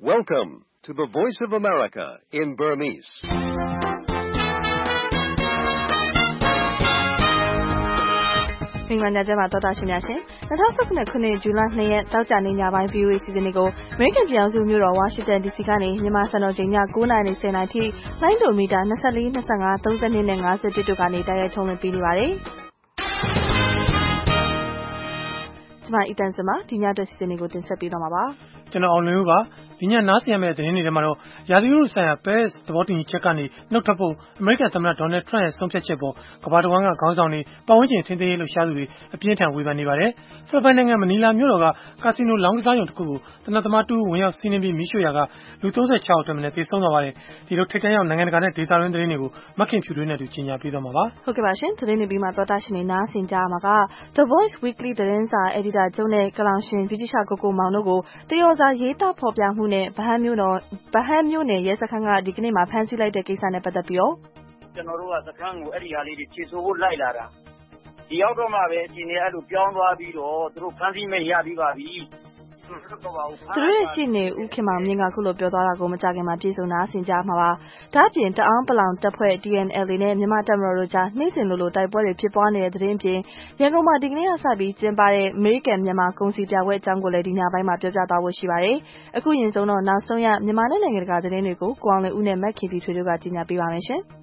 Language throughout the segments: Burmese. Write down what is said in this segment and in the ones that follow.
Welcome to the Voice of America in Burmese. ။ဒီမှာညချမ်းမှာတော်တာရှင်များရှင်2019ခုနှစ်ဇူလိုင်2ရက်တောက်ကြနေညပိုင်း VOA စီစဉ်တွေကို American ပြည်အောင်စုမြို့တော် Washington DC ကနေမြန်မာစံတော်ချိန်ည9:10 နာရီထိလိုင်းဒိုမီတာ24 25 32နဲ့50တို့ကနေတိုက်ရိုက်ထုတ်လွှင့်ပေးနေပါတယ်။ကျွန်မအီတန်စမဒီညအတွက်စီစဉ်တွေကိုတင်ဆက်ပေးသွားမှာပါ။ကျွန်တော်အောင်လွင်ဦးပါဒီညနားဆင်ရမယ့်သတင်းတွေထဲမှာတော့ရာသီဥတုဆိုင်ရာပဲသဘောတူညီချက်ကနေနှုတ်ထွက်ဖို့အမေရိကန်သမ္မတဒေါ်နယ်ထရန့်ရဲ့ဆုံးဖြတ်ချက်ပေါ်ကမ္ဘာတဝန်းကခေါင်းဆောင်တွေပတ်ဝန်းကျင်ထိန်းသိမ်းရေးလှုပ်ရှားသူတွေအပြင်းထန်ဝေဖန်နေပါတယ်။ဖိလစ်ပိုင်နိုင်ငံမနီလာမြို့တော်ကကာစီနိုလောင်းကစားရုံတစ်ခုကိုတနက်သမားတူဝင်ရောက်စီးနင်းပြီးမိရှို့ရာကလူ36ယောက်ထက်မနည်းသေဆုံးသွားပါတယ်။ဒီလိုထိပ်တန်းရောက်နိုင်ငံတကာနဲ့ဒေသတွင်းသတင်းတွေကိုမခင်ဖြူတွေနဲ့တူကြီးညာပေးသွားမှာပါ။ဟုတ်ကဲ့ပါရှင်သတင်းတွေပြီးမှတော်တာရှင်တွေနားဆင်ကြရမှာက The Voice Weekly သတင်းစာအယ်ဒီတာချုပ်နဲ့ကလောင်ရှင်ဗြိတိရှကိုကိုမောင်တို့ကိုတယောစာရေးသားဖော်ပြမှုနဲ့ဗဟန်းမြို့နယ်ရဲစခန်းကဒီကနေ့မှဖမ်းဆီးလိုက်တဲ့ကိစ္စနဲ့ပတ်သက်ပြီးတော့ကျွန်တော်တို့ကစခန်းကိုအဲ့ဒီဟာလေးတွေဖြည့်ဆို့ဖို့လိုက်လာတာဒီရောက်တော့မှပဲအချိန်ကြီးအဲ့လိုပြောင်းသွားပြီးတော့သူတို့ဖမ်းဆီးမဲ့ရပြီးပါပြီသူတို့ရဲ့ရှိနေဦးခင်မောင်မြင့်ကခုလိုပြောသွားတာကိုမကြခင်မှာပြည်စုံနာဆင်ကြမှာပါဒါ့အပြင်တအောင်းပလောင်တပ်ဖွဲ့ TNLA နဲ့မြန်မာတပ်မတော်တို့ကြားနှိမ့်စင်လိုတိုက်ပွဲတွေဖြစ်ပွားနေတဲ့သတင်းပြင်ရန်ကုန်မှာဒီကနေ့ကစပြီးကျင်းပတဲ့ American မြန်မာကုန်စည်ပြပွဲအကြောင်းကိုလည်းဒီညပိုင်းမှာပြောပြသွားဖို့ရှိပါတယ်အခုရင်ဆုံးတော့နောက်ဆုံးရမြန်မာနဲ့နိုင်ငံတကာသတင်းတွေကိုကိုအောင်လင်းဦးနဲ့မက်ခင်တီထွေတို့ကကြီးညာပေးပါမယ်ရှင်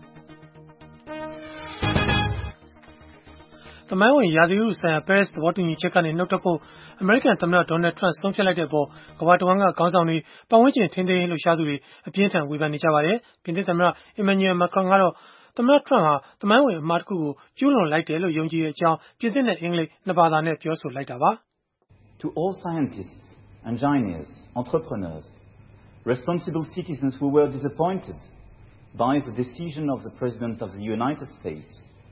သမိုင်းဝင်ရာသီဥတုဆိုင်ရာပဲသဘောတူညီချက်ကနေနှုတ်ထွက်ဖို့အမေရိကန်သမ္မတဒေါ်နယ်ထရန့်ဆုံးဖြတ်လိုက်တဲ့အပေါ်ကမ္ဘာတဝန်းကခေါင်းဆောင်တွေပတ်ဝန်းကျင်ထိန်းသိမ်းရေးလှုပ်ရှားသူတွေအပြင်းထန်ဝေဖန်နေကြပါတယ်။ပြင်သစ်သမ္မတ Emmanuel Macron ကတော့သမ္မတထရန့်ဟာသမိုင်းဝင်အမှားတစ်ခုကိုကျူးလွန်လိုက်တယ်လို့ယုံကြည်တဲ့အကြောင်းပြင်သစ်နဲ့အင်္ဂလိပ်နှစ်ဘာသာနဲ့ပြောဆိုလိုက်တာပါ။ To all scientists, engineers, entrepreneurs, responsible citizens who were disappointed by the decision of the President of the United States,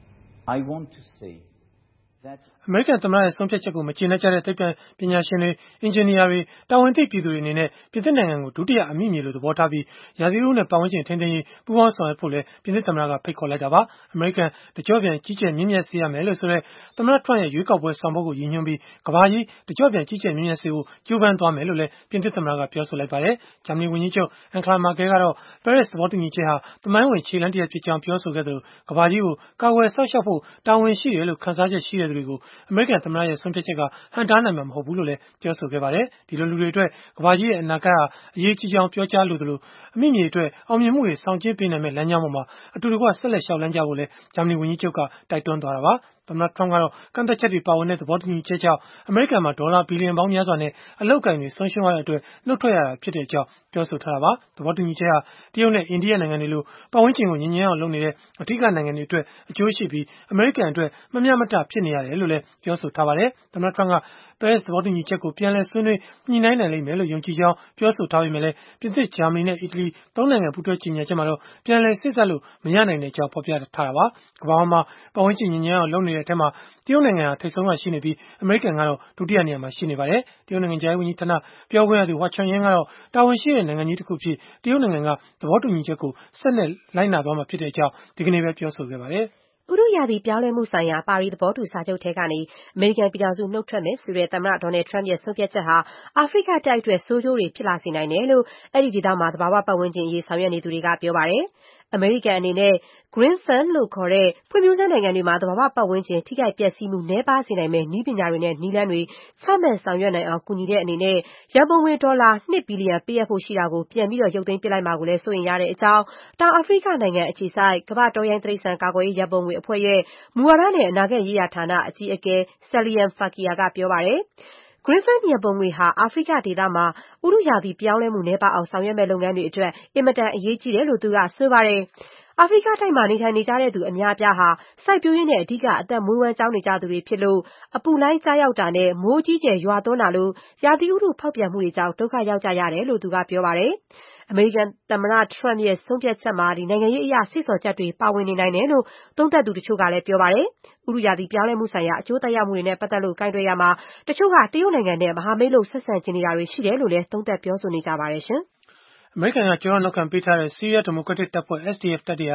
I want to say အမေရိကန်သမ္မတရဲ့ဆုံးဖြတ်ချက်ကိုမကျေနပ်ကြတဲ့သိပ္ပံပညာရှင်တွေအင်ဂျင်နီယာတွေတာဝန်သိပြည်သူတွေအနေနဲ့ပြင်သစ်နိုင်ငံကိုဒုတိယအမိမြေလို့သဘောထားပြီးရာသီဥတုနဲ့ပတ်ဝန်းကျင်ထိန်းသိမ်းရေးပူးပေါင်းဆောင်ရွက်ဖို့လည်းပြင်သစ်သမ္မတကဖိတ်ခေါ်လိုက်တာပါအမေရိကန်တကြော့ပြန်ကြီးကျယ်မြင့်မြတ်စေရမယ်လို့ဆိုတဲ့သမ္မတထရန့်ရဲ့ရွေးကောက်ပွဲဆောင်ပုဒ်ကိုရည်ညွှန်းပြီးကမ္ဘာကြီးတကြော့ပြန်ကြီးကျယ်မြင့်မြတ်စေဖို့ကြိုးပမ်းသွားမယ်လို့လည်းပြင်သစ်သမ္မတကပြောဆိုလိုက်ပါတယ်ဂျာမနီဝန်ကြီးချုပ်အန်ကာမာကဲကတော့ပဲရစ်သဘောတူညီချက်ဟာသမိုင်းဝင်ခြေလှမ်းတစ်ရပ်ဖြစ်ကြောင်းပြောဆိုခဲ့သလိုကမ္ဘာကြီးကိုကာကွယ်စောင့်ရှောက်ဖို့တာဝန်ရှိတယ်လို့ခန်းစားချက်ရှိတဲ့သူတွေကိုအမေရိကန်သမ္မတရဲ့ဆုံးဖြတ်ချက်ကဟန်တားနိုင်မှာမဟုတ်ဘူးလို့လည်းပြောဆိုခဲ့ပါတယ်ဒီလိုလူတွေအတွက်ကမ္ဘာကြီးရဲ့အနာဂတ်ဟာအရေးကြီးကြောင်းပြောကြားလိုသလိုအမိမြေအတွက်အောင်မြင်မှုတွေဆောင်ကျဉ်ပေးနိုင်မဲ့လမ်းကြောင်းပေါ်မှာအတူတကွဆက်လက်လျှောက်လန်းကြဖို့လည်းဂျာမနီဝန်ကြီးချုပ်ကတိုက်တွန်းသွားတာပါသမ္မတထရန့်ကတော့ကန့်သက်ချက်တွေပါဝင်တဲ့သဘောတူညီချက်ကြောင့်အမေရိကန်မှာဒေါ်လာဘီလီယံပေါင်းများစွာနဲ့အလောက်ကိုင်းတွေဆုံးရှုံးရတဲ့အတွက်နှုတ်ထွက်ရတာဖြစ်တဲ့အကြောင်းပြောဆိုထားတာပါသဘောတူညီချက်ဟာတရုတ်နဲ့အိန္ဒိယနိုင်ငံတွေလိုပတ်ဝန်းကျင်ကိုညင်ညမ်းအောင်လုပ်နေတဲ့အထူးနိုင်ငံတွေအတွက်အကျိုးရှိပြီးအမေရိကန်အတွက်မမျှမတဖြစ်နေရတယ်လို့လည်းပြောဆိုထားပါတယ်သမ္မတထရန့်ကပဲရစ်သဘောတူညီချက်ကိုပြန်လည်ဆွေးနွေးညှိနှိုင်းနိုင်လိမ့်မယ်လို့ယုံကြည်ကြောင်းပြောဆိုထားပေမဲ့လည်းပြင်သစ်ဂျာမနီနဲ့အီတလီသုံးနိုင်ငံပူးတွဲကြေညာချက်မှာတော့ပြန်လည်စစ်ဆက်လို့မရနိုင်တဲ့အကြောင်းဖော်ပြထားတာပါကမ္ဘာမှာပတ်ဝန်းကျင်ညင်ညမ်းအောင်လုပ်နေတဲ့အထက်မှာတရုတ်နိုင်ငံဟာထိပ်ဆုံးကရှိနေပြီးအမေရိကန်ကတော့ဒုတိယနေရာမှာရှိနေပါတယ်တရုတ်နိုင်ငံခြားရေးဝန်ကြီးဌာနပြောခွင့်ရသူဝါချွန်ယင်းကတော့တာဝန်ရှိတဲ့နိုင်ငံကြီးတစ်ခုဖြစ်တရုတ်နိုင်ငံကသဘောတူညီချက်ကိုဆက်လက်လိုက်နာသွားမှာဖြစ်တဲ့အကြောင်းဒီကနေ့ပဲပြောဆိုခဲ့ပါတယ်ဥတုရာသီပြောင်းလဲမှုဆိုင်ရာပါရီသဘောတူစာချုပ်ထဲကနေအမေရိကန်ပြည်ထောင်စုနှုတ်ထွက်မယ်ဆိုတဲ့သမ္မတဒေါ်နယ်ထရန့်ရဲ့ဆုံးဖြတ်ချက်ဟာအာဖရိကတိုက်အတွက်ဆိုးကျိုးတွေဖြစ်လာစေနိုင်တယ်လို့အဲ့ဒီဒေသမှာသဘာဝပတ်ဝန်းကျင်အရေးဆောင်ရွက်နေသူတွေကပြောပါတယ်။အမေရိကန်အနေနဲ့ Green Fund လို့ခေါ်တဲ့ဖွံ့ဖြိုးဆဲနိုင်ငံတွေမှာသဘာဝပတ်ဝန်းကျင်ထိခိုက်ပျက်စီးမှုနည်းပါးစေနိုင်မယ့်နည်းပညာတွေနဲ့နည်းလမ်းတွေချမှတ်ဆောင်ရွက်နိုင်အောင်ကူညီတဲ့အနေနဲ့ရန်ပုံငွေဒေါ်လာ2ဘီလီယံပေးအပ်ဖို့ရှိတာကိုပြန်ပြီးရုပ်သိမ်းပစ်လိုက်မှာကိုလည်းစိုးရိမ်ရတဲ့အကြောင်းတောင်အာဖရိကနိုင်ငံအခြေစိုက်ကမ္ဘာ့တောရိုင်းတိရစ္ဆာန်ကာကွယ်ရေးရန်ပုံငွေအဖွဲ့ရဲ့မူဝါဒနဲ့အနာဂတ်ရေးရာဌာနအကြီးအကဲ Salian Fakir ကပြောပါတယ်။ Green Fund ရန်ပုံငွေဟာအာဖရိကဒေသမှာဥတုရာသီပြောင်းလဲမှုနည်းပါးအောင်ဆောင်ရွက်မယ့်လုပ်ငန်းတွေအတွက်အင်မတန်အရေးကြီးတယ်လို့သူကဆိုပါတယ်။အာဖရိကတိုက်မှာနေထိုင်နေကြတဲ့သူအများအပြားဟာစိုက်ပျိုးရေးနဲ့အဓိကအသက်မွေးဝမ်းကျောင်းနေကြသူတွေဖြစ်လို့အပူလှိုင်းကျရောက်တာနဲ့မိုးအကြီးအကျယ်ရွာသွန်းတာလိုရာသီဥတုဖောက်ပြန်မှုတွေကြောင့်ဒုက္ခရောက်ကြရတယ်လို့သူကပြောပါတယ်။အမေရိကန်သမ္မတထရန့်ရဲ့ဆုံးဖြတ်ချက်မှာနိုင်ငံရေးအရစိတ်ဆော်ချက်တွေပါဝင်နေနိုင်တယ်လို့သုံးသပ်သူတချို့ကလည်းပြောပါတယ်။ဥတုရာသီပြောင်းလဲမှုဆိုင်ရာအကျိုးသက်ရောက်မှုတွေနဲ့ပတ်သက်လို့ကိုင်တွယ်ရမှာတချို့ကတရုတ်နိုင်ငံနဲ့မဟာမိတ်လို့ဆက်ဆံချင်နေတာတွေရှိတယ်လို့လည်းသုံးသပ်ပြောဆိုနေကြပါတယ်ရှင်။အမေရိကန်ကကျောထောက်နောက်ခံပေးထားတဲ့ဆီးရီးယားဒီမိုကရက်တစ်တပ်ဖွဲ့ SDF တပ်တွေဟာ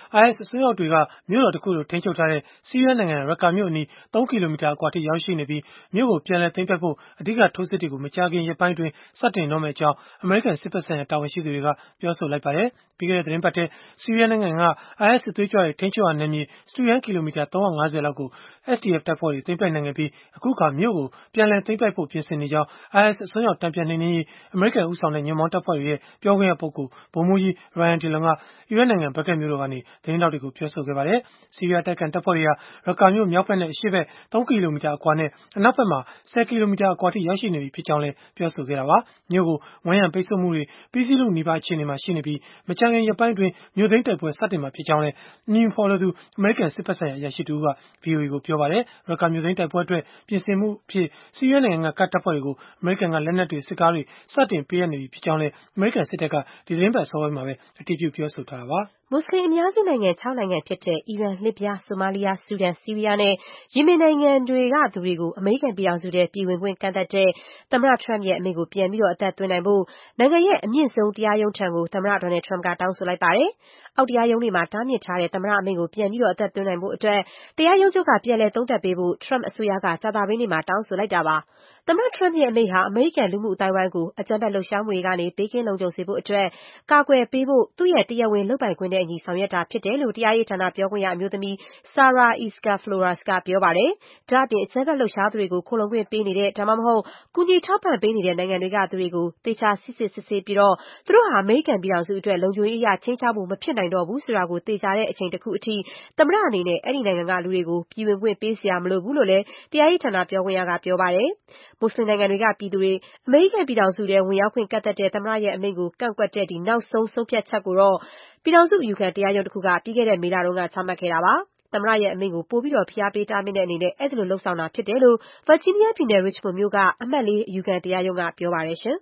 IS အစွန်းရောက်တွေကမြို့တော်တစ်ခုကိုထိန်းချုပ်ထားတဲ့ဆီးရီးယားနိုင်ငံရက္ကာမြို့အနီး3 ကီလိုမီတာအကွာထိရောက်ရှိနေပြီးမြို့ကိုပြန်လည်သိမ်းပိုက်ဖို့အဓိကထိုးစစ်တွေကိုမကြာခင်ရက်ပိုင်းတွင်စတင်တော့မယ့်အကြောင်းအမေရိကန်စစ်ဘက်ဆိုင်ရာတာဝန်ရှိသူတွေကပြောဆိုလိုက်ပါတယ်။ပြီးခဲ့တဲ့သတင်းပတ်ထဲဆီးရီးယားနိုင်ငံက IS စစ်သွေးကြွတွေထိန်းချုပ်ရာနယ်မြေစတုရန်းကီလိုမီတာ350လောက်ကို SDF တပ်ဖွဲ့တွေသိမ်းပိုက်နိုင်ခဲ့ပြီးအခုအခါမြို့ကိုပြန်လည်သိမ်းပိုက်ဖို့ပြင်ဆင်နေကြောင်း IS အစွန်းရောက်တံပြန်နှိမ်နင်းရေးအမေရိကန်ဦးဆောင်တဲ့ညွန့်ပေါင်းတပ်ဖွဲ့တွေရဲ့ပြောခွင့်ရပုဂ္ဂိုလ်ဗိုလ်မှူးကြီး Ryan Dillon ကအီရတ်နိုင်ငံဘဂတ်မြို့တော်ကနေသတင်းတောက်တွေကိုပြောဆိုခဲ့ပါတယ်။ဆီးရီးယားတိုက်ခိုက်တပ်ဖွဲ့တွေဟာရက္ကာမြို့မြောက်ဘက်နဲ့အရှေ့ဘက်3 ကီလိုမီတာအကွာနဲ့အနောက်ဘက်မှာ10 ကီလိုမီတာအကွာထိရောက်ရှိနေပြီဖြစ်ကြောင်းလည်းပြောဆိုခဲ့တာပါ။မြို့ကိုဝန်းရံပိတ်ဆို့မှုတွေပြီးစီးလို့နီးပါးအခြေအနေမှာရှိနေပြီးမကြာခင်ရက်ပိုင်းတွင်မြို့သိမ်းတိုက်ပွဲစတင်မှာဖြစ်ကြောင်းလည်းအမည်မဖော်လိုသူအမေရိကန်စစ်ဘက်ဆိုင်ရာအရာရှိတူက VOA ကိုပြောပါတယ်။ရက္ကာမြို့သိမ်းတိုက်ပွဲအတွက်ပြင်ဆင်မှုအဖြစ်ဆီးရီးယားနိုင်ငံကကတ်တပ်ဖွဲ့တွေကိုအမေရိကန်ကလက်နက်တွေစစ်ကားတွေစတင်ပေးအပ်နေပြီဖြစ်ကြောင်းလည်းအမေရိကန်စစ်တပ်ကဒီသတင်းပတ်အစောပိုင်းမှာပဲအတည်ပြုပြောဆိုထားတာပါ။မွတ်စလင်အများစုနိုင်ငံ6 နိုင်ငံဖြစ်တဲ့ အီရန်၊ လစ်ဗျား၊ ဆိုမာလီယား၊ ဆူဒန်၊ ဆီးရီးယားနဲ့ယီမင်နိုင်ငံတွေကသူတွေကိုအမေရိကန်ပြည်ထောင်စုထဲပြည်ဝင်ခွင့်ကန့်သတ်တဲ့သမ္မတ Trump ရဲ့အမိန့်ကိုပြန်ပြီးအသက်သွင်းနိုင်ဖို့နိုင်ငံရဲ့အမြင့်ဆုံးတရားရုံးထံကိုသမ္မတ Donald Trump ကတောင်းဆိုလိုက်ပါတယ်။အောက်တရားရုံးတွေမှာတားမြစ်ထားတဲ့သမ္မတအမိန့်ကိုပြန်ပြီးအသက်သွင်းနိုင်ဖို့အတွက်တရားရုံးချုပ်ကပြန်လည်သုံးသပ်ပေးဖို့ Trump အစိုးရကကြာသပတေးနေ့မှာတောင်းဆိုလိုက်တာပါ။သမ္မတ Trump ရဲ့အမိန့်ဟာအမေရိကန်လူမှုအသိုင်းအဝိုင်းကိုအကြမ်းဖက်လှုပ်ရှားမှုတွေကနေဘေးကင်းလုံခြုံစေဖို့အတွက်ကာကွယ်ပေးဖို့သူ့ရဲ့တရားဝင်လုပ်ပိုင်ခွင့်နဲ့အညီဆောင်ရွက်တာဖြစ်တယ်လို့တရားရေးဌာနပြောခွင့်ရအမျိုးသမီး Sarah Jessica Flores ကပြောပါတယ်။ဒါ့အပြင်အကြမ်းဖက်လှုပ်ရှားသူတွေကိုခိုလှုံခွင့်ပေးနေတဲ့ဒါမှမဟုတ်ကူညီထောက်ပံ့ပေးနေတဲ့နိုင်ငံတွေကသူတွေကိုသေချာစိစစ်ဆေးပြီးသူတို့ဟာအမေရိကန်ပြည်ထောင်စုအတွက်လုံခြုံရေးအရခြိမ်းခြောက်မှုမဖြစ်နိုင်တော့ဘူးဆိုတာကိုသေချာတဲ့အချိန်တခုအထိသမ္မတအနေနဲ့အဲ့ဒီနိုင်ငံကလူတွေကိုပြည်ဝင်ခွင့်ပေးစရာမလိုဘူးလို့လည်းတရားရေးဌာနပြောခွင့်ရကပြောပါတယ်။မွတ်စလင်နိုင်ငံတွေကပြည်သူတွေအမေရိကန်ပြည်ထောင်စုထဲဝင်ရောက်ခွင့်ကန့်သတ်တဲ့သမ္မတရဲ့အမိန့်ကိုကန့်ကွက်တဲ့နောက်ဆုံးဆုံးဖြတ်ချက်ကိုတော့ပြည်ထောင်စုအယူခံတရားရုံးတခုကပြီးခဲ့တဲ့မေလတုန်းကချမှတ်ခဲ့တာပါ။သမ္မတရဲ့အမိန့်ကိုပိုပြီးဖိအားပေးတားမြစ်တဲ့အနေနဲ့အဲ့ဒီလိုလုပ်ဆောင်တာဖြစ်တယ်လို့ Virginia ပြည်နယ် Richmond မြို့ကအမှတ် 4 အယူခံတရားရုံးကပြောပါတယ်ရှင်။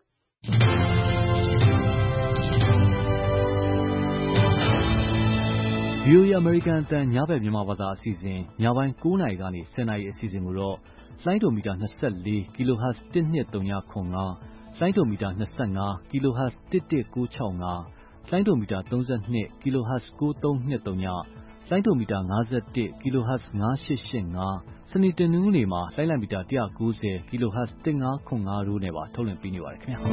VOA အမေရိကန်အသံညဘက်မြန်မာဘာသာအစီအစဉ်ညပိုင်း9 နာရီကနေ10 နာရီအစီအစဉ်ကိုတော့လိုင်းဒိုမီတာ24 kHz 12395လိုင်းဒိုမီတာ25 kHz 11965လိုင်းဒိုမီတာ32 kHz 9323ညလိုင်းဒိုမီတာ51 kHz 9885စနေတနင်္ဂနွေမှာလိုင်းလံမီတာ190 kHz 1505တို့နဲ့ပါထုတ်လွှင့်ပေးနေပါတယ်ခင်ဗျာ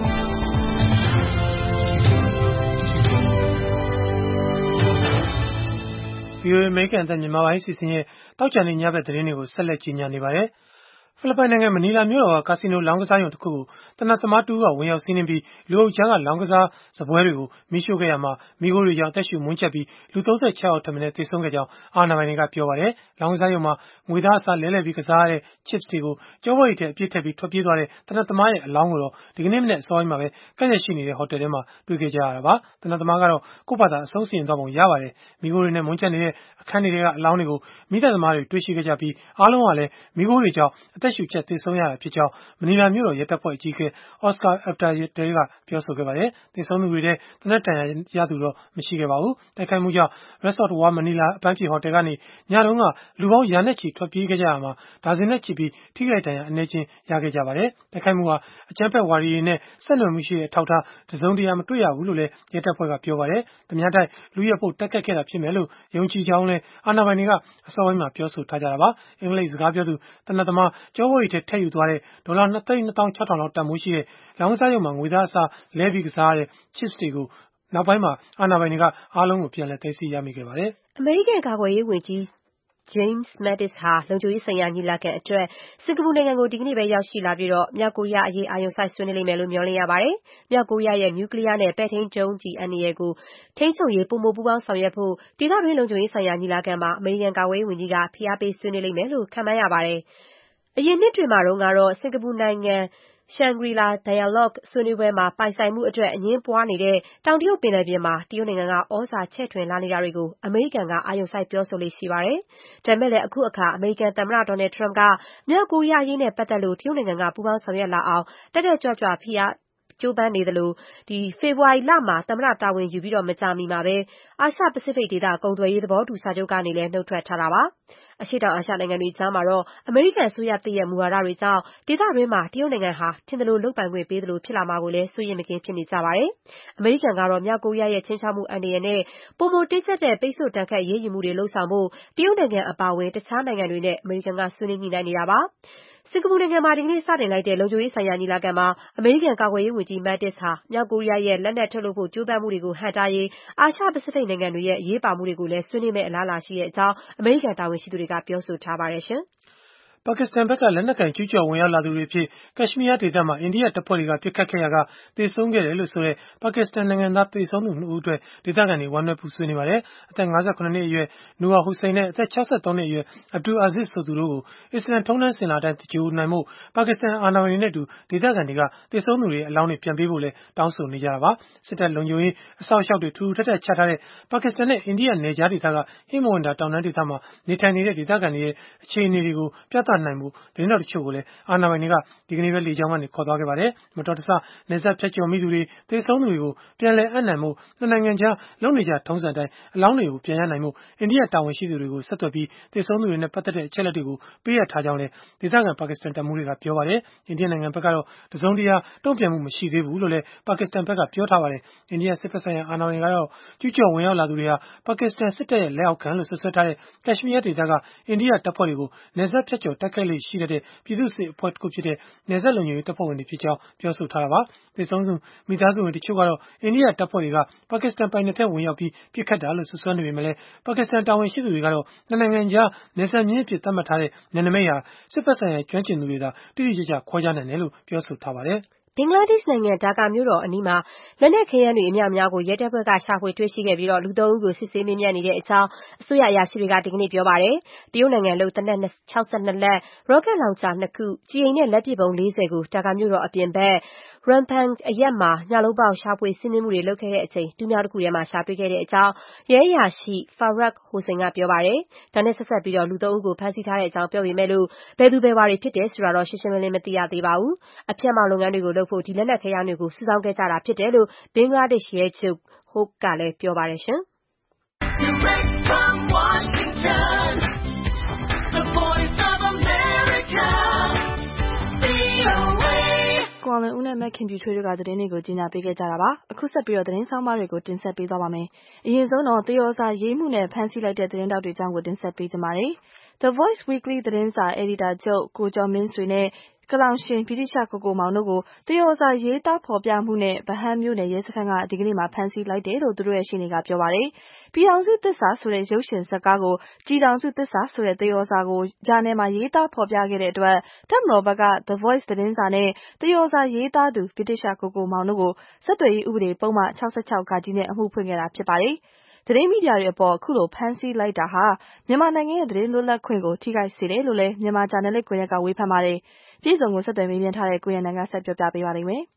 VOA အမေရိကန်အသံမြန်မာပိုင်းအစီအစဉ်ရဲ့တောက်ချန်နေညဘက်သတင်းတွေကိုဆက်လက်ကြီးညာနေပါတယ်။ဖိလစ်ပိုင်နိုင်ငံမနီလာမြို့တော်ကကာစီနိုလောင်းကစားရုံတစ်ခုကိုတနတ်သမားတူကဝင်ရောက်စီးနင်းပြီးလူအုပ်ကြားကလောင်းကစားစပွဲတွေကိုမီးရှို့ခဲ့ရမှာမိခိုးတွေကြောင့်အသက်ရှူမွန်းချက်ပြီးလူ36ယောက်ထပ်မံသေဆုံးခဲ့ကြောင်းအာဏာပိုင်တွေကပြောပါတယ်။လောင်းကစားရုံမှာငွေသားအစားလဲလှယ်ပြီးကစားရတဲ့ chips တွေကိုကြောပေါ်ရီထဲအပြည့်ထည့်ပြီးထွက်ပြေးသွားတဲ့တနတ်သမားရဲ့အလောင်းကိုတော့ဒီကနေ့မနေ့အစောပိုင်းမှာပဲကန့်ရက်ရှိနေတဲ့ဟိုတယ်ထဲမှာတွေ့ခဲ့ကြရတာပါ။တနတ်သမားကတော့ကိုယ့်ဘာသာအဆုံးစီရင်သွားပုံရပါတယ်။မိခိုးတွေနဲ့မွန်းချက်နေတဲ့အခန်းတွေကအလောင်းတွေကိုမိသက်သမားတွေတွေ့ရှိခဲ့ကြပြီးအားလုံးကလည်းမိခိုးတွေကြောင့်အသက်ရှူချက်သေဆုံးရတာဖြစ်ကြောင်းမနီလာမြို့တော်ရဲတပ်ဖွဲ့အကြီးအကဲ Oscar Abdiel ကပြောဆိုခဲ့ပါတယ်။သေဆုံးသူတွေထဲသေနတ်ဒဏ်ရာရသူတော့မရှိခဲ့ပါဘူး။တိုက်ခိုက်မှုကြောင့် Resort World Manila အပန်းဖြေဟိုတယ်ကနေညတုန်းကလူပေါင်းရာနဲ့ချီထွက်ပြေးခဲ့ကြရမှာဒါဇင်နဲ့ချီပြီးထိခိုက်ဒဏ်ရာအနည်းချင်းရခဲ့ကြပါတယ်။တိုက်ခိုက်မှုဟာအကြမ်းဖက်ဝါဒီတွေနဲ့ဆက်နွယ်မှုရှိတဲ့အထောက်အထားတစုံတရာမတွေ့ရဘူးလို့လည်းရဲတပ်ဖွဲ့ကပြောပါတယ်။ဓမြတိုက်လူရက်ဖို့တိုက်ခိုက်ခဲ့တာဖြစ်မယ်လို့ယုံကြည်ကြောင်းလည်းအာဏာပိုင်တွေကအစောပိုင်းမှာပြောဆိုထားကြတာပါ။အင်္ဂလိပ်စကားပြောသူတနတ်သမားကြောပေါ်ရီထဲထည့်ယူသွားတဲ့ဒေါ်လာ2,26,000 လောက်တန်ဖိုးရှိတဲ့လောင်းကစားရုံမှာငွေသားအစားလဲပြီးကစားရတဲ့ chips တွေကိုနောက်ပိုင်းမှာအာဏာပိုင်တွေကအားလုံးကိုပြန်လည်သိမ်းဆည်းရမိခဲ့ပါတယ်။အမေရိကန်ကာကွယ်ရေးဝန်ကြီး James Mattis ဟာလုံခြုံရေးဆိုင်ရာညီလာခံအတွက်စင်ကာပူနိုင်ငံကိုဒီကနေ့ပဲရောက်ရှိလာပြီးမြောက်ကိုရီးယားအရေးအာရုံစိုက်ဆွေးနွေးလိမ့်မယ်လို့မျှော်လင့်ရပါတယ်။မြောက်ကိုရီးယားရဲ့နျူကလ িয়ার နဲ့ပဲ့ထိန်းဒုံးကျည်အန္တရာယ်ကိုထိန်းချုပ်ရေးပိုမိုပူးပေါင်းဆောင်ရွက်ဖို့ဒေသတွင်းလုံခြုံရေးဆိုင်ရာညီလာခံမှာအမေရိကန်ကာကွယ်ရေးဝန်ကြီးကဖိအားပေးဆွေးနွေးလိမ့်မယ်လို့ခန့်မှန်းရပါတယ်။အရင်နှစ်တွေမှာကတော့စင်ကာပူနိုင်ငံShangri-La Dialogue ဆွေးနွေးပွဲမှာပိုင်ဆိုင်မှုအတွက်အငြင်းပွားနေတဲ့တောင်တရုတ်ပင်လယ်ပြင်မှာတရုတ်နိုင်ငံကဩဇာချဲ့ထွင်လာနေတာတွေကိုအမေရိကန်ကအာရုံစိုက်ပြောဆိုလေ့ရှိပါတယ်။ဒါပေမဲ့လည်းအခုအခါအမေရိကန်သမ္မတ Donald Trump ကမြောက်ကိုရီးယားအရေးနဲ့ပတ်သက်လို့တရုတ်နိုင်ငံကပူးပေါင်းဆောင်ရွက်လာအောင်တက်တက်ကြွကြွဖိကြိုးပမ်းနေသလိုဖေဖော်ဝါရီလမှာသမ္မတတာဝန်ယူပြီးမကြာမီမှာပဲအာရှပစိဖိတ်ဒေသကုန်သွယ်ရေးသဘောတူစာချုပ်ကနေလည်းနုတ်ထွက်ထားတာပါ။အရှေ့တောင်အာရှနိုင်ငံတွေကြားမှာတော့အမေရိကန်အစိုးရသစ်ရဲ့မူဝါဒတွေကြောင့်ဒေသတွင်းမှာတရုတ်နိုင်ငံဟာထင်သလိုလုပ်ပိုင်ခွင့်ပေးသလိုဖြစ်လာမှာကိုလည်းစိုးရိမ်မကင်းဖြစ်နေကြပါတယ်။အမေရိကန်ကတော့မြောက်ကိုရီးယားရဲ့ခြိမ်းခြောက်မှုအန္တရာယ်နဲ့ပိုမိုတင်းကျပ်တဲ့ပိတ်ဆို့ဒဏ်ခတ်အရေးယူမှုတွေလုပ်ဆောင်ဖို့တရုတ်နိုင်ငံအပါအဝင်တခြားနိုင်ငံတွေနဲ့အမေရိကန်ကဆွေးနွေးညှိနှိုင်းနေတာပါ။စင်ကာပူနိုင်ငံမှာဒီကနေ့စတင်လိုက်တဲ့လုံခြုံရေးဆိုင်ရာညီလာခံမှာအမေရိကန်ကာကွယ်ရေးဝန်ကြီး Mattis ဟာမြောက်ကိုရီးယားရဲ့လက်နက်ထုတ်လုပ်ဖို့ကြိုးပမ်းမှုတွေကိုဟန့်တားရေးအာရှပစိဖိတ်နိုင်ငံတွေရဲ့အရေးပါမှုတွေကိုလည်းဆွေးနွေးမယ့်အလားအလာရှိတဲ့အကြောင်းအမေရိကန်တာဝန်ရှိသူတွေကပြောဆိုထားပါတယ်။ပါကစ္စတန်ဘက်ကလက်နက်ကိုင်ကျူးကျော်ဝင်ရောက်လာသူတွေအဖြစ်ကက်ရှ်မီးယားဒေသမှာအိန္ဒိယတပ်ဖွဲ့တွေကပစ်ခတ်ခဲ့ရာကသေဆုံးခဲ့တယ်လို့ဆိုတဲ့ပါကစ္စတန်နိုင်ငံသားသေဆုံးသူ2ဦးအတွက်ဒေသခံတွေဝမ်းနည်းပူဆွေးနေပါတယ်။အသက်58နှစ်အရွယ်နူဝါဟူစိန်နဲ့အသက်63နှစ်အရွယ်အဗ်ဒူအာဇစ်ဆိုသူတို့ကိုအစ္စလမ်ထုံးတမ်းစင်လာတိုင်းတကြိုနိုင်မှုပါကစ္စတန်အာဏာပိုင်တွေနဲ့အတူဒေသခံတွေကသေဆုံးသူတွေရဲ့အလောင်းတွေပြန်ပေးဖို့လည်းတောင်းဆိုနေကြတာပါ။စစ်တပ်လုံခြုံရေးအစောင့်အရှောက်တွေထူထပ်ထပ်ချထားတဲ့ပါကစ္စတန်နဲ့အိန္ဒိယနယ်ခြားဒေသကဟိမဝန္တာတောင်တန်းဒေသမှာနေထိုင်နေတဲ့ဒေသခံတွေရဲ့အခြေအနေတွေကိုပြသနိုင်မှုသတင်းတော်တချို့ကိုလည်းအာဏာပိုင်တွေကဒီကနေ့ပဲလေကြောင်းကနေခေါ်သွားခဲ့ပါတယ်။မတော်တဆနယ်စပ်ဖြတ်ကျော်မိသူတွေသေဆုံးသူတွေကိုပြန်လည်အပ်နှံမှုနှစ်နိုင်ငံကြားလုပ်နေကြထုံးစံတိုင်းအလောင်းတွေကိုပြန်ရနိုင်မှုအိန္ဒိယတာဝန်ရှိသူတွေကိုဆက်သွယ်ပြီးသေဆုံးသူတွေနဲ့ပတ်သက်တဲ့အချက်အလက်တွေကိုပေးအပ်ထားကြောင်းလည်းဒေသခံပါကစ္စတန်တပ်မှူးတွေကပြောပါတယ်။အိန္ဒိယနိုင်ငံဘက်ကတော့တစုံတရာတုံ့ပြန်မှုမရှိသေးဘူးလို့လည်းပါကစ္စတန်ဘက်ကပြောထားပါတယ်။အိန္ဒိယစစ်ဘက်ဆိုင်ရာအာဏာပိုင်တွေကတော့ကျူးကျော်ဝင်ရောက်လာသူတွေဟာပါကစ္စတန်စစ်တပ်ရဲ့လက်အောက်ခံလို့ဆွဆွဲထားတဲ့ကက်ရှ်မီးယားဒေသကအိန္ဒိယတပ်ဖွဲ့တွေကိုနယ်စပ်ဖြတ်ကျော်တိုက်ခိုက်လေ့ရှိတဲ့ပြည်သူ့စစ်အဖွဲ့တစ်ခုဖြစ်တဲ့နယ်စပ်လုံခြုံရေးတပ်ဖွဲ့ဝင်တွေဖြစ်ကြောင်းပြောဆိုထားတာပါ။သေဆုံးသူမိသားစုဝင်တချို့ကတော့အိန္ဒိယတပ်ဖွဲ့တွေကပါကစ္စတန်ပိုင်နက်ထဲဝင်ရောက်ပြီးပစ်ခတ်တာလို့ဆွဆွဲနေပေမဲ့လည်းပါကစ္စတန်တာဝန်ရှိသူတွေကတော့နှစ်နိုင်ငံကြားနယ်စပ်မျဉ်းအဖြစ်သတ်မှတ်ထားတဲ့နယ်နိမိတ်ဟာစစ်ဘက်ဆိုင်ရာကျွမ်းကျင်သူတွေသာတိတိကျကျခွဲခြားနိုင်တယ်လို့ပြောဆိုထားပါတယ်။ဘင်္ဂလားဒေ့ရှ်နိုင်ငံဒါကာမြို့တော်အနီးမှာလက်နက်ခဲယမ်းတွေအများအပြားကိုရဲတပ်ဖွဲ့ကရှာဖွေတွေ့ရှိခဲ့ပြီးလူ3ဦးကိုစစ်ဆေးမေးမြန်းနေတဲ့အကြောင်းအစိုးရအရာရှိတွေကဒီကနေ့ပြောပါတယ်။တရုတ်နိုင်ငံလုပ်သေနတ်62လက်၊ ရော့ကက်လောင်ချာ2ခု၊ ကျည်အိမ်နဲ့လက်ပစ်ဗုံး40ကိုဒါကာမြို့တော်အပြင်ဘက် Rampang အရပ်မှာညလုံးပေါက်ရှာဖွေစီးနင်းမှုတွေလုပ်ခဲ့ချိန်တူးမြောင်းတခုထဲမှာရှာတွေ့ခဲ့တဲ့အကြောင်းရဲအရာရှိ Farrukh Hossain ကပြောပါတယ်။ဒါနဲ့ဆက်စပ်ပြီးလူ3ဦးကိုဖမ်းဆီးထားတဲ့အကြောင်းပြောပေမဲ့ဘယ်သူဘယ်ဝါတွေဖြစ်တယ်ဆိုတာတော့ရှင်းရှင်းလင်းလင်းမသိရသေးပါဘူး။အဖျက်အမှောင့်လုပ်ငန်းတွေကိုလုပ်ဖို့ဒီလက်နက်ခဲယမ်းတွေကိုစုဆောင်းခဲ့ကြတာဖြစ်တယ်လို့ဘင်္ဂလားဒေ့ရှ်ရဲချုပ် Hoque ကလည်းပြောပါတယ်။ Direct from Washington, the voice of America, VOA. ကိုအောင်လွင်ဦးနဲ့မခင်ဖြူထွေးတို့ကသတင်းတွေကိုကြီးညာပေးခဲ့ကြတာပါ။အခုဆက်ပြီးသတင်းဆောင်မတွေကိုတင်ဆက်ပေးသွားပါမယ်။အရင်ဆုံးတော့သရော်စာရေးမှုနဲ့ဖမ်းဆီးလိုက်တဲ့သတင်းတောက်တွေအကြောင်းကိုတင်ဆက်ပေးကြပါမယ်။ The Voice Weekly သတင်းစာအယ်ဒီတာချုပ်ကိုကျော်မင်းဆွေနဲ့ကလောင်ရှင်ဗြိတိသျှကိုကိုမောင်တို့ကိုသရော်စာရေးသားဖော်ပြမှုနဲ့ဗဟန်းမြို့နယ်ရဲစခန်းကဒီကနေ့မှဖမ်းဆီးလိုက်တယ်လို့သူတို့ရဲ့ရှေ့နေကပြောပါတယ်။ပြည်ထောင်စုသစ္စာဆိုတဲ့ရုပ်ရှင်ဇာတ်ကားကိုကြည်ထောင်စုသစ္စာဆိုတဲ့သရော်စာကိုဂျာနယ်မှာရေးသားဖော်ပြခဲ့တဲ့အတွက်တပ်မတော်ဘက်က The Voice သတင်းစာနဲ့သရော်စာရေးသားသူဗြိတိသျှကိုကိုမောင်တို့ကိုဆက်သွယ်ရေးဥပဒေပုဒ်မ66 (ဃ) နဲ့အမှုဖွင့်ခဲ့တာဖြစ်ပါတယ်။သတင်းမီဒီယာတွေအပေါ်အခုလိုဖမ်းဆီးလိုက်တာဟာမြန်မာနိုင်ငံရဲ့သတင်းလွတ်လပ်ခွင့်ကိုထိခိုက်စေတယ်လို့လည်းမြန်မာဂျာနယ်လစ်ကွန်ရက်ကဝေဖန်ပါတယ်။ပြည်စုံကိုဆက်သွယ်မေးမြန်းထားတဲ့ကိုရန်နိုင်ကဆက်ပြောပြပေးပါမယ်။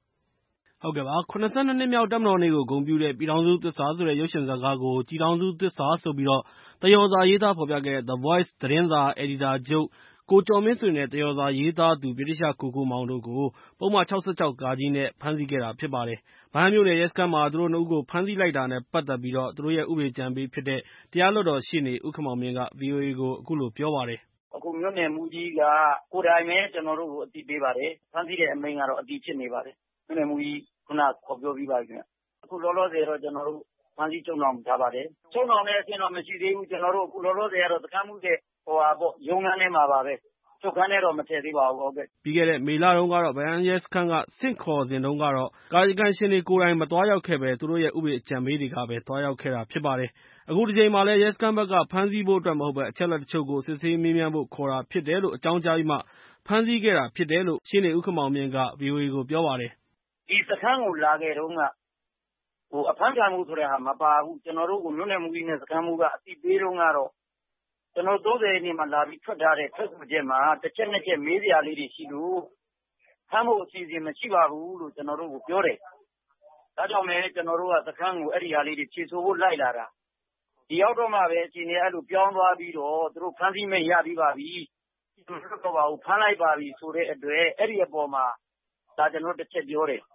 82 နှစ်မြောက်တပ်မတော်နေ့ကိုဂုဏ်ပြုတဲ့ပြည်ထောင်စုသစ္စာဆိုတဲ့ရုပ်ရှင်ဇာတ်ကားကိုကြည်ထောင်စုသစ္စာဆိုပြီးသရော်စာရေးသားဖော်ပြခဲ့တဲ့ The Voice သတင်းစာအယ်ဒီတာချုပ်ကိုကျော်မင်းဆွေနဲ့သရော်စာရေးသားသူဗြိတိသျှကိုကိုမောင်တို့ကိုပုဒ်မ66 (ဃ) နဲ့ဖမ်းဆီးခဲ့တာဖြစ်ပါတယ်။ ဗဟန်းမြို့နယ်ရဲစခန်းမှာသူတို့နှစ်ဦးကိုဖမ်းဆီးလိုက်တာနဲ့ပတ်သက်ပြီးသူတို့ရဲ့ဥပဒေအကြံပေးဖြစ်တဲ့တရားလွှတ်တော်ရှေ့နေဦးခင်မောင်မြင့်က ဗွီအိုအေကိုအခုလိုပြောပါတယ်။ "အခုမြို့နယ်မှူးကြီးကကိုယ်တိုင်ပဲကျနော်တို့ကိုအသိပေးပါတယ်။ဖမ်းဆီးတဲ့အမိန့်ကတော့အတည်ဖြစ်နေပါတယ်။မြို့နယ်မှူးကြီးခုနခေါ်ပြောပြီးပါပြီခင်ဗျ။အခုလောလောဆယ်တော့ကျနော်တို့ဖမ်းဆီးချုပ်နှောင်ထားပါတယ်။ချုပ်နှောင်တဲ့အဆင့်တော့မရှိသေးဘူး။ကျနော်တို့အခုလောလောဆယ်ကတော့စခန်းမှူးရဲ့ရုံးခန်းထဲမှာပါပဲ။ချုပ်ခန်းထဲတော့မထည့်သေးပါဘူး။ပြီးခဲ့တဲ့မေလတုန်းကတော့ဗဟန်းရဲစခန်းကဆင့်ခေါ်စဉ်တုန်းကတော့ကာယကံရှင်တွေကိုယ်တိုင်မသွားရောက်ခဲ့ဘဲသူတို့ရဲ့ဥပဒေအကြံပေးတွေကပဲသွားရောက်ခဲ့တာဖြစ်ပါတယ်။ အခုတကြိမ်မှာလည်းရဲစခန်းဘက်ကဖမ်းဆီးဖို့အတွက်မဟုတ်ဘဲအချက်အလက်တချို့ကိုစစ်ဆေးမေးမြန်းဖို့ခေါ်တာဖြစ်တယ်လို့အကြောင်းကြားပြီးမှဖမ်းဆီးခဲ့တာဖြစ်တယ်လို့ရှေ့နေဦးခင်မောင်မြင့်က ဗွီအိုအေကိုပြောပါတယ်။"ဒီစခန်းကိုလာခဲ့တုန်းကအဖမ်းခံဖို့ဆိုတဲ့ဟာမပါဘူး။ကျနော်တို့ကိုမြို့နယ်မှူးကြီးနဲ့စခန်းမှူးကအသိပေးတုန်းကတော့ကျနော်တို့30ရက်နေ့မှာလာပြီးထွက်ထားတဲ့ထွက်ဆိုချက်မှာတစ်ချက်နှစ်ချက်မေးစရာလေးတွေရှိလို့ဖမ်းဖို့အစီအစဉ်မရှိပါဘူးလို့ကျနော်တို့ကိုပြောတယ်။ဒါကြောင့်လည်းကျနော်တို့ကစခန်းကိုအဲ့ဒီဟာလေးတွေဖြေဆိုဖို့လိုက်လာတာ။ဒီရောက်တော့မှပဲအခြေအနေအဲ့လိုပြောင်းသွားပြီးတော့သူတို့ဖမ်းဆီးမိန့်ရပြီးပါပြီ။မလွတ်တော့ပါဘူးဖမ်းလိုက်ပါပြီဆိုတဲ့အတွက်အဲ့ဒီအပေါ်မှာဒါကျနော်တို့တစ်ချက်ပြောတယ်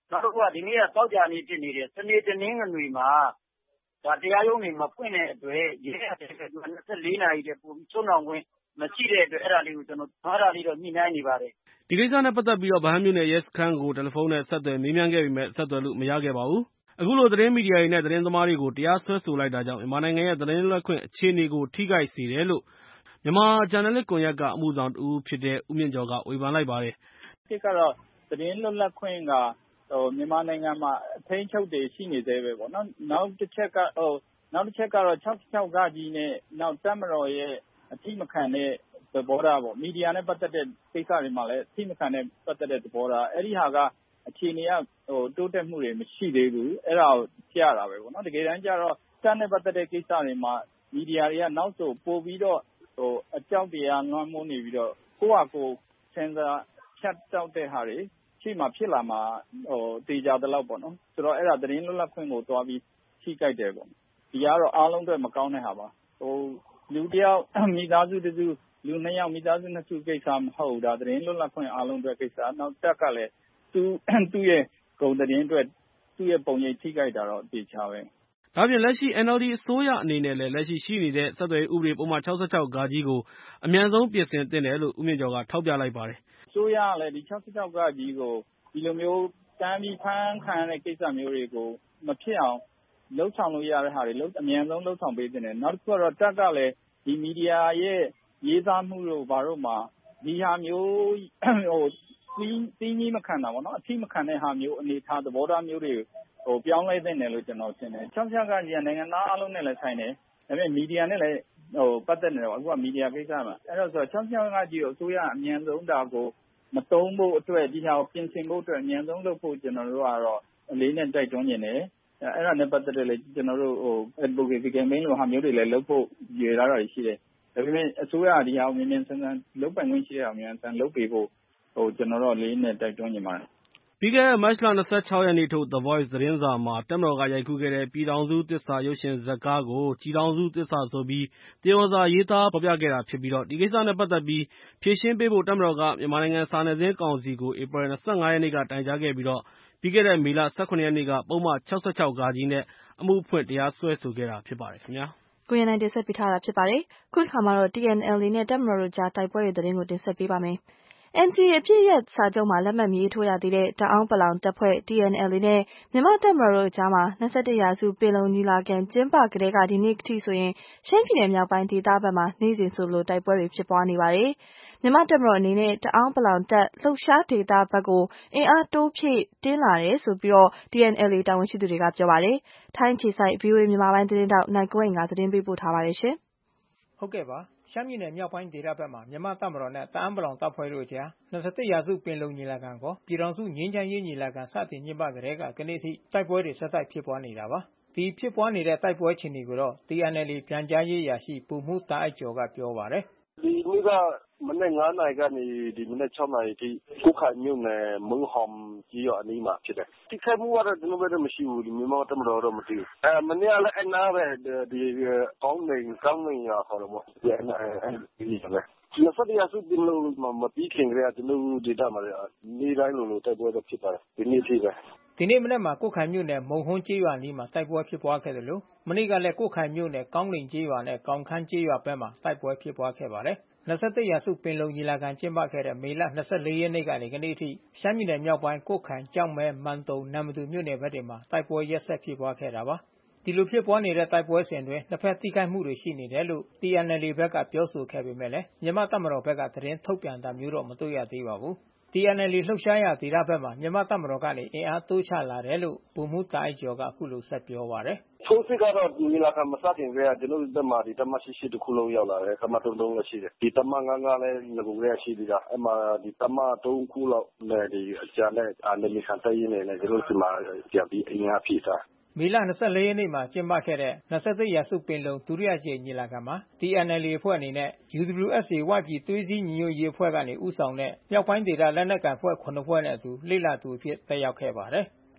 နောက်တစ်ခုကဒီနေ့ကတောက်ကြနေဖြစ်နေတယ်စနေတနင်္ဂနွေမှာဒါတရားရုံးတွေမဖွင့်တဲ့အတွက်ရဲရတယ်က24နာရီတည်းပို့ပြီးချုံအောင်ခွင့်မရှိတဲ့အတွက်အဲ့ဒါလေးကိုကျွန်တော်အားဒါလေးတော့ညှိနှိုင်းနေပါတယ်ဒီကိစ္စနဲ့ပတ်သက်ပြီးတော့ဗဟန်းမြို့နယ်ရဲစခန်းကိုတယ်လီဖုန်းနဲ့ဆက်သွယ်မေးမြန်းခဲ့ပေမဲ့ဆက်သွယ်လို့မရခဲ့ပါဘူးအခုလိုသတင်းမီဒီယာတွေနဲ့သတင်းသမားတွေကိုတရားစွဲဆိုလိုက်တာကြောင့်မြန်မာနိုင်ငံရဲ့သတင်းလွတ်လပ်ခွင့်အခြေအနေကိုထိခိုက်စေတယ်လို့မြန်မာဂျာနယ်လစ်ကွန်ရက်ကအမှုဆောင်တဦးဖြစ်တဲ့ဦးမြင့်ကျော်ကဝေဖန်လိုက်ပါတယ်တစ်ကတော့သတင်းလွတ်လပ်ခွင့်ကမြန်မာနိုင်ငံမှာအထိန်းချုပ်တွေရှိနေသေးပဲပေါ့နော်နောက်တစ်ချက်ကတော့66ကကြီးနဲ့နောက်တပ်မတော်ရဲ့အထိမခံတဲ့သဘောထားပေါ့မီဒီယာနဲ့ပတ်သက်တဲ့ကိစ္စတွေမှာလည်းအထိမခံတဲ့ပတ်သက်တဲ့သဘောထားအဲ့ဒီဟာကအခြေအနေကတိုးတက်မှုတွေမရှိသေးဘူးအဲ့ဒါကိုပြရတာပဲပေါ့နော်တကယ်တမ်းကျတော့တပ်နဲ့ပတ်သက်တဲ့ကိစ္စတွေမှာမီဒီယာတွေကနောက်ဆိုပို့ပြီးတော့အကြောက်တရားလွှမ်းမိုးနေပြီးတော့ကိုယ့်ဟာကိုယ်စင်စာဖြတ်တောက်တဲ့ဟာတွေရှိမှဖြစ်လာမှာတေချာတဲ့လောက်ပေါ့နော်ဆိုတော့အဲ့ဒါသတင်းလွတ်လပ်ခွင့်ကိုတွားပြီးထိကြိုက်တယ်ပေါ့ဒီကတော့အားလုံးအတွက်မကောင်းတဲ့ဟာပါလူတယောက်မိသားစုတစုလူနှစ်ယောက်မိသားစုနှစ်စုကိစ္စမဟုတ်ဒါသတင်းလွတ်လပ်ခွင့်အားလုံးအတွက်ကိစ္စနောက်တက်ကလည်းသူ့ရဲ့ဂုဏ်သတင်းအတွက်သူ့ရဲ့ပုံရိပ်ထိကြိုက်တာတော့တေချာပဲဒါပြင်လက်ရှိ NLD အစိုးရအနေနဲ့လည်းလက်ရှိရှိနေတဲ့ဆက်သွယ်ရေးဥပဒေပုံမှန်66ဂါကြီးကိုအမြန်ဆုံးပြင်ဆင်သင့်တယ်လို့ဦးမြင့်ကျော်ကထောက်ပြလိုက်ပါတယ်အစိုးရကလည်းဒီ66ဂါကြီးကိုဒီလိုမျိုးတန်းပြီးဖမ်းခံရတဲ့ကိစ္စမျိုးတွေကိုမဖြစ်အောင်လှုပ်ဆောင်လို့ရတဲ့ဟာတွေအမြန်ဆုံးလှုပ်ဆောင်ပေးသင့်တယ်နောက်တစ်ခုကတော့တက်ကလည်းဒီမီဒီယာရဲ့ရေးသားမှုတို့ဘာတို့မှာဒီဟာမျိုးတီးကြီးမခံတာပေါ့နော်အထိမခံတဲ့ဟာမျိုးအနေထားသဘောထားမျိုးတွေပြောင်းလဲသင့်တယ်လို့ကျွန်တော်ထင်တယ်66ကကြီးကနိုင်ငံသားအားလုံးနဲ့လည်းဆိုင်တယ်ဒါပေမဲ့မီဒီယာနဲ့လည်းပတ်သက်နေတယ်အခုကမီဒီယာကိစ္စမှာအဲ့တော့ဆို66ကကြီးကိုအစိုးရအမြန်ဆုံးဒါကိုမတုံးဖို့အတွက်ဒီဟာကိုပြင်ဆင်ဖို့အတွက်အမြန်ဆုံးလုပ်ဖို့ကျွန်တော်တို့ကတော့အလေးနဲ့တိုက်တွန်းနေတယ်အဲ့ဒါနဲ့ပတ်သက်တယ်လေကျွန်တော်တို့advocacy campaign လိုဟာမျိုးတွေလည်းလုပ်ဖို့ရည်ရတာရှိတယ်ဒါပေမဲ့အစိုးရဒီဟာကိုမြန်မြန်ဆန်ဆန်လုပ်ပိုင်ခွင့်ရှိတဲ့အောင်မြန်ဆန်လုပ်ပေးဖို့ကျွန်တော်တို့လေးနဲ့တိုက်တွန်းနေပါတယ်ပြီးခဲ့တဲ့မတ်လ26ရက်နေ့ထုတ် The Voice သတင်းစာမှာတပ်မတော်ကရိုက်ကူးခဲ့တဲ့ပြည်ထောင်စုသစ္စာရုပ်ရှင်ဇာတ်ကားကိုကြည်ထောင်စုသစ္စာဆိုပြီးသရော်စာရေးသားဖော်ပြခဲ့တာဖြစ်ပြီးဒီကိစ္စနဲ့ပတ်သက်ပြီးဖြေရှင်းပေးဖို့တပ်မတော်ကမြန်မာနိုင်ငံစာနယ်ဇင်းကောင်စီကိုဧပြီ25ရက်နေ့ကတိုင်ကြားခဲ့ပြီးပြီးခဲ့တဲ့မေလ18ရက်နေ့ကပုဒ်မ66ဂါကြီးနဲ့အမှုဖွင့်တရားစွဲဆိုခဲ့တာဖြစ်ပါတယ်ခင်ဗျာကိုရနိုင်တင်ဆက်ပေးထားတာဖြစ်ပါတယ်ခုခါမှာတော့ TNLA နဲ့တပ်မတော်တို့ကြားတိုက်ပွဲတွေသတင်းကိုတင်ဆက်ပေးပါမယ်NCA အပြည့်ရဲ့စာချုပ်မှာလက်မှတ်ရေးထိုးရသေးတဲ့တအောင်းပလောင်တပ်ဖွဲ့ TNLA နဲ့မြန်မာတပ်မတော်တို့ကြားမှာ21ရာစုပင်လုံညီလာခံကျင်းပကြတဲ့ကဒီနေ့ထိဆိုရင်ရှမ်းပြည်နယ်မြောက်ပိုင်းဒေသဘက်မှာနေ့စဉ်ဆိုလိုတိုက်ပွဲတွေဖြစ်ပွားနေပါတယ်။မြန်မာတပ်မတော်အနေနဲ့တအောင်းပလောင်တပ်လှုပ်ရှားဒေသဘက်ကိုအင်အားတိုးဖြည့်တင်းလာတယ်ဆိုပြီးTNLA တာဝန်ရှိသူတွေကပြောပါတယ်။ထိုင်းခြေဆိုင် VOA မြန်မာပိုင်းသတင်းတောက်နိုင်ကွန်းကသတင်းပေးပို့ထားပါတယ်ရှင်။ဟုတ်ကဲ့ပါရှမ်းပြည်နယ်မြောက်ပိုင်းဒေသဘက်မှာမြန်မာတပ်မတော်နဲ့တအန်းပလောင်တပ်ဖွဲ့တို့ကြား21ရာစုပင်လုံညီလာခံကိုပြည်ထောင်စုငြိမ်းချမ်းရေးညီလာခံစတင်ကျင်းပကြတဲ့ကနေ့ထိတိုက်ပွဲတွေဆက်တိုက်ဖြစ်ပွားနေတာပါဒီဖြစ်ပွားနေတဲ့တိုက်ပွဲအခြေအနေကိုတော့ TNLA ပြန်ကြားရေးရာရှိပူမှုတာအိုက်ကျော်ကပြောပါတယ်ဒီနေ့ကမနေ့9နာရီကနေဒီမနေ့6နာရီထိကုခိုင်မြို့နယ်မုံဟောမ်ကြီးရအနီးမှာဖြစ်တယ်တိခိုက်မှုကတော့ကျွန်တော်တို့မရှိဘူးဒီမြန်မာတပ်မတော်တော့မသိဘူးမနေ့ကလည်းအနားပဲဒီကောင်းနေရခေါ်တော့ပေါ့ဒီအနားဒီပဲ21ရာစုပင်လုံမပြီးခင်ကတည်းကကျွန်တော်ဒေတာမှာနေ့တိုင်းလိုတိုက်ပွဲတော့ဖြစ်ပါတယ်ဒီနေ့ထိပဲဒီနေ့မနက်မှာကုခိုင်မြို့နယ်မုံဟုံးကျေးရွာနီးမှာတိုက်ပွဲဖြစ်ပွားခဲ့တယ်လို့မနေ့ကလည်းကုခိုင်မြို့နယ်ကောင်းလိန်ကျေးရွာနဲ့ကောင်ခမ်းကျေးရွာဘက်မှာတိုက်ပွဲဖြစ်ပွားခဲ့ပါတယ်21ရာစုပင်လုံညီလာခံကျင်းပခဲ့တဲ့မေလ24ရက်နေ့ကနေကနေ့ထိရှမ်းပြည်နယ်မြောက်ပိုင်းကုခိုင်ကြောက်မဲမန်တုံနမ်မတူမြို့နယ်ဘက်တွေမှာတိုက်ပွဲရက်ဆက်ဖြစ်ပွားခဲ့တာပါဒီလိုဖြစ်ပွားနေတဲ့တိုက်ပွဲစဉ်တွင်နှစ်ဖက်ထိခိုက်မှုတွေရှိနေတယ်လို့ TNLA ဘက်ကပြောဆိုခဲ့ပေမဲ့မြန်မာတပ်မတော်ဘက်ကသတင်းထုတ်ပြန်တာမျိုးတော့မတွေ့ရသေးပါဘူးTNLA လှုပ်ရှားရာဒေသဘက်မှာမြန်မာတပ်မတော်ကနေအင်အားတိုးချလာတယ်လို့ဗိုလ်မှူးတာအိုက်ကျော်ကအခုလိုဆက်ပြောပါတယ်ထိုးစစ်ကတော့ညီလာခံမစတင်ကြကျွန်တော်တို့ဘက်မှာဒီတမရှိတခုလုံးရောက်လာတယ်ကမတုံးလည်းရှိတယ်ဒီတမငါးလည်းငကူလည်းရှိသေးတာအဲ့မှာဒီတမ3ခုလောက်နဲ့ဒီအကြနဲ့အနေနဲ့ခံတရင်းနေကျွန်တော်တို့ဒီမှာပြန်ပြီးအင်အားဖြည့်တာမေလ24ရက်နေ့မှာကျင်းပခဲ့တဲ့21ရာစုပင်လုံဒုတိယကြိမ်ညီလာခံမှာ TNLA အဖွဲ့အနေနဲ့ UWSA ဝပြည်သွေးစည်းညီညွတ်ရေးအဖွဲ့ကနေဦးဆောင်တဲ့မြောက်ပိုင်းဒေသလက်နက်ကိုင်အဖွဲ့9ဖွဲ့နဲ့အတူလေ့လာသူအဖြစ်တက်ရောက်ခဲ့ပါတယ်။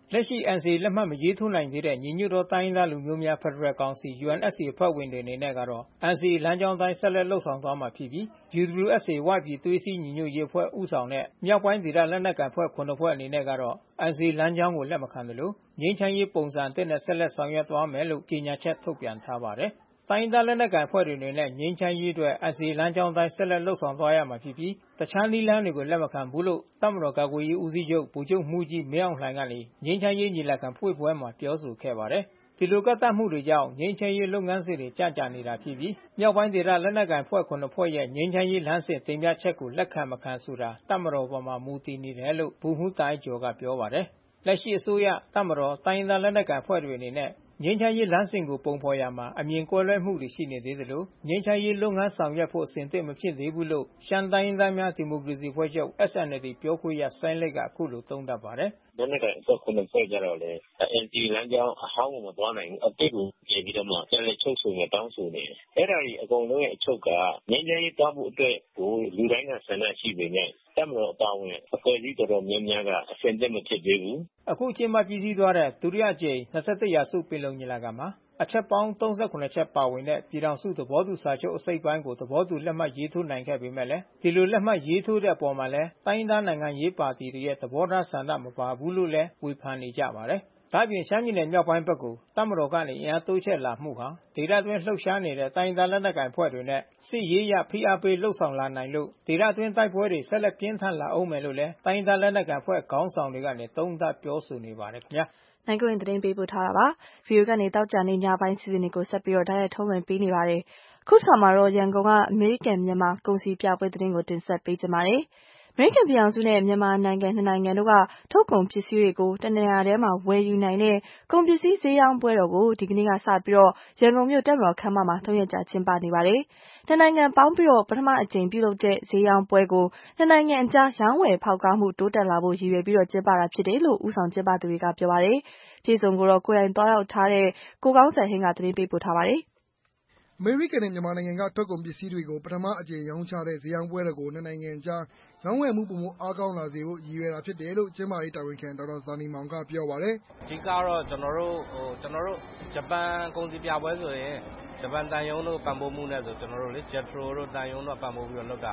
လက်ရှိ NCA လက်မှတ်မရေးထိုးနိုင်သေးတဲ့ညီညွတ်သောတိုင်းရင်းသားလူမျိုးများဖက်ဒရယ်ကောင်စီ UNFC အဖွဲ့ဝင်တွေအနေနဲ့ကတော့ NCA လမ်းကြောင်းအတိုင်းဆက်လက်လုပ်ဆောင်သွားမှာဖြစ်ပြီး UWSA ဝပြည်သွေးစည်းညီညွတ်ရေးအဖွဲ့ဦးဆောင်တဲ့မြောက်ပိုင်းဒေသလက်နက်ကိုင်အဖွဲ့9ဖွဲ့အနေနဲ့ကတော့ NCA လမ်းကြောင်းကိုလက်မခံသလိုငြိမ်းချမ်းရေးပုံစံအသစ်နဲ့ဆက်လက်ဆောင်ရွက်သွားမယ်လို့ကြေညာချက်ထုတ်ပြန်ထားပါတယ်။တိုင်းဒေသလက်နက်ကိုင်အဖွဲ့တွေအနေနဲ့ငြိမ်းချမ်းရေးအတွက် NCA လမ်းကြောင်းအတိုင်းဆက်လက်လုပ်ဆောင်သွားရမှာဖြစ်ပြီးတခြားနည်းလမ်းတွေကိုလက်မခံဘူးလို့တပ်မတော်ကာကွယ်ရေးဦးစီးချုပ်ဗိုလ်ချုပ်မှုကြီးမင်းအောင်လှိုင်ကနေငြိမ်းချမ်းရေးညီလာခံဖွင့်ပွဲမှာပြောဆိုခဲ့ပါတယ်။ဒီလိုကန့်သတ်မှုတွေကြောင့်ငြိမ်းချမ်းရေးလုပ်ငန်းစဉ်တွေကြန့်ကြာနေတာဖြစ်ပြီးမြောက်ပိုင်းဒေသလက်နက်ကိုင်အဖွဲ့9ဖွဲ့ရဲ့ငြိမ်းချမ်းရေးလမ်းစဉ်တင်ပြချက်ကိုလက်ခံမခံဆိုတာတပ်မတော်ပေါ်မှာမူတည်နေတယ်လို့ဗိုလ်မှူးတိုင်းကျော်ကပြောပါတယ်။လက်ရှိအစိုးရတပ်မတော်တိုင်းဒေသလက်နက်ကိုင်အဖွဲ့တွေအနေနဲ့ငြိမ်းချမ်းရေးလမ်းစဉ်ကိုပုံဖော်ရမှာအမြင်ကွဲလွဲမှုတွေရှိနေသေးသလိုငြိမ်းချမ်းရေးလုပ်ငန်းဆောင်ရွက်ဖို့အဆင်သင့်မဖြစ်သေးဘူးလို့ရှမ်းတိုင်းသားများဒီမိုကရေစီအဖွဲ့ချုပ် SNLD ပြောခွင့်ရစိုင်းလိတ်ကအခုလိုသုံးသပ်ပါတယ်။လက်နက်ကိုင်အဖွဲ့9ဖွဲ့ကြတော့လေ NCA လမ်းကြောင်းအဟောင်းကိုမသွားနိုင်ဘူးအသစ်ကိုပြင်ပြီးတော့မှပြန်လည်ချုပ်ဆိုနေတောင်းဆိုနေတယ်။အဲ့ဒါကြီးအကုန်လုံးရဲ့အချုပ်ကငြိမ်းချမ်းရေးတောင်းဖို့အတွက်ကိုလူတိုင်းကဆန္ဒရှိပေမဲ့တပ်မတော်အပါအဝင်အဖွဲ့အစည်းတော်တော်များများကအဆင်သင့်မဖြစ်သေးဘူး။အခုကျင်းပပြီးစီးသွားတဲ့ဒုတိယအကြိမ်21ရာစုပင်လုံညီလာခံမှာအချက်ပေါင်း38ချက်ပါဝင်တဲ့ပြည်ထောင်စုသဘောတူစာချုပ်အစိပ်ပိုင်းကိုသဘောတူလက်မှတ်ရေးထိုးနိုင်ခဲ့ပေမဲ့ဒီလိုလက်မှတ်ရေးထိုးတဲ့အပေါ်မှာလည်းတိုင်းသားနိုင်ငံရေးပါတီတွေရဲ့သဘောထားဆန္ဒမပါဘူးလို့လည်းဝေဖန်နေကြပါတယ်။ဒါ့အပြင်ရှမ်းပြည်နယ်မြောက်ပိုင်းဘက်ကိုတပ်မတော်ကနေအင်အားတိုးချဲ့လာမှုဟာဒေသတွင်းလှုပ်ရှားနေတဲ့တိုင်းသားလက်နက်ကိုင်ဖွဲ့တွေနဲ့စစ်ရေးရဖိအားပေးလှုပ်ဆောင်လာနိုင်လို့ဒေသတွင်းတိုက်ပွဲတွေဆက်လက်ပြင်းထန်လာအောင်မယ်လို့လည်းတိုင်းသားလက်နက်ကိုင်ဖွဲ့ခေါင်းဆောင်တွေကနေသုံးသပ်ပြောဆိုနေပါတယ်ခင်ဗျာ။နိုင်ကွန်းသတင်းပေးပို့ထားတာပါ။ VOA ကနေတောက်ကြနေညပိုင်းစီစဉ်တွေကိုဆက်ပြီးတော့တိုက်ရိုက်ထုတ်လွှင့်ပေးနေပါတယ်။ခုထောင်မှာတော့ရန်ကုန်ကအမေရိကန်မြန်မာကုန်စည်ပြပွဲသတင်းကိုတင်ဆက်ပေးကြပါမယ်။အမေရိကန်ပြည်ထောင်စုနဲ့မြန်မာနိုင်ငံနှစ်နိုင်ငံတို့ကထုတ်ကုန်ပစ္စည်းတွေကိုတနေရာထဲမှာဝယ်ယူနိုင်တဲ့ကုန်ပစ္စည်းဈေးရောင်းပွဲတော်ကိုဒီကနေ့ကစပြီးတော့ရန်ကုန်မြို့တပ်မတော်ခမ်းမမှာ3ရက်ကြာကျင်းပနေပါတယ်။နှစ်နိုင်ငံပေါင်းပြီးတော့ပထမအကြိမ်ပြုလုပ်တဲ့ဈေးရောင်းပွဲကိုနှစ်နိုင်ငံအကြားရောင်းဝယ်ဖောက်ကားမှုတိုးတက်လာဖို့ရည်ရွယ်ပြီးတော့ကျင်းပတာဖြစ်တယ်လို့ဦးဆောင်ကျင်းပသူတွေကပြောပါတယ်။ပြည်စုံကိုတော့ကိုယ်တိုင်သွားရောက်ထားတဲ့ကိုကောင်းစံဟင်းကသတင်းပေးပို့ထားပါတယ်။အမေရိကန်နဲ့မြန်မာနိုင်ငံကထုတ်ကုန်ပစ္စည်းတွေကိုပထမအကြိမ်ရောင်းချတဲ့ဈေးရောင်းပွဲတော်ကိုနှစ်နိုင်ငံကြားရောင်းဝယ်မှုပုံအားကောင်းလာစေဖို့ရည်ရွယ်တာဖြစ်တယ်လို့ကျင်းပရေးတာဝန်ခံဒေါက်တာဇာနီမောင်ကပြောပါတယ်။အဓိကတော့ကျွန်တော်တို့ဂျပန်ကုန်စည်ပြပွဲဆိုရင်ဂျပန်တန်ယုံတို့ပံ့ပိုးမှုနဲ့ဆိုကျွန်တော်တို့လေ Jetro တို့တန်ယုံတို့ပံ့ပိုးပြီးတော့လုပ်တာ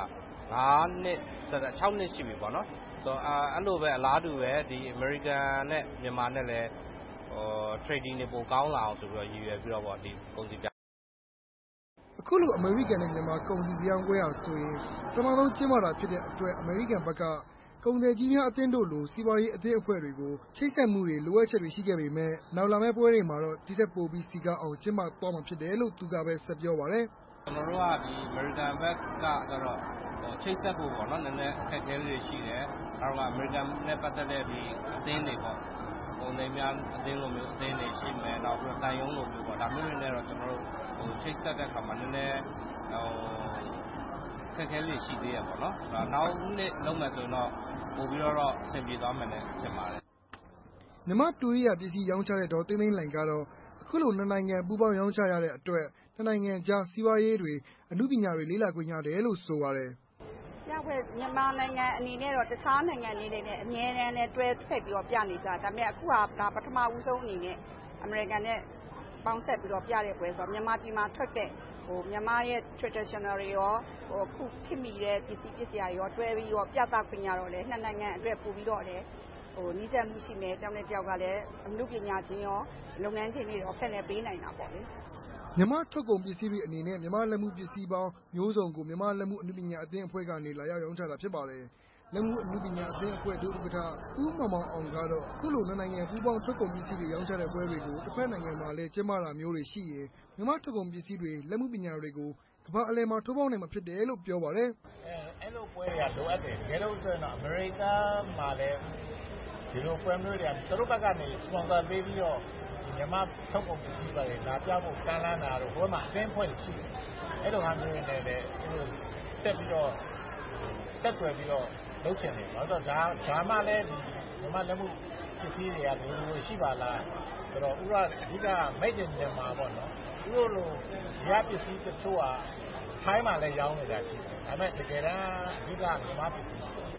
6နှစ်ရှိပြီပေါ့နော်။ဆိုတော့အဲ့လိုပဲအလားတူပဲဒီ American နဲ့မြန်မာနဲ့လည်းtrading တွေပိုကောင်းလာအောင်ဆိုပြီးတော့ရည်ရွယ်ပြီးတော့ပေါ့ဒီကုန်စည်ပြအခုလိုအမေရိကန်နဲ့မြန်မာကုန်စည်ဈေးရောင်းပွဲဟာဆိုရင်ပထမဆုံးကျင်းပတာဖြစ်တဲ့အတွက်အမေရိကန်ဘက်ကကုန်သည်ကြီးများအသင်းတို့လိုစီးပွားရေးအသင်းအဖွဲ့တွေကိုချိတ်ဆက်မှုတွေလိုအပ်ချက်တွေရှိခဲ့ပေမဲ့နောက်လာမယ့်ပွဲတွေမှာတော့ဒီထက်ပိုပြီးစီကားအောင်ကျင်းပသွားမှာဖြစ်တယ်လို့သူကပဲဆက်ပြောပါတယ်။ကျွန်တော်တို့ကဒီ American ဘက်ကကျတော့ချိတ်ဆက်ဖို့ပေါ့နော်နည်းနည်းအခက်အခဲတွေရှိတယ်။အဲတော့ American နဲ့ပတ်သက်တဲ့ဒီအသင်းတွေပေါ့ကုန်သည်များအသင်းလိုမျိုးအသင်းတွေရှိမယ်နောက်ပြီးတော့တန်ယုံလိုမျိုးပေါ့ဒါမျိုးတွေနဲ့တော့ကျွန်တော်တို့ချိတ်ဆက်တဲ့အခါမှာနည်းနည်းခက်ခဲလေးရှိသေးရပေါ့နော်။နောက်နှစ်လုံးမယ်ဆိုရင်တော့ပို့ပြီးတော့အဆင်ပြေသွားမယ်နဲ့ထင်ပါတယ်။မြန်မာတူရီယာပစ္စည်းရောင်းချတဲ့ဒေါ်သိန်းသိန်းလှိုင်ကတော့အခုလိုနှစ်နိုင်ငံပူးပေါင်းရောင်းချရတဲ့အတွက်နှစ်နိုင်ငံကြားစီးပွားရေးတွေအမှုပညာတွေလေ့လာခွင့်ရတယ်လို့ဆိုပါတယ်။မြန်မာနိုင်ငံအနေနဲ့တော့တခြားနိုင်ငံတွေနဲ့အများနဲ့လည်းတွဲဖက်ပြီးတော့ပြနေကြဒါပေမဲ့အခုကဒါပထမဦးဆုံးအနေနဲ့အမေရိကန်နဲ့ပေါင်းဆက်ပြီးတော့ပြတဲ့ပွဲဆိုတော့မြန်မာပြည်မှာထွက်တဲ့မြန်မာရဲ့ traditional တွေရောခုခေတ်မီတဲ့ပစ္စည်းတွေရောတွဲပြီးတော့ပြသခွင့်ရတော့လေနှစ်နိုင်ငံအတွက်ပို့ပြီးတော့လေနီးစပ်မှုရှိမယ်တောင်းတဲ့ကြောက်ကလည်းအမှုပညာချင်းရောလုပ်ငန်းချင်းတွေရောဖက်နေပေးနိုင်တာပေါ့လေမြန်မာထုတ်ကုန်ပစ္စည်းတွေအနေနဲ့မြန်မာလက်မှုပစ္စည်းပေါင်းမျိုးစုံကိုမြန်မာလက်မှုအမှုပညာအသင်းအဖွဲ့ကနေလာရောက်ရောင်းချတာဖြစ်ပါတယ်လက်မှုအမှုပညာအသင်းအဖွဲ့ဒုဥက္ကဋ္ဌဦးမောင်မောင်အောင်ကတော့အခုလိုနှစ်နိုင်ငံပူးပေါင်းထုတ်ကုန်ပစ္စည်းတွေရောင်းချတဲ့ပွဲတွေကိုတစ်ဖက်နိုင်ငံမှာလည်းကျင်းပတာမျိုးတွေရှိရင်မြန်မာထုတ်ကုန်ပစ္စည်းတွေလက်မှုပညာတွေကိုကမ္ဘာအလယ်မှာထိုးပေါက်နိုင်မှာဖြစ်တယ်လို့ပြောပါတယ်အဲ့လိုပွဲတွေကလိုအပ်တယ်တကယ်လို့ဆိုရင်တော့အမေရိကန်မှာလည်းဒီလိုပွဲမျိုးတွေကသူတို့ဘက်ကနေစပွန်ဆာပေးပြီးတော့မြန်မာထုတ်ကုန်ပစ္စည်းတွေလာပြဖို့ကမ်းလှမ်းတာတော့ဘယ်မှာအသင်းဖွဲ့ရှိတယ်အဲ့လိုဟာမျိုးတွေနဲ့လည်းသူတို့ဆက်ပြီးတော့ဆက်သွယ်ပြီးတော့လုပ်ချင်တယ်ဘာလို့ဒါမှလည်းဒီမြန်မာလက်မှုပစ္စည်းတွေကလိုရှိပါလားဆိုတော့ဥပမာအဓိက made in Myanmar ပေါ့နော်သူတို့လိုဒီပစ္စည်းတချို့ကထိုင်းမှာလည်းရောင်းနေတာရှိတယ်ဒါပေမဲ့တကယ်တမ်းအဓိကမြန်မာပစ္စည်း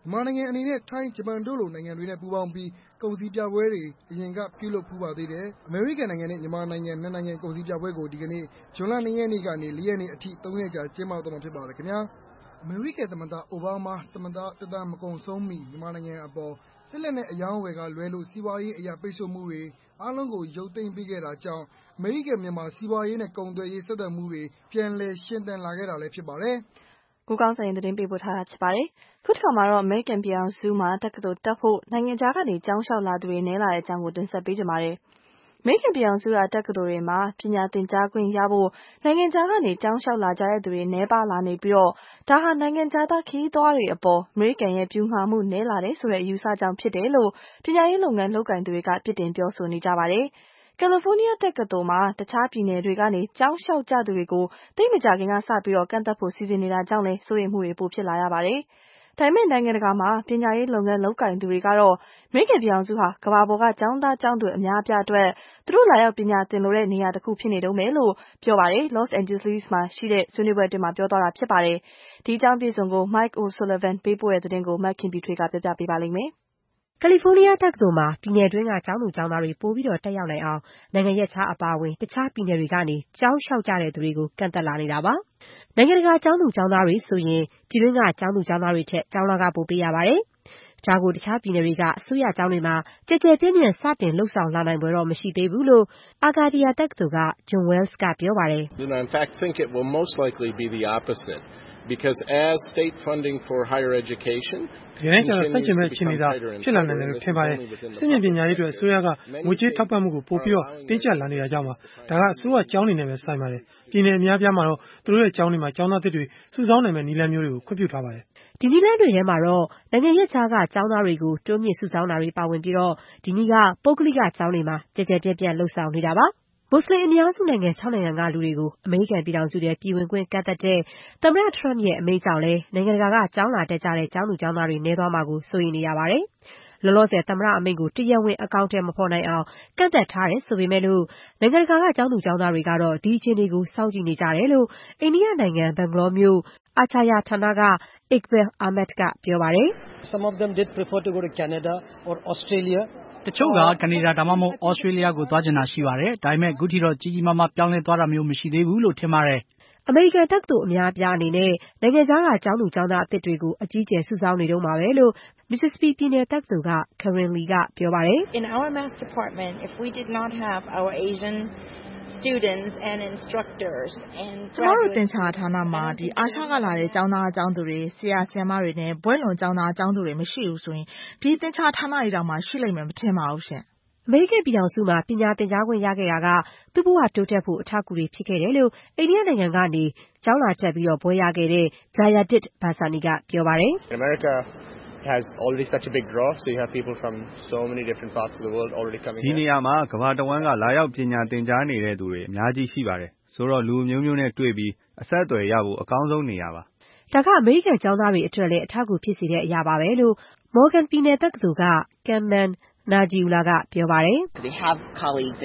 မြန်မာနိုင်ငံအနေနဲ့ထိုင်းဂျပန်တို့လိုနိုင်ငံတွေနဲ့ပူးပေါင်းပြီးကုန်စည်ပြပွဲတွေအရင်ကပြုလုပ်ဖူးပါသေးတယ်။အမေရိကန်နိုင်ငံနဲ့မြန်မာနိုင်ငံနှစ်နိုင်ငံကုန်စည်ပြပွဲကိုဒီကနေ့ဇွန်လ2 ရက်နေ့ကနေ4 ရက်နေ့အထိ3 ရက်ကြာကျင်းပသွားမှာဖြစ်ပါတယ်ခင်ဗျာ။အမေရိကန်သမ္မတအိုဘားမားသမ္မတသက်တမ်းမကုန်ဆုံးမီမြန်မာနိုင်ငံအပေါ်စစ်လက်နက်အယောင်းအဝယ်ကလွဲလို့စီးပွားရေးအရာပိတ်ဆို့မှုတွေအားလုံးကိုရုပ်သိမ်းပေးခဲ့တာကြောင့်အမေရိကန်မြန်မာစီးပွားရေးနဲ့ကုန်သွယ်ရေးဆက်သွယ်မှုတွေပြန်လည်ရှင်သန်လာခဲ့တာလည်းဖြစ်ပါတယ်။ကိုကောင်းဆိုင်သတင်းပေးပို့ထားတာဖြစ်ပါတယ်။ခုတစ်ခါမှာတော့အမေရိကန်ပြည်အောင်စုမှာတက္ကသိုလ်တက်ဖို့နိုင်ငံခြားကနေကျောင်းလျှောက်လာသူတွေနည်းလာတဲ့အကြောင်းကိုတင်ဆက်ပေးကြပါမယ်။အမေရိကန်ပြည်အောင်စုကတက္ကသိုလ်တွေမှာပညာသင်ကြားခွင့်ရဖို့နိုင်ငံခြားကနေကျောင်းလျှောက်လာကြတဲ့သူတွေနည်းပါးလာနေပြီးတော့ဒါဟာနိုင်ငံခြားသားခရီးသွားတွေအပေါ်အမေရိကန်ရဲ့ပြူမှားမှုနည်းလာတယ်ဆိုတဲ့အယူဆကြောင့်ဖြစ်တယ်လို့ပညာရေးလုပ်ငန်းလုပ်ကိုင်သူတွေကပြစ်တင်ပြောဆိုနေကြပါတယ်။ကယ်လီဖိုးနီးယားတက္ကသိုလ်မှာတခြားပြည်နယ်တွေကနေကျောင်းလျှောက်ကြသူတွေကိုသိပ်မကြာခင်ကစပြီးကန့်သတ်ဖို့စီစဉ်နေတာကြောင့်လည်းစိုးရိမ်မှုတွေပိုဖြစ်လာရပါတယ်။ဒါပေမဲ့နိုင်ငံတကာမှာပညာရေးလုပ်ငန်းလုပ်ကိုင်သူတွေကတော့အမေရိကန်ပြည်အောင်စုဟာကမ္ဘာပေါ်ကကျောင်းသားကျောင်းသူအများအပြားအတွက်သူတို့လာရောက်ပညာသင်လိုတဲ့နေရာတစ်ခုဖြစ်နေတုန်းပဲလို့ပြောပါတယ်။ Los Angeles မှာရှိတဲ့ဆွေးနွေးပွဲအတွင်းမှာပြောသွားတာဖြစ်ပါတယ်။ဒီအကြောင်းပြည်စုံကို Mike O'Sullivan ပေးပို့တဲ့သတင်းကိုမခင်ပြထွေးကပြောပြပေးပါလိမ့်မယ်။ကယ်လီဖိုးနီးယားတက္ကသိုလ်မှာပြည်နယ်တွင်းကကျောင်းသူကျောင်းသားတွေပိုပြီးတက်ရောက်နိုင်အောင်နိုင်ငံရပ်ခြားအပါအဝင်တခြားပြည်နယ်တွေကနေကျောင်းလျှောက်ကြတဲ့သူတွေကိုကန့်သတ်လာနေတာပါ။နိုင်ငံတကာကျောင်းသူကျောင်းသားတွေဆိုရင်ပြည်တွင်းကကျောင်းသူကျောင်းသားတွေထက်ကျောင်းလခပိုပေးရပါတယ်။ဒါကိုတခြားပြည်နယ်တွေကအစိုးရကျောင်းတွေမှာကြည်ကြဲပြင်းပြင်းစတင်လှုပ်ဆောင်လာနိုင်ပွဲတော့မရှိသေးဘူးလို့အာကာဒီယာတက္ကသိုလ်က John Wells ကပြောပါတယ်။ In fact, think it will most likely be the opposite. Because as state funding for higher education ဒီနေ့ကျတော့စัจ ကျင်မဲ့ချင်းနေတာဖြစ်လာနိုင်တယ်လို့ထင်ပါတယ်။စစ်မြေပညာရေးအတွက်အစိုးရကငွေကြေးထောက်ပံ့မှုကိုပိုပြီးတင်းကျပ်လာနေတာကြောင့်ပါ။ဒါကအစိုးရကျောင်းတွေနဲ့ပဲဆိုင်ပါတယ်။ပြည်နယ်အများအပြားမှာတော့သူတို့ရဲ့ကျောင်းတွေမှာကျောင်းသားသစ်တွေစုဆောင်းနိုင်မဲ့နည်းလမ်းမျိုးတွေကိုခွင့်ပြုထားပါတယ်။ဒီနည်းလမ်းတွေထဲမှာတော့နိုင်ငံရပ်ခြားကကျောင်းသားတွေကိုတိုးမြင့်စုဆောင်းတာတွေပါဝင်ပြီးတော့ဒီနည်းကပုဂ္ဂလိကကျောင်းတွေမှာကြကြပြန့်လှုပ်ဆောင်နေတာပါ။မွတ်စလင်အများစုနိုင်ငံ6နိုင်ငံကလူတွေကိုအမေရိကန်ပြည်ထောင်စုထဲပြည်ဝင်ခွင့်ကန့်သတ်တဲ့သမ္မတ Trump ရဲ့အမိန့်ကြောင့်လည်းနိုင်ငံတကာကကျောင်းလာတက်ကြတဲ့ကျောင်းသူကျောင်းသားတွေနည်းသွားမှာကိုစိုးရိမ်နေရပါတယ်။လောလောဆယ်သမ္မတအမိန့်ကိုတရားဝင်အကောင့်ထဲမဖော်နိုင်အောင်ကန့်သတ်ထားတယ်ဆိုပေမဲ့လို့နိုင်ငံတကာကကျောင်းသူကျောင်းသားတွေကတော့ဒီအခြေအနေကိုစောင့်ကြည့်နေကြတယ်လို့အိန္ဒိယနိုင်ငံဘန်ဂလောမြို့အာချာယာဌာနက Iqbal Ahmed ကပြောပါတယ်။ Some of them did prefer to go to Canada or Australia တချို့ကကနေဒါဒါမှမဟုတ်ဩစတြေးလျကိုသွားချင်တာရှိပါတယ်။ဒါပေမဲ့အခုထိတော့ကြီးကြီးမားမားပြောင်းလဲသွားတာမျိုးမရှိသေးဘူးလို့ထင်ပါတယ်။အမေရိကန်တက္ကသိုလ်အများအပြားအနေနဲ့နိုင်ငံခြားကကျောင်းသူကျောင်းသားအသစ်တွေကိုအကြီးအကျယ်စုဆောင်းနေတုန်းပါပဲလို့ Mississippi ပြည်နယ်တက္ကသိုလ်က Karen Lee ကပြောပါတယ်။ In our math department, if we did not have our Asian students and instructors and ကျမတို့သင်္ချာဌာနမှာအာရှကလာတဲ့ကျောင်းသားကျောင်းသူတွေဆရာဆရာမတွေနဲ့ဘွဲ့လွန်ကျောင်းသားကျောင်းသူတွေမရှိဘူးဆိုရင်ဒီသင်္ချာဌာနတွေတောင်မှရှိလိမ့်မယ်မထင်ပါဘူးရှင်အမေရိကန်ပြည်ထောင်စုမှာပညာသင်ကြားခွင့်ရခဲ့တာကသူ့ဘဝတိုးတက်ဖို့အထောက်အကူတွေဖြစ်ခဲ့တယ်လို့အိန္ဒိယနိုင်ငံကနေကျောင်းလာတက်ပြီးဘွဲ့ရခဲ့တဲ့ Jayadit Bhasani ကပြောပါတယ်။ America has already such a big draw, so you have people from so many different parts of the world already coming here. ဒီနေရာမှာကမ္ဘာတဝန်းကလာရောက်ပညာသင်ကြားနေတဲ့သူတွေအများကြီးရှိပါတယ်။ဆိုတော့လူမျိုးမျိုးနဲ့တွေ့ပြီးအဆက်အသွယ်ရဖို့အကောင်းဆုံးနေရာပါ။ဒါကအမေရိကန်ကျောင်းသားတွေအတွက်လည်းအထောက်အကူဖြစ်စေတဲ့အရာပါပဲလို့ Morgan ပြည်နယ်တက္ကသိုလ်က Kamman Najiula ကပြောပါတယ်။ They have colleagues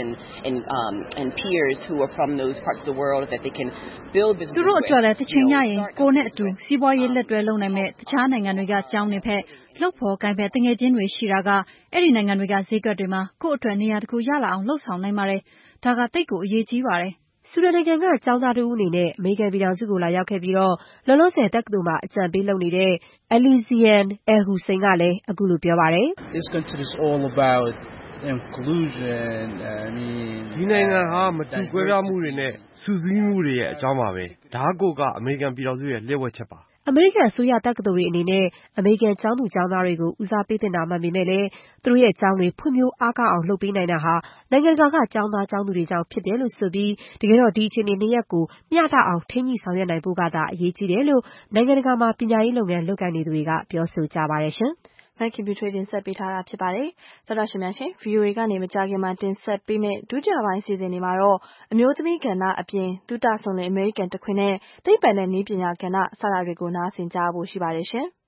and peers who are from those parts of the world that they can build business with. သူတို့အတွက်လည်းတစ်ချိန်ရရင်ကိုယ်နဲ့အတူစီးပွားရေးလက်တွဲလုပ်နိုင်မဲ့တခြားနိုင်ငံတွေကကျောင်းတွေဖက်လှုပ်ဖော်ကိုင်ဖက်တငယ်ချင်းတွေရှိတာကအဲ့ဒီနိုင်ငံတွေကဈေးကွက်တွေမှာကိုယ့်အတွက်နေရာတစ်ခုရလာအောင်လှုပ်ဆောင်နိုင်ပါတယ်။ဒါကတိတ်ကိုအရေးကြီးပါတယ်။ဆူဒန်နိုင်ငံကကျောင်းသားတစ်ဦးအနေနဲ့အမေရိကန်ပြည်ထောင်စုကိုလာရောက်ခဲ့ပြီးတော့လောလောဆယ်တက္ကသိုလ်မှာအကြံပေးလုပ်နေတဲ့ Alizian El-Hussein ကလည်းအခုလိုပြောပါတယ်။ This country is all about inclusion. I mean ဒီနိုင်ငံဟာမတူကွဲပြားမှုတွေနဲ့စုစည်းမှုတွေရဲ့အကြောင်းပါပဲ။ဒါကိုကအမေရိကန်ပြည်ထောင်စုရဲ့လျှို့ဝှက်ချက်ပါ။အမေရိကန်အစိုးရတက္ကသိုလ်တွေအနေနဲ့အမေရိကန်ကျောင်းသူကျောင်းသားတွေကိုဦးစားပေးသင့်တာမှန်ပေမဲ့လည်းသူတို့ရဲ့ကျောင်းတွေဖွံ့ဖြိုးအားကောင်းအောင်လုပ်ပေးနိုင်တာဟာနိုင်ငံတကာကကျောင်းသားကျောင်းသူတွေကြောင့်ဖြစ်တယ်လို့ဆိုပြီးတကယ်တော့ဒီအခြေအနေနှစ်ရပ်ကိုမျှတအောင်ထိန်းညှိဆောင်ရွက်နိုင်ဖို့ကသာအရေးကြီးတယ်လို့နိုင်ငံတကာမှာပညာရေးလုပ်ငန်းလုပ်ကိုင်နေသူတွေကပြောဆိုကြပါတယ်ရှင်။မိုက်ကွန်ပျူတာတင်ဆက်ပေးထားတာဖြစ်ပါတယ်။သောတာရှင်များရှင် VOA ကနေမကြာခင်မှာတင်ဆက်ပေးမယ့်ဒုတိယပိုင်းစီစဉ်တွေမှာတော့အမျိုးသမီးကဏ္ဍအပြင်သုတဆုံလင်အမေရိကန်တခွင်နဲ့သိပ္ပံနဲ့နည်းပညာကဏ္ဍစတာတွေကိုနားဆင်ကြဖို့ရှိပါတယ်ရှင်။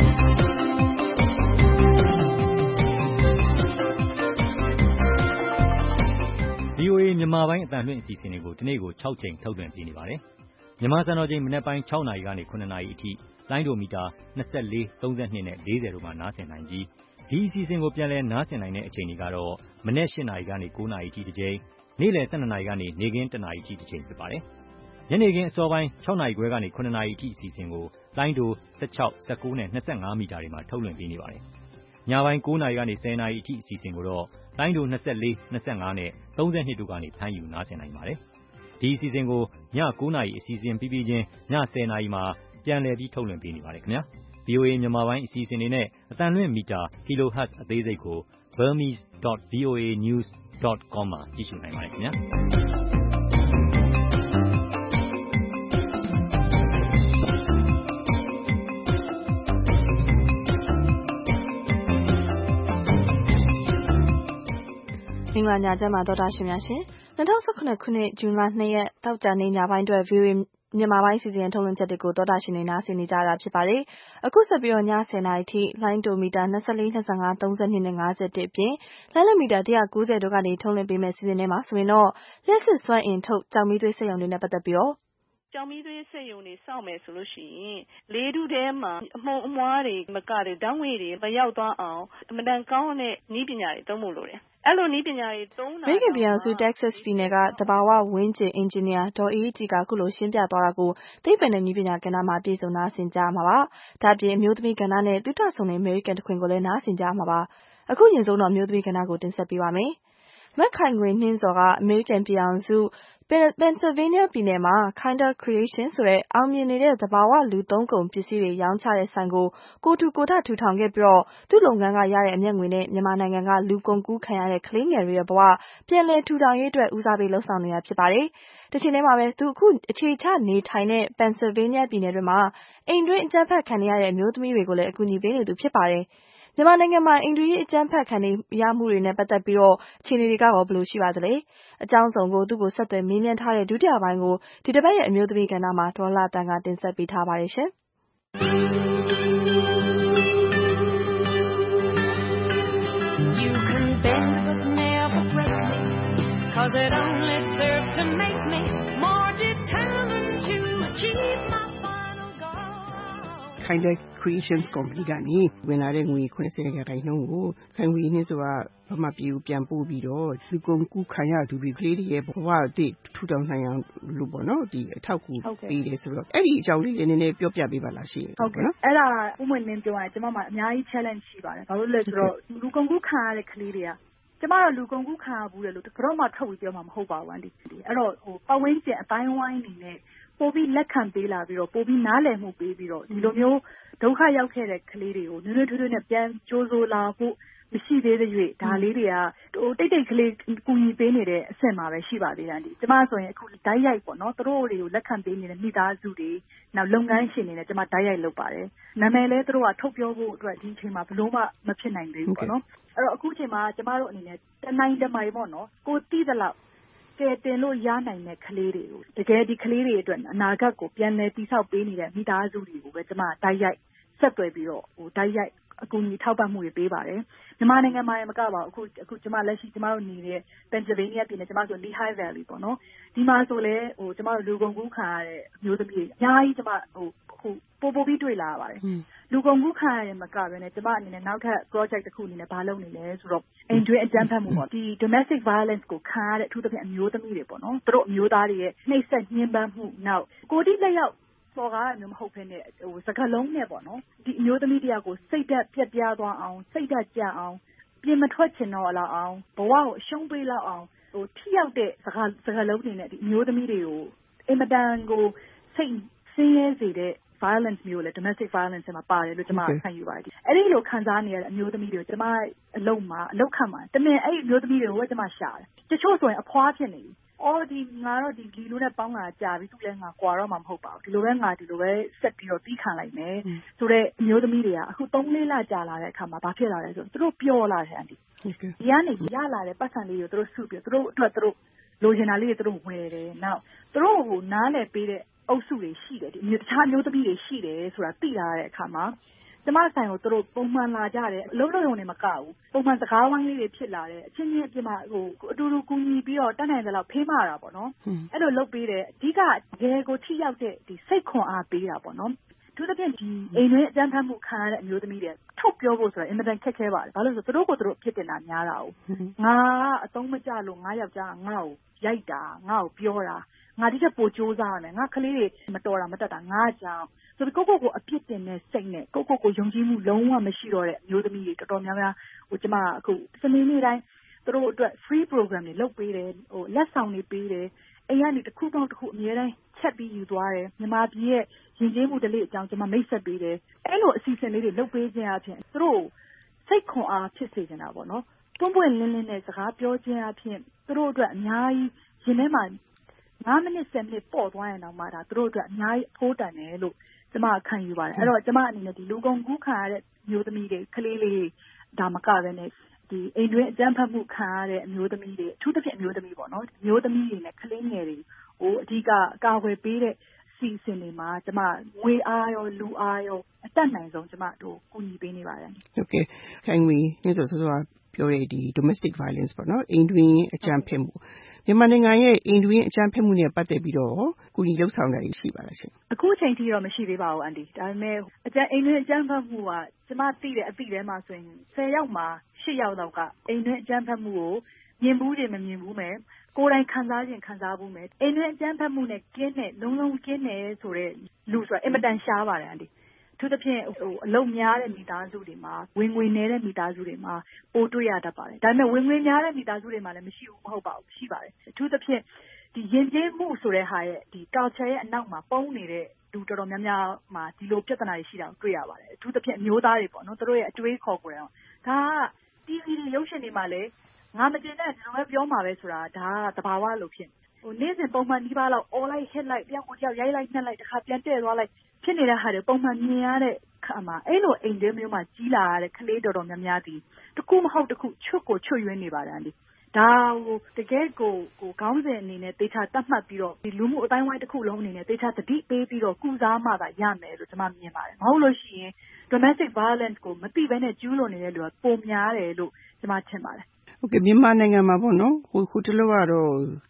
VOA မြန်မာပိုင်းအသံလွှင့်အစီအစဉ်တွေကိုဒီနေ့ကို6ချိန်ထုတ်လွှင့်ပေးနေပါတယ်။မြန်မာစံတော်ချိန်မနက်ပိုင်း6နာရီကနေ9နာရီအထိလိုင်းဒိုမီတာ24, 32 နဲ့ 40 တို့မှာနားဆင်နိုင်ပြီးဒီအစီအစဉ်ကိုပြန်လည်နားဆင်နိုင်တဲ့အချိန်တွေကတော့မနက် 8 နာရီကနေ 9 နာရီအထိတစ်ကြိမ်နေ့လယ် 12 နာရီကနေနေ့ခင်း 1 နာရီအထိတစ်ကြိမ်ဖြစ်ပါတယ်ညနေခင်းအစောပိုင်း 6 နာရီခွဲကနေ 9 နာရီအထိအစီအစဉ်ကိုလိုင်းဒို16, 19 နဲ့ 25 မီတာတွေမှာထုတ်လွှင့်ပေးနေပါတယ်ညပိုင်း 9 နာရီကနေ 10 နာရီအထိအစီအစဉ်ကိုတော့လိုင်းဒို24, 25 နဲ့ 32 တို့ကနေဖမ်းယူနားဆင်နိုင်ပါတယ်ဒီအစီအစဉ်ကိုည 9 နာရီအစီအစဉ်ပြီးပြီးချင်းည 10 နာရီမှာပြန်လည်ပြီးထုတ်လွှင့်ပေးနေပါတယ်ခင်ဗျာVOA မြန်မာပိုင်းအစီအစဉ်တွေနဲ့အသံလွှင့်မီတာ kilohertz အသေးစိတ်ကို burmese.voanews.com မှာကြည့်ရှုနိုင်ပါတယ်ခင်ဗျာမင်္ဂလာညချမ်းပါသောတာရှင်များရှင်2019ခုနှစ်ဇွန်လ2ရက်တောက်ကြနေညပိုင်းအတွက် VOA မြန်မာပိုင်းစီစဉ်ထုတ်လွှင့်ချက်တွေကိုသောတာရှင်တွေနားဆင်နေကြတာဖြစ်ပါတယ်အခုဆက်ပြီးတော့ည10:00နာရီထိလိုင်းဒိုမီတာ24, 25, 32နဲ့ 51အပြင်လိုင်းလမီတာ190တို့ကနေထုတ်လွှင့်ပေးမယ့်စီစဉ်ထဲမှာဆိုရင်တော့လျှက်စစ်စွမ်းအင်ထုတ်ကြောင်မီးသွေးစက်ရုံတွေနဲ့ပတ်သက်ပြီးတော့ကြောင်မီးသွေးစက်ရုံတွေစောင့်မယ်ဆိုလို့ရှိရင်လေထုထဲမှာအမှုန်အမွှားတွေမကတဲ့ဓာတ်ငွေ့တွေမရောက်သွားအောင်အမတန်ကောင်းတဲ့နည်းပညာတွေသုံးဖို့လိုတယ်အဲ့လိုနည်းပညာတွေသုံးတာ American ပြည်ထောင်စု Texas ပြည်နယ်ကသဘာဝဝန်းကျင်အင်ဂျင်နီယာဒေါ်အေးကြည်ကခုလိုရှင်းပြသွားတာကိုသိပ္ပံနဲ့နည်းပညာကဏ္ဍမှာပြည်စုံနားဆင်ကြမှာပါဒါ့အပြင်အမျိုးသမီးကဏ္ဍနဲ့သုတဆုံတဲ့ American တခွင်ကိုလည်းနားဆင်ကြမှာပါအခုရင်ဆုံးတော့အမျိုးသမီးကဏ္ဍကိုတင်ဆက်ပေးပါမယ်မက်ခိုင်ငွေနှင်းစော်က American ပြည်ထောင်စုPennsylvania ပြည်နယ်မှာ Kinder Creation ဆိုတဲ့အောင်မြင်နေတဲ့သဘာဝလူသုံးကုန်ပစ္စည်းတွေရောင်းချတဲ့ဆိုင်ကိုကိုထူကိုထထူထောင်ခဲ့ပြီးတော့သူ့လုပ်ငန်းကရတဲ့အမြတ်ငွေနဲ့မြန်မာနိုင်ငံကလူကုန်ကူးခံရတဲ့ကလေးငယ်တွေရဲ့ဘဝပြန်လည်ထူထောင်ရေးအတွက်ဦးစားပေးလှုပ်ဆောင်နေတာဖြစ်ပါတယ်။တချိန်တည်းမှာပဲသူအခုအခြေချနေထိုင်တဲ့ Pennsylvania ပြည်နယ်တွင်းမှာအိမ်တွင်းအကြမ်းဖက်ခံရတဲ့အမျိုးသမီးတွေကိုလည်းအကူအညီပေးနေသူဖြစ်ပါတယ်။မြန်မာနိုင်ငံမှာအိမ်တွင်းအကြမ်းဖက်ခံရမှုတွေနဲ့ပတ်သက်ပြီးတော့အခြေအနေတွေကရောဘယ်လိုရှိပါသလဲအကြောင်းစုံကိုသူ့ကိုဆက်သွယ်မေးမြန်းထားတဲ့ဒုတိယပိုင်းကိုဒီတစ်ပတ်ရဲ့အမျိုးသမီးကဏ္ဍမှာဒေါ်လာတန်ကတင်ဆက်ပေးထားပါတယ်ရှင် Kinder Creations Company ကနေဝင်လာတဲ့ငွေ 80% ကိုခိုင်ငွေနှင်းဆိုတာဗမာပြည်ကိုပြန်ပို့ပြီးတော့လူကုန်ကူးခံရသူတွေကလေးတွေရဲ့ဘဝအသစ်ထူထောင်နိုင်အောင်လို့ပေါ့နော်ဒီအထောက်အကူပေးတယ်ဆိုတော့အဲ့ဒီအကြောင်းလေးနည်းနည်းပြောပြပေးပါလားရှင်ဟုတ်ကဲ့အဲ့ဒါဥမွင့်နှင်းပြောရရင်ကျွန်မမှာအများကြီး challenge ရှိပါတယ်ဘာလို့လဲဆိုတော့လူကုန်ကူးခံရတဲ့ကလေးတွေကကျမတို့လူကုန်ကူးခံရဘူးလေလို့ကတော့မှထုတ်ပြီးပြောမှာမဟုတ်ပါဘူးအန်ဒီအဲ့တော့ပတ်ဝန်းကျင်အတိုင်းဝိုင်းနေနဲ့ပို့ပြီးလက်ခံပေးလာပြီးတော့ပို့ပြီးနားလည်မှုပေးပြီးတော့ဒီလိုမျိုးဒုက္ခရောက်ခဲ့တဲ့ကလေးတွေကိုနွေးနွေးထွေးထွေးနဲ့ပြန်ကြိုးစိုးလာဖို့မရှိသေးတဲ့၍ဒါလေးတွေကတိတ်တိတ်ကလေးကူညီပေးနေတဲ့အဆင့်မှာပဲရှိပါသေးတယ်ဒီကျမဆိုရင်အခုဓာတ်ရိုက်ပေါ့နော်သူတို့တွေကိုလက်ခံပေးနေတဲ့မိသားစုတွေနောက်လုပ်ငန်းရှင်တွေနဲ့ကျမဓာတ်ရိုက်လုပ်ပါတယ်နာမည်လဲသူတို့ကထုတ်ပြောဖို့အတွက်ဒီအချိန်မှာဘလို့မှမဖြစ်နိုင်သေးဘူးပေါ့နော်အဲ့တော့အခုအချိန်မှာကျမတို့အနေနဲ့တနိုင်တမိုင်ပေါ့နော်ကိုတီးသလောက်ကဲတင်လို့ရနိုင်တဲ့ကလေးတွေကိုတကယ်ဒီကလေးတွေအတွက်အနာဂတ်ကိုပြန်လည်တည်ဆောက်ပေးနေတဲ့မိသားစုတွေကိုပဲကျမဓာတ်ရိုက်ဆက်သွယ်ပြီးတော့ဓာတ်ရိုက်အကူအညီထောက်ပံ့မှုတွေပေးပါတယ်မြန်မာနိုင်ငံမှာမကပါဘူးအခုကျမလက်ရှိကျမတို့နေတဲ့ Pennsylvania ပြည်နယ်ကျမဆို Lehigh Valley ပေါ့နော်ဒီမှာဆိုလဲကျမတို့လူကုန်ကူးခံရတဲ့အမျိုးသမီးတွေအများကြီးကျမပို့ပြီးတွေ့လာရပါတယ်လူကုန်ကူးခံရတယ်မကဘဲနဲ့ကျမအနေနဲ့နောက်ထပ် project တစ်ခုအနေနဲ့ဘာလုပ်နေလဲဆိုတော့အိမ်တွင်းအကြမ်းဖက်မှုပေါ့ဒီ domestic violence ကိုခံရတဲ့အထူးသဖြင့်အမျိုးသမီးတွေပေါ့နော်သူတို့အမျိုးသားတွေရဲ့နှိပ်စက်ညှဉ်းပန်းမှုနောက်ကိုယ်တိလက်ရောက်စော်ကားရမျိုးမဟုတ်ဘဲနဲ့စကားလုံးနဲ့ပေါ့နော်ဒီအမျိုးသမီးတယောက်ကိုစိတ်ဓာတ်ပြက်ပြားသွားအောင်စိတ်ဓာတ်ကျအောင်ပြင်မထွက်ချင်တော့လောက်အောင်ဘဝကိုအရှုံးပေးလောက်အောင်ထိရောက်တဲ့စကားလုံးတွေနဲ့ဒီအမျိုးသမီးတွေကိုအင်မတန်ကိုစိတ်ဆင်းရဲစေတဲ့ violence မျိုးလေ domestic violence မှာပါတယ်လို့ကျွန်မခံယူပါတယ်အဲ့ဒီလိုခံစားနေရတဲ့အမျိုးသမီးတွေကိုကျွန်မအလုပ်ခံမှာတမင်အဲ့ဒီအမျိုးသမီးတွေကိုကျွန်မရှာတယ်တချို့ဆိုရင်အဖွားဖြစ်နေပြီအော်ဒီငါတော့ဒီလိုနဲ့ပေါင်းလာကြာပြီသူလည်းငါကွာတော့မှမဟုတ်ပါဘူးဒီလိုပဲငါဒီလိုပဲဆက်ပြီးတော့တီးခံလိုက်မယ်ဆိုတော့အမျိုးသမီးတွေကအခု3-4လကြာလာတဲ့အခါမှာဘာဖြစ်လာလဲဆိုတော့သူတို့ပျော်လာတယ်အန်တီဒီကနေရလာတဲ့ပတ်စံလေးကိုသူတို့စုပြီးသူတို့အတွက်သူတို့လိုချင်တာလေးတွေသူတို့ဝယ်တယ်နောက်သူတို့ကိုနားလည်ပေးတဲ့အုပ်စုတွေရှိတယ်ဒီတခြားမျိုးသမီးတွေရှိတယ်ဆိုတာသိလာတဲ့အခါမှာကျမဆိုင်ကိုသူတို့ပုံမှန်လာကြတယ်အလုံးလုံးုံနေမကဘူးပုံမှန်စကားဝိုင်းလေးတွေဖြစ်လာတယ်အချင်းချင်းအပြင်မှာအတူတူကူညီပြီးတော့တတ်နိုင်သလောက်ဖေးမတာပေါ့နော်အဲ့လိုလုပ်ပေးတယ်အဓိကတကယ်ကိုထိရောက်တဲ့ဒီစိတ်ခွန်အားပေးတာပေါ့နော်သူတို့ပြင်ဒီအိမ်တွင်းအကြမ်းဖက်မှုခံရတဲ့အမျိုးသမီးတွေထုတ်ပြောဖို့ဆိုတာအင်မတန်ခက်ခဲပါတယ်ဘာလို့ဆိုသူတို့ကိုသူတို့ဖြစ်တင်တာများတာ哦ငါအသုံးမကျလို့ငါယောက်ျားငါ့ကိုရိုက်တာငါ့ကိုပြောတာငါဒီချက်ပိုစူးစမ်းရတယ်ငါကလေးတွေမတော်တာမတက်တာငါကြောင့်ဆိုပြီးကိုအပြစ်တင်တဲ့စိတ်နဲ့ကိုယုံကြည်မှုလုံးဝမရှိတော့တဲ့အမျိုးသမီးတွေတော်တော်များများကျမအခုစနေနေ့တိုင်းသူတို့အတွက် free program တွေလုပ်ပေးတယ်လက်ဆောင်တွေပေးတယ်အိမ်ကနေတစ်ခုတော့တစ်ခုအများတိုင်းချက်ပြီးယူသွားတယ်မြန်မာပြည်ရဲ့ယဉ်ကျေးမှုဓလေ့အကြောင်းကျမမိတ်ဆက်ပေးတယ်အဲ့လိုအစီအစဉ်လေးတွေလုပ်ပေးခြင်းအပြင်သူတို့စိတ်ခွန်အားဖြစ်စေချင်တာပေါ့နော်တွန်းပွင့်လင်းလင်းနဲ့စကားပြောခြင်းအပြင်သူတို့အတွက်အများကြီးရင်ထဲမှာ9မိနစ်10မိနစ်ပေါ့သွားရင်တော့မှဒါသူတို့အတွက်အများကြီးအဖိုးတန်တယ်လို့ကျမခံယူပါတယ်အဲ့တော့ကျမအနေနဲ့ဒီလူကုန်ကူးခံရတဲ့မျိုးသမီးတွေကလေးလေးဒါမကပဲနဲ့ဒီအိမ်တွင်းအကြမ်းဖက်မှုခံရတဲ့အမျိုးသမီးတွေအထူးသဖြင့်အမျိုးသမီးပေါ့နော်မျိုးသမီးတွေနဲ့ကလေးငယ်တွေကိုအဓိကကာကွယ်ပေးတဲ့စီစဉ်တွေမှာကျမငွေအားရောလူအားရောအတက်နိုင်ဆုံးကျမတို့ကူညီပေးနေပါတယ်ဟုတ်ကဲ့ခိုင်ဝေညဆိုပြောရတဲ့ domestic violence ပေါ့နော်အိမ်တွင်းအကြမ်းဖက်မှုမြန်မာနိုင်ငံရဲ့အိမ်တွင်းအကြမ်းဖက်မှုနဲ့ပတ်သက်ပြီးတော့ကူညီလှုပ်ဆောင်တာရှိပါလားရှင်အခုအချိန်ထိတော့မရှိသေးပါဘူးအန်တီဒါပေမဲ့အိမ်တွင်းအကြမ်းဖက်မှုကကျမသိတဲ့အသိထဲမှာဆိုရင်10ယောက်မှာ8ယောက်လောက်ကအိမ်တွင်းအကြမ်းဖက်မှုကိုမြင်ဘူးတယ်မမြင်ဘူးမယ်ကိုယ်တိုင်ခံစားခြင်းခံစားဘူးမယ်အိမ်တွင်းအကြမ်းဖက်မှုနဲ့ကင်းတဲ့လုံးကင်းတယ်ဆိုတဲ့လူဆိုတာအင်မတန်ရှားပါတယ်အန်တီသူတစ်ဖြင့်အလုံများတဲ့မိသားစုတွေမှာဝင်ငွေနည်းတဲ့မိသားစုတွေမှာပိုတွေ့ရတတ်ပါတယ်ဒါပေမဲ့ဝင်ငွေများတဲ့မိသားစုတွေမှာလည်းမရှိဘူးမဟုတ်ပါဘူးရှိပါတယ်သူတစ်ဖြင့်ဒီယဉ်ကျေးမှုဆိုတဲ့ဟာရဲ့ဒီ culture ရဲ့အနောက်မှာပုံနေတဲ့လူတော်တော်များများမှာဒီလိုပြဿနာတွေရှိတာကိုတွေ့ရပါတယ်သူတစ်ဖြင့်အမျိုးသားတွေပေါ့နော်သူတို့ရဲ့အတွေးခေါ်ကိုယ်တိုင်ဒါက TV ရုပ်ရှင်တွေမှာလည်းငါမတင်တဲ့ကျွန်တော်ပဲပြောမှာပဲဆိုတာဒါကသဘာဝလို့ဖြစ်နေ့စဉ်ပုံမှန်ဒီပါလောက် all like hit like ပြောင်းကိုကြောက်ရိုက်လိုက်နှက်လိုက်တစ်ခါပြန်တဲ့သွားလိုက်ဖြစ်နေတဲ့ဟာတွေပုံမှန်မြင်ရတဲ့ခါမှာအဲ့လိုအိမ်တွင်းမျိုးမှာကြီးလာရတဲ့ကလေးတော်တော်များများဒီတခုမဟုတ်တခုချွတ်ရွေးနေပါတယ်အန်ဒီဒါကိုတကယ်ကိုခေါင်းစဉ်အနေနဲ့တေချာတတ်မှတ်ပြီးတော့ဒီလူမှုအတိုင်းဝိုင်းတစ်ခုလုံးအနေနဲ့တေချာသတိပေးပြီးတော့ကုစားမှသာရမယ်လို့ကျွန်မမြင်ပါတယ်မဟုတ်လို့ရှိရင် domestic violence ကိုမသိဘဲနဲ့ကျူးလွန်နေတဲ့လူကပုံများတယ်လို့ကျွန်မထင်ပါတယ်ဟုတ်ကဲ့မြန်မာနိုင်ငံမှာပေါ့နော်ဟိုတလောကတော့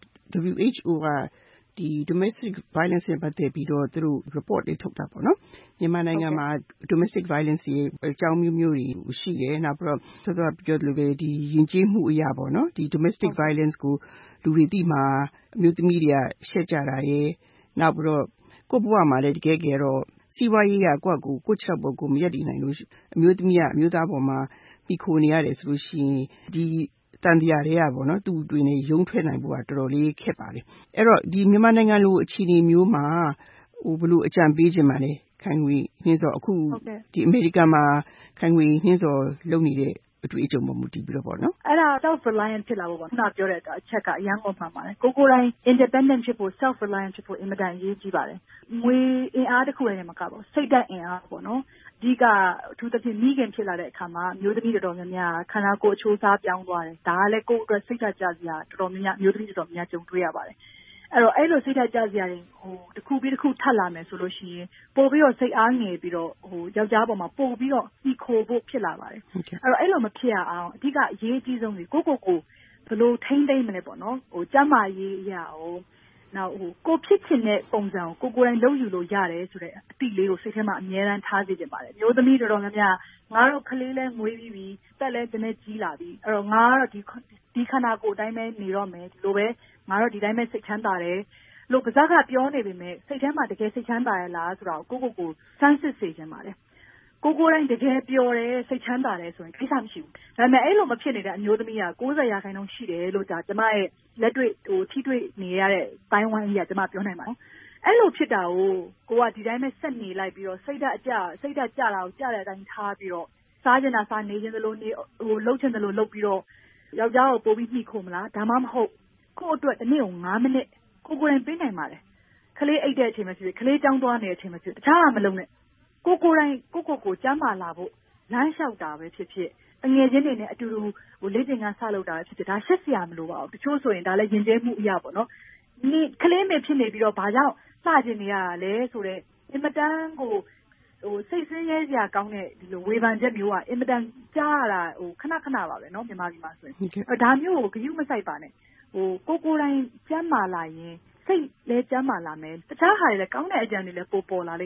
WHO ကဒီ domestic violence နဲ့ပတ်သက်ပြီးတော့သူတို့ report တွေထုတ်တာပေါ့နော်မြန်မာနိုင်ငံမှာ domestic violence ရဲ့အကြောင်းမျိုးတွေရှိတယ်နောက်ပြီးတော့ပြောသလိုပဲဒီယဉ်ကျေးမှုအရာပေါ့နော်ဒီ domestic violence ကိုလူတွေသိမှာအမျိုးသမီးတွေကရှက်ကြတာရယ်နောက်ပြီးတော့ကိုယ့်ဘဝမှာလည်းတကယ်တော့စီးပွားရေးကကိုယ့်ချက်ပေါ်ကိုမရက်တည်နိုင်လို့အမျိုးသမီးကအမျိုးသားပေါ်မှာမိခိုနေရတယ်ဆိုလို့ရှိရင်ဒီတန်တရားတွေကပေါ့နော်သူ့တွင်နေရုံထွက်နိုင်ဖို့ကတော်တော်လေးခက်ပါတယ်အဲ့တော့ဒီမြန်မာနိုင်ငံလိုအခြေအနေမျိုးမှာဘယ်လိုအကြံပေးခြင်းပါလဲခိုင်ဝေနှင်းစောအခုဒီအမေရိကန်မှာခိုင်ဝေနှင်းစောလုပ်နေတဲ့အတွေ့အကြုံပေါ်မူတည်ပြီးတော့ပေါ့နော်အဲ့ဒါ self reliant ဖြစ်လာဖို့ပေါ့ခုနပြောတဲ့အချက်ကအရန်ကုန်မှန်ပါတယ်ကိုယ်တိုင် independent ဖြစ်ဖို့ self reliant ဖြစ်ဖို့အင်မတန်အရေးကြီးပါတယ်ငွေအင်အားတစ်ခုလည်းမကပါဘူးစိတ်ဓာတ်အင်အားပေါ့နော်အဓိကအထူးသဖြင့်မိခင်ဖြစ်လာတဲ့အခါမှာမျိုးသမီးတော်တော်များများခန္ဓာကိုယ်အချိုးအစားပြောင်းသွားတယ်ဒါကလည်းကိုယ့်အတွက်စိတ်ဓာတ်ကျစရာတော်တော်များများမျိုးသမီးတော်တော်များများကြုံတွေ့ရပါတယ်အဲ့လိုစိတ်ဓာတ်ကျစရာတွေတစ်ခုပြီးတစ်ခုထပ်လာမယ်ဆိုလို့ရှိရင်ပို့ပြီးတော့စိတ်အားငယ်ပြီးတော့ယောက်ျားပေါ်မှာပို့ပြီးတော့ဤခိုဖို့ဖြစ်လာပါတယ်အဲ့လိုမဖြစ်ရအောင်အဓိကအရေးကြီးဆုံးကိုဘယ်လိုထိန်းသိမ်းမလဲပေါ့နော်ကျန်းမာရေးအရာနောက်ကိုဖြစ်ချင်တဲ့ပုံစံကိုကိုယ်တိုင်လုပ်ယူလို့ရတယ်ဆိုတဲ့အတိလေးကိုစိတ်ထဲမှာအမြဲတမ်းထားစေချင်ပါတယ်မျိုးသမီးတော်တော်များများငါတို့ကလေးလဲငွေပြီးပြီတက်လဲတနေ့ကြီးလာပြီအဲ့တော့ငါကတော့ဒီခန္ဓာကိုယ်အတိုင်းပဲနေတော့မယ်ဒီလိုပဲငါတို့ဒီတိုင်းပဲစိတ်ချမ်းသာတယ်လို့ပါဇက်ကပြောနေပေမဲ့စိတ်ထဲမှာတကယ်စိတ်ချမ်းသာရလားဆိုတော့ကိုစမ်းစစ်စေချင်ပါတယ်ကိုယ်တိုင်တကယ်ပျော်တယ်စိတ်ချမ်းသာတယ်ဆိုရင်ကိစ္စမရှိဘူးဒါပေမဲ့အဲ့လိုမဖြစ်နေတဲ့အမျိုးသမီးက90%ရှိတယ်လို့ကျမရဲ့လက်တွေ့ထိတွေ့နေရတဲ့တိုင်းဝိုင်းကြီးကကျမပြောနိုင်ပါတယ်အဲ့လိုဖြစ်တာကိုကဒီတိုင်းပဲဆက်နေလိုက်ပြီးတော့စိတ်ဓာတ်ကြတာကိုကြတဲ့အတိုင်းထားပြီးတော့စားချင်တာစားနေခြင်းသလိုနေလှုပ်ချင်သလိုလှုပ်ပြီးတော့ယောက်ျားကိုပို့ပြီးညှိခိုးမလားဒါမှမဟုတ်ကိုယ့်အတွက်တစ်နေ့ကို9မိနစ်ကိုယ်တိုင်ပေးနိုင်ပါတယ်ခလေးအိတ်တဲ့အချိန်မှဖြစ်ဖြစ်ခလေးကြောင်းသွားနေတဲ့အချိန်မှဖြစ်တခြားမလုပ်နဲ့ကိုယ်တိုင်ကိုကျမ်းမာလာဖို့လမ်းလျှောက်တာပဲဖြစ်ဖြစ်အငယ်ချင်းတွေနဲ့အတူတူလေ့ကျင့်ခန်းစလုပ်တာပဲဖြစ်ဖြစ်ဒါရှက်စရာမလိုပါဘူးတချို့ဆိုရင်ဒါလည်းယဉ်ကျေးမှုအရာပေါ့နော်ဒီခလေးမေဖြစ်နေပြီးတော့ဘာကြောင့်လှကျင်နေရတာလဲဆိုတော့အင်မတန်ကိုစိတ်ဆင်းရဲစရာကောင်းတဲ့ဒီလိုဝေဖန်ချက်မျိုးကအင်မတန်ကြားရတာခဏပါပဲနော်မြန်မာပြည်မှာဆိုရင်ဒါမျိုးကိုဂရုမစိုက်ပါနဲ့ကိုယ်တိုင်ကျမ်းမာလာရင်စိတ်လည်းကျမ်းမာလာမယ်တခြားဟာတွေလည်းကောင်းတဲ့အကြံတွေလည်းပေါ်လာလိမ့်မယ်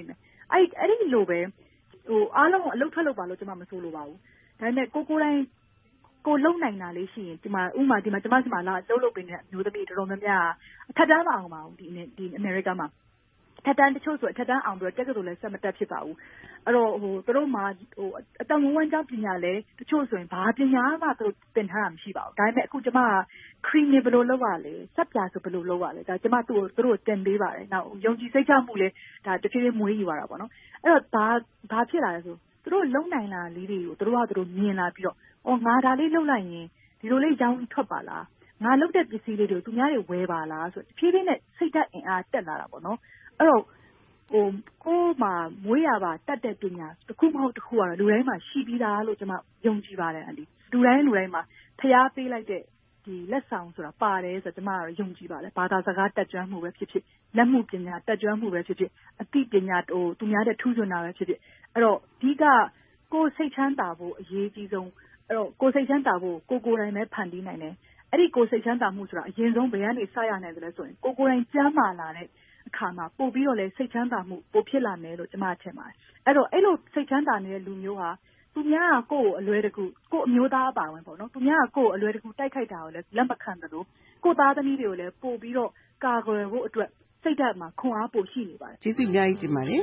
အဲ့ဒီလိုပဲအားလုံးအလုပ်ထွက်လုပ်ပါလို့ကျွန်မမဆိုလိုပါဘူးဒါပေမဲ့ကိုတိုင်းကိုလုံနိုင်တာလေးရှိရင်ဒီမှာဥမာဒီမှာကျွန်မစီမှာလာလုပ်ပေးနေတဲ့မျိုးသမီးတော်တော်များများအထက်တန်းမအောင်ပါဘူးဒီအမေရိကမှာထက်တန်းတချို့ဆိုထက်တန်းအောင်ပြီးတော့တက်ကတူလည်းဆက်မတက်ဖြစ်ပါဘူးအဲ့တော့သူတို့မှာအတန်ဝန်းကျောင်းပညာလည်းတချို့ဆိုရင်ဘာပညာမှသူတို့သင်ထားတာမရှိပါဘူးဒါပေမဲ့အခုကျွန်မက cream ဘယ်လိုလုပ်ရလဲစက်ပြာဆိုဘယ်လိုလုပ်ရလဲဒါကျွန်မသူတို့သင်ပေးပါတယ်နောက်ယုံကြည်စိတ်ချမှုလည်းဒါတဖြည်းဖြည်းမွေးယူရတာပေါ့နော်အဲ့တော့ဘာဖြစ်လာလဲဆိုသူတို့လုံနိုင်လာလေးတွေကိုသူတို့မြင်လာပြီးတော့ငါဒါလေးလုပ်လိုက်ရင်ဒီလိုလေးရောင်းထွက်ပါလားငါလုပ်တဲ့ပစ္စည်းလေးတွေကိုသူများတွေဝယ်ပါလားဆိုတဖြည်းဖြည်းနဲ့စိတ်ဓာတ်အင်အားတက်လာတာပေါ့နော်အဲ့တော့ကိုမှမွေးရပါတတ်တဲ့ပညာတစ်ခုမဟုတ်တစ်ခုကတော့လူတိုင်းမှာရှိပြီးသားလို့ကျွန်မယုံကြည်ပါတယ်အန်ဒီလူတိုင်းမှာဖျားပေးလိုက်တဲ့ဒီလက်ဆောင်ဆိုတာပါတယ်ဆိုတော့ကျွန်မကတော့ယုံကြည်ပါတယ်ဘာသာစကားတက်ကြွမှုပဲဖြစ်ဖြစ်လက်မှုပညာတက်ကြွမှုပဲဖြစ်ဖြစ်အသိပညာသူများတဲ့ထူးချွန်တာပဲဖြစ်ဖြစ်အဲ့တော့ဒီကကိုစိတ်ချမ်းသာဖို့အရေးကြီးဆုံးအဲ့တော့ကိုစိတ်ချမ်းသာဖို့ကိုယ်တိုင်ပဲဖန်တီးနိုင်တယ်အဲ့ဒီကိုစိတ်ချမ်းသာမှုဆိုတာအရင်ဆုံးဘယ်ကနေစရနိုင်တယ်လဲဆိုရင်ကိုယ်တိုင်ကျမ်းမာလာတဲ့အခါမှာပို့ပြီးတော့လဲစိတ်ချမ်းသာမှုပိုဖြစ်လာမယ်လို့ကျွန်မထင်ပါတယ်အဲ့တော့အဲ့လိုစိတ်ချမ်းသာနေတဲ့လူမျိုးဟာသူများကကိုယ့်ကိုအလွယ်တကူကိုယ့်အမျိုးသားအပါဝင်ပေါ့နော်သူများကကိုယ့်ကိုအလွယ်တကူတိုက်ခိုက်တာကိုလည်းလက်မခံသလိုကိုယ့်သားသမီးတွေကိုလည်းပို့ပြီးတော့ကာကွယ်ဖို့အတွက်စိတ်ဓာတ်မှာခွန်အားပိုရှိနေပါတယ်ကျေးဇူးအများကြီးတင်ပါတယ်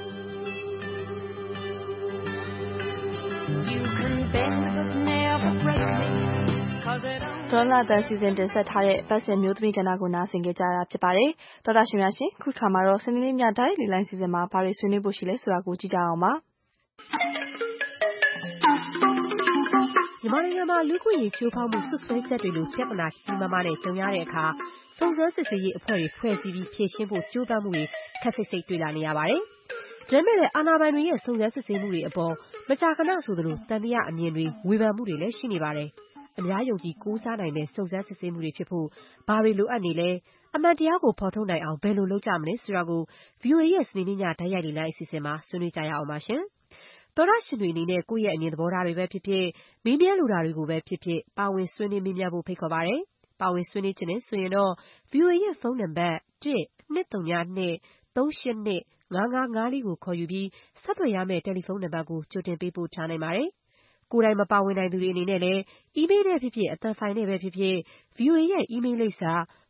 ဒေါ်လာတန်စီစဉ်တင်ဆက်ထားတဲ့ပတ်စင်မျိုးသမီးကဏ္ဍကိုနားဆင်ကြကြတာဖြစ်ပါတယ်။သောတာရှင်များရှင်ခုခါမှာတော့စနေနေ့ညတိုင်းလေလိုင်းစီစဉ်မှာဘာတွေဆွေးနွေးဖို့ရှိလဲဆိုတာကိုကြည့်ကြအောင်ပါ။မြန်မာနိုင်ငံမှာလူ့ခွင့်ရေးချိုးဖောက်မှုဆွဆွဲချက်တွေလိုပြဿနာကြီးမားမားနဲ့ကြုံရတဲ့အခါစုံစမ်းစစ်ဆေးရေးအဖွဲ့တွေဖွဲ့စည်းပြီးဖြေရှင်းဖို့ကြိုးပမ်းမှုတွေခက်စိတ်တွေ့လာနေရပါတယ်။ဒါပေမဲ့လည်းအာဏာပိုင်တွေရဲ့စုံစမ်းစစ်ဆေးမှုတွေအပေါ်မကြာခဏဆိုသလိုတန်တရားအမြင်တွေဝေဖန်မှုတွေလည်းရှိနေပါတယ်။အများယုံကြည်ကိုးစားနိုင်တဲ့စုံစမ်းစစ်ဆေးမှုတွေဖြစ်ဖို့ဘာတွေလိုအပ်နေလဲအမှန်တရားကိုဖော်ထုတ်နိုင်အောင်ဘယ်လိုလုပ်ကြမလဲဆိုတာကို VOA ရဲ့စနေနေ့ညတိုက်ရိုက်လေလိုင်းအစီအစဉ်မှာဆွေးနွေးကြရအောင်ပါရှင်။သောတာရှင်တွေအနေနဲ့ကိုယ့်ရဲ့အမြင်သဘောထားတွေပဲဖြစ်ဖြစ်မေးမြန်းလိုတာတွေကိုပဲဖြစ်ဖြစ်ပါဝင်ဆွေးနွေးမေးမြန်းဖို့ဖိတ်ခေါ်ပါတယ်။ပါဝင်ဆွေးနွေးခြင်းနဲ့ဆိုရင်တော့ VOA ရဲ့ဖုန်းနံပါတ် 1-202-382-5554ကိုခေါ်ယူပြီးဆက်သွယ်ရမယ့်တယ်လီဖုန်းနံပါတ်ကိုကြိုတင်ပေးပို့ထားနိုင်ပါတယ်။ကိုယ်တိုင်မပါဝင်နိုင်သူတွေအနေနဲ့လည်းအီးမေးလ်နဲ့ဖြစ်ဖြစ်အသံဖိုင်နဲ့ပဲဖြစ်ဖြစ် VOA ရဲ့အီးမေးလ်လိပ်စာ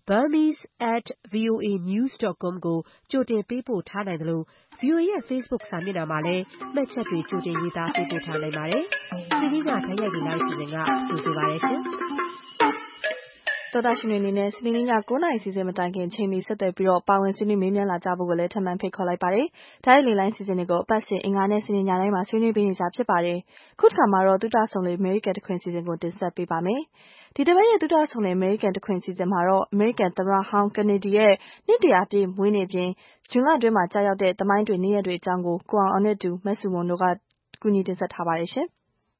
burmese@voanews.com ကိုကြိုတင်ပေးပို့ထားနိုင်သလို VOA ရဲ့ Facebook စာမျက်နှာမှာလည်းမှတ်ချက်တွေကြိုတင်ရေးသားပေးပို့ထားနိုင်ပါတယ်။ဒီနေ့ညတိုက်ရိုက်ဒီလိုက်စီစဉ်ကကြိုဆိုပါရစေ။သောတာရှင်တွေအနေနဲ့စနေနေ့ည9:00နာရီစီစဉ်မတိုင်ခင်ချိန်မီဆက်သွယ်ပြီးတော့ပါဝင်ဆွေးနွေးမေးမြန်းလာကြဖို့ကိုလည်းထပ်မံဖိတ်ခေါ်လိုက်ပါတယ်။ဒါရဲ့လေလိုင်းစီစဉ်တွေကိုအပတ်စဉ်အင်္ဂါနဲ့စနေညတိုင်းမှာဆွေးနွေးပေးနေကြဖြစ်ပါတယ်။ခုတစ်ခါမှာတော့သုတဆုံလေအမေရိကန်တခွင်စီစဉ်ကိုတင်ဆက်ပေးပါမယ်။ဒီတစ်ပတ်ရဲ့သုတဆုံလေအမေရိကန်တခွင်စီစဉ်မှာတော့အမေရိကန်သမ္မတဟောင်းကနေဒီရဲ့နှစ်တရာပြည့်မွေးနေ့ပြင်ဇွန်လအတွင်းမှာကြာရောက်တဲ့သမိုင်းတွင်နေ့ရက်တွေအကြောင်းကိုကိုအောင်နဲ့တူမက်ဆူမွန်တို့ကကူညီတင်ဆက်ထားပါတယ်ရှင်။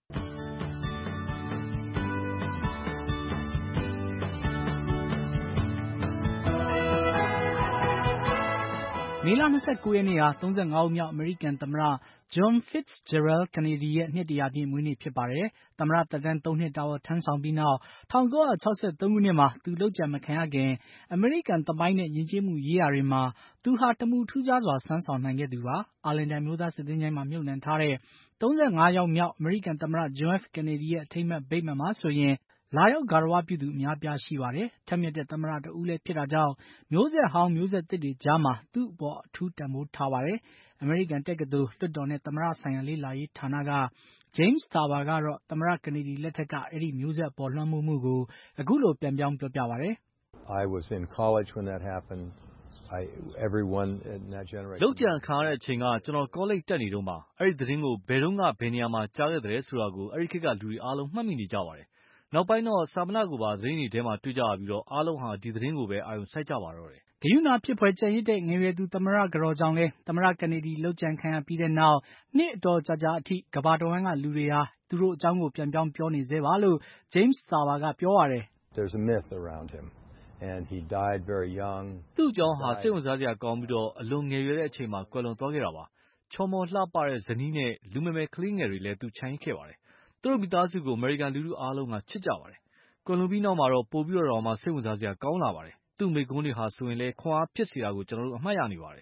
မေလ 29 ရက်နေ့ဟာ35ဦးမြောက်အမေရိကန်သမ္မတ John Fitzgerald Kennedy ရဲ့နှစ်တရာပြည့်မွေးနေ့ဖြစ်ပါတယ်။သမ္မတသက်တမ်း3နှစ်တာဝန်ထမ်းဆောင်ပြီးနောက်1963 ခုနှစ်မှာသူလုပ်ကြံမခံရခင်အမေရိကန်သမိုင်းနဲ့ယဉ်ကျေးမှုရေးရာတွေမှာသူဟာတမူထူးခြားစွာစွမ်းဆောင်နိုင်ခဲ့သူပါ။အာလင်တန်မျိုးသားစစ်သင်္ချိုင်းမှာမြုပ်နှံထားတဲ့35ယောက်မြောက်အမေရိကန်သမ္မတ John F. Kennedy ရဲ့အထိမ်းအမှတ်ဗိမာန်မှာဆိုရင်လာရောက်ဂါရဝပြုသူအများအပြားရှိပါတယ်။ထက်မြက်တဲ့သမ္မတတဦးလည်းဖြစ်တာကြောင့်မျိုးဆက်ဟောင်းမျိုးဆက်သစ်တွေကြားမှာသူ့အပေါ်အထူးတန်ဖိုးထားပါတယ်။အမေရိကန်တက္ကသိုလ်လွှတ်တော်နဲ့သမ္မတဆိုင်ရာလေ့လာရေးဌာနက James Thaber ကတော့သမ္မတကနေဒီလက်ထက်ကအဲ့ဒီမျိုးဆက်ပေါ်လွှမ်းမိုးမှုကိုအခုလိုပြန်ပြောင်းပြောပြပါတယ်။ I was in college when that happened. Everyone in that generation လောက်ကျန်ခါရတဲ့အချိန်ကကျွန်တော်ကောလိပ်တက်နေတော့မှအဲ့ဒီသတင်းကိုဘယ်တော့ကဘယ်နေရာမှာကြားခဲ့တယ်ဆိုတာကိုအဲ့ဒီခေတ်ကလူတွေအားလုံးမှတ်မိနေကြပါတယ်။နောက်ပိုင်းတော့စာမဏကိုပါသတင်းတွေထဲမှာတွေ့ကြရပြီးတော့အားလုံးဟာဒီသတင်းကိုပဲအာရုံစိုက်ကြပါတော့တယ်။ဂရုဏာဖြစ်ဖွယ်ကျန်ရစ်တဲ့ငယ်ရွယ်သူသမ္မတကတော်ကြောင့်လဲသမ္မတကနေဒီလှုပ်ကြံခံရပြီးတဲ့နောက်နှစ်အတော်ကြာကြာအထိကမ္ဘာတော်ဝန်ကလူတွေဟာသူတို့အကြောင်းကိုပြန်ပြောင်းပြောနေသေးပါလို့ James Thaber ကပြောပါတယ်။ There's a myth around him and he died very young. သူ့အကြောင်းဟာစိတ်ဝင်စားစရာကောင်းပြီးတော့အလွန်ငယ်ရွယ်တဲ့အချိန်မှာကွယ်လွန်သွားခဲ့တာပါ။ချော်မော်လှပတဲ့ဇနီးနဲ့လူမမယ်ကလေးငယ်တွေလည်းသူခြံခဲ့ပါတယ်။သူတို့မိသားစုကိုအမေရိကန်လူထုအားလုံးကချစ်ကြပါတယ်။ကွယ်လွန်ပြီးနောက်မှာတော့ပိုပြီးတော့မှစိတ်ဝင်စားစရာကောင်းလာပါတယ်။သူ့မိကွန်းတွေဟာဆိုရင်လည်းခွန်အားဖြစ်စေတာကိုကျွန်တော်တို့အမှတ်ရနေပါတယ်။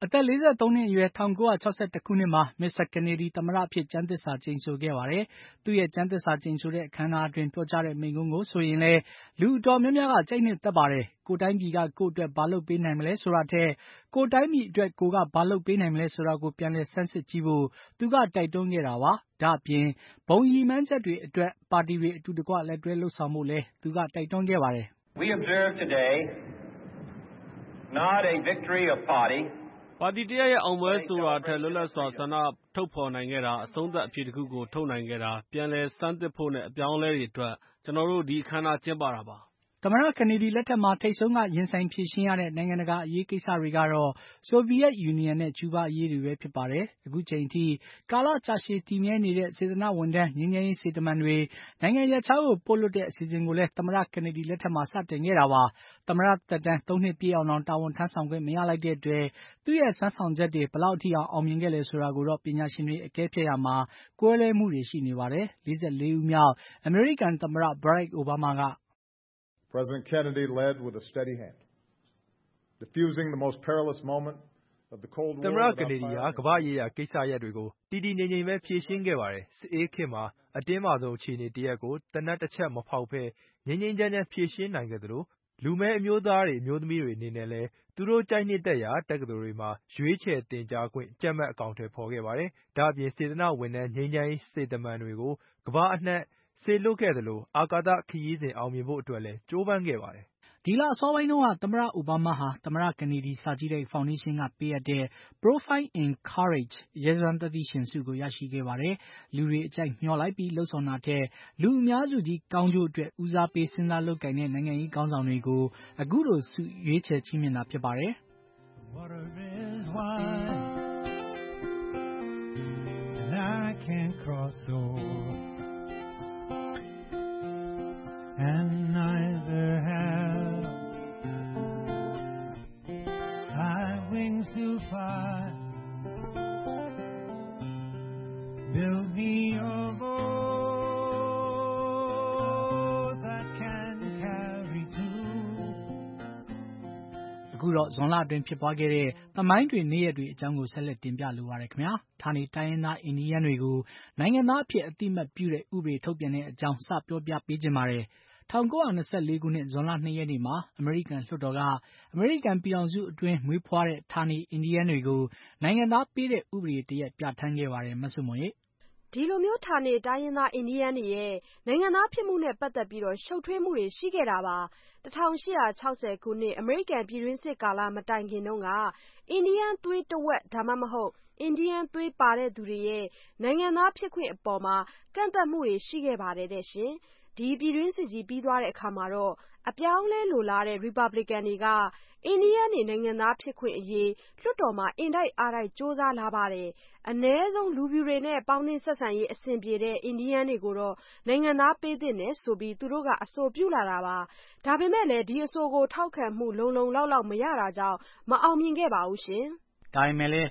အသက် 43 နှစ်အရွယ် 1961 ခုနှစ်မှာ မစ္စတာကနေဒီသမ္မတအဖြစ်ကျမ်းသစ္စာကျိန်ဆိုခဲ့ပါတယ်။ သူ့ရဲ့ကျမ်းသစ္စာကျိန်ဆိုတဲ့အခမ်းအနားအတွင်းပြောကြားတဲ့မိန့်ခွန်းကိုဆိုရင်လည်းလူအတော်များများကကြိုက်နှစ်သက်ပါတယ်။ ကိုယ့်တိုင်းပြည်ကကိုယ့်အတွက်ဘာလုပ်ပေးနိုင်မလဲဆိုတာထက်ကိုယ့်တိုင်းပြည်အတွက်ကိုယ်ကဘာလုပ်ပေးနိုင်မလဲဆိုတာကိုပြန်လည်ဆန်းစစ်ကြည့်ဖို့သူကတိုက်တွန်းခဲ့တာပါ။ဒါ့အပြင်ဘုံရည်မှန်းချက်တွေအတွက်ပါတီတွေအတူတကွလက်တွဲလုပ်ဆောင်ဖို့လည်းသူကတိုက်တွန်းခဲ့ပါတယ်။ We observe today not a victory of party ပါတီတရပ်ရဲ့အောင်ပွဲဆိုတာထက်လွတ်လပ်စွာဆန္ဒထုတ်ဖော်နိုင်ခဲ့တာအဆုံးသတ်အဖြေတစ်ခုကိုထုတ်နိုင်ခဲ့တာပြန်လည်စမ်းသစ်ဖို့နဲ့အပြောင်းအလဲတွေအတွက်ကျွန်တော်တို့ဒီအခမ်းအနားကျင်းပတာပါသမ္မတကနေဒီလက်ထက်မှာထိပ်ဆုံးကရင်ဆိုင်ဖြေရှင်းရတဲ့နိုင်ငံတကာအရေးကိစ္စတွေကတော့ဆိုဗီယက်ယူနီယံနဲ့ကျူးဘားအရေးတွေပဲဖြစ်ပါတယ်။အခုချိန်ထိကာလကြာရှည်တည်မြဲနေတဲ့စေတနာ့ဝန်ထမ်းငြိမ်းချမ်းရေးစေတမန်တွေနိုင်ငံရပ်ခြားကိုပို့လွှတ်တဲ့အစီအစဉ်ကိုလည်းသမ္မတကနေဒီလက်ထက်မှာစတင်ခဲ့တာပါ။သမ္မတသက်တမ်း3 နှစ်ပြည့်အောင်တောင်တာဝန်ထမ်းဆောင်ခွင့်မရလိုက်တဲ့အတွက်သူ့ရဲ့စွမ်းဆောင်ချက်တွေဘယ်လောက်အထိအောင်မြင်ခဲ့လဲဆိုတာကိုတော့ပညာရှင်တွေအကဲဖြတ်ရမှာကွဲလွဲမှုတွေရှိနေပါတယ်။44 ဦးမြောက်အမေရိကန်သမ္မတဘရက်အိုဘားမားက President Kennedy led with a steady hand, diffusing the most perilous moment of the Cold War. သမ္မတကနေဒီဟာကမ္ဘာ့ရေးရာကိစ္စရပ်တွေကိုတည်တည်ငြိမ်ငြိမ်ပဲဖြေရှင်းခဲ့ပါတယ်။စစ်အေးခေတ်မှာအတင်းမာဆုံးအခြေအနေတရက်ကိုတနက်တစ်ချက်မဖောက်ဖဲငြိမ်ငြိမ်ချမ်းချမ်းဖြေရှင်းနိုင်ခဲ့သလိုလူမဲအမျိုးသားတွေအမျိုးသမီးတွေအနေနဲ့လည်းသူတို့ကြိုက်နှစ်သက်ရာတက္ကသိုလ်တွေမှာရွေးချယ်သင်ကြားခွင့်ကြက်မှတ်အကောင့်တွေဖော်ခဲ့ပါတယ်။ဒါ့အပြင်စေတနာ့ဝန်ထမ်းငြိမ်းချမ်းရေးစေတမန်တွေကိုကမ္ဘာအနှံ့စေလွှတ်ခဲ့သလိုအာကာသခရီးစဉ်အောင်မြင်ဖို့အတွက်လည်းကြိုးပမ်းခဲ့ပါတယ်။ဒီလအစောပိုင်းတုန်းကသမ္မတအိုဘားမားဟာသမ္မတကနေဒီစာကြည့်တိုက်ဖောင်ဒေးရှင်းကပေးအပ်တဲ့ Profile in Courage ရဲစွမ်းသတ္တိရှင်ဆုကိုရရှိခဲ့ပါတယ်။လူတွေအကြိုက်မျှော်လိုက်ပြီးလှုပ်ဆောင်တာထက်လူအများစုကြီးကောင်းကျိုးအတွက်ဦးစားပေးစဉ်းစားလုပ်ကိုင်တဲ့နိုင်ငံရေးခေါင်းဆောင်တွေကိုအခုလိုဆုရွေးချယ်ချီးမြှင့်တာဖြစ်ပါတယ် And neither have I wings to fly. Build me a boat that can carry two. အခုတော့ဇွန်လအတွင်းဖြစ်ပွားခဲ့တဲ့သမိုင်းတွင်နေ့ရက်တွေအကြောင်းကိုဆက်လက်တင်ပြလိုပါတယ်ခင်ဗျာ။ဌာနေတိုင်းရင်းသားအိန္ဒိယတွေကိုနိုင်ငံသားအဖြစ်အသိအမှတ်ပြုတဲ့ဥပဒေထုတ်ပြန်တဲ့အကြောင်းစပြောပြပေးခြင်းပါတယ်။1924 ခုနှစ်ဇွန်လ 2 ရက်နေ့မှာအမေရိကန်လွှတ်တော်ကအမေရိကန်ပြည်ထောင်စုအတွင်းမွေးဖွားတဲ့ဌာနေအိန္ဒိယတွေကိုနိုင်ငံသားပေးတဲ့ဥပဒေတရက်ပြဋ္ဌာန်းခဲ့ပါတယ်မဆုမွန်ရေဒီလိုမျိုးဌာနေတိုင်းရင်းသားအိန္ဒိယတွေရဲ့နိုင်ငံသားဖြစ်မှုနဲ့ပတ်သက်ပြီးတော့ရှုပ်ထွေးမှုတွေရှိခဲ့တာပါ1860ခုနှစ်အမေရိကန်ပြည်တွင်းစစ်ကာလမတိုင်ခင်တုန်းကအိန္ဒိယသွေးတဝက်ဒါမှမဟုတ်အိန္ဒိယသွေးပါတဲ့သူတွေရဲ့နိုင်ငံသားဖြစ်ခွင့်အပေါ်မှာကန့်သတ်မှုတွေရှိခဲ့ပါတယ်တဲ့ရှင်ဒီပြည်တွင်းစစ်ကြီးပြီးသွားတဲ့အခါမှာတော့အပြောင်းလဲလိုလားတဲ့ Republican တွေကအိန္ဒိယနေနိုင်ငံသားဖြစ်ခွင့်အရေးလွှတ်တော်မှာအင်တိုက်အားတိုက်စ조사လာပါတယ်အ ਨੇ ဆုံးလူဖြူတွေနဲ့ပေါင်းသင်းဆက်ဆံရေးအဆင်ပြေတဲ့အိန္ဒိယတွေကိုတော့နိုင်ငံသားပေးသင့်တယ်ဆိုပြီးသူတို့ကအဆိုပြုလာတာပါဒါပေမဲ့လည်းဒီအဆိုကိုထောက်ခံမှုလုံလုံလောက်လောက်မရတာကြောင့်မအောင်မြင်ခဲ့ပါဘူးရှင်ဒါပေမဲ့လည်း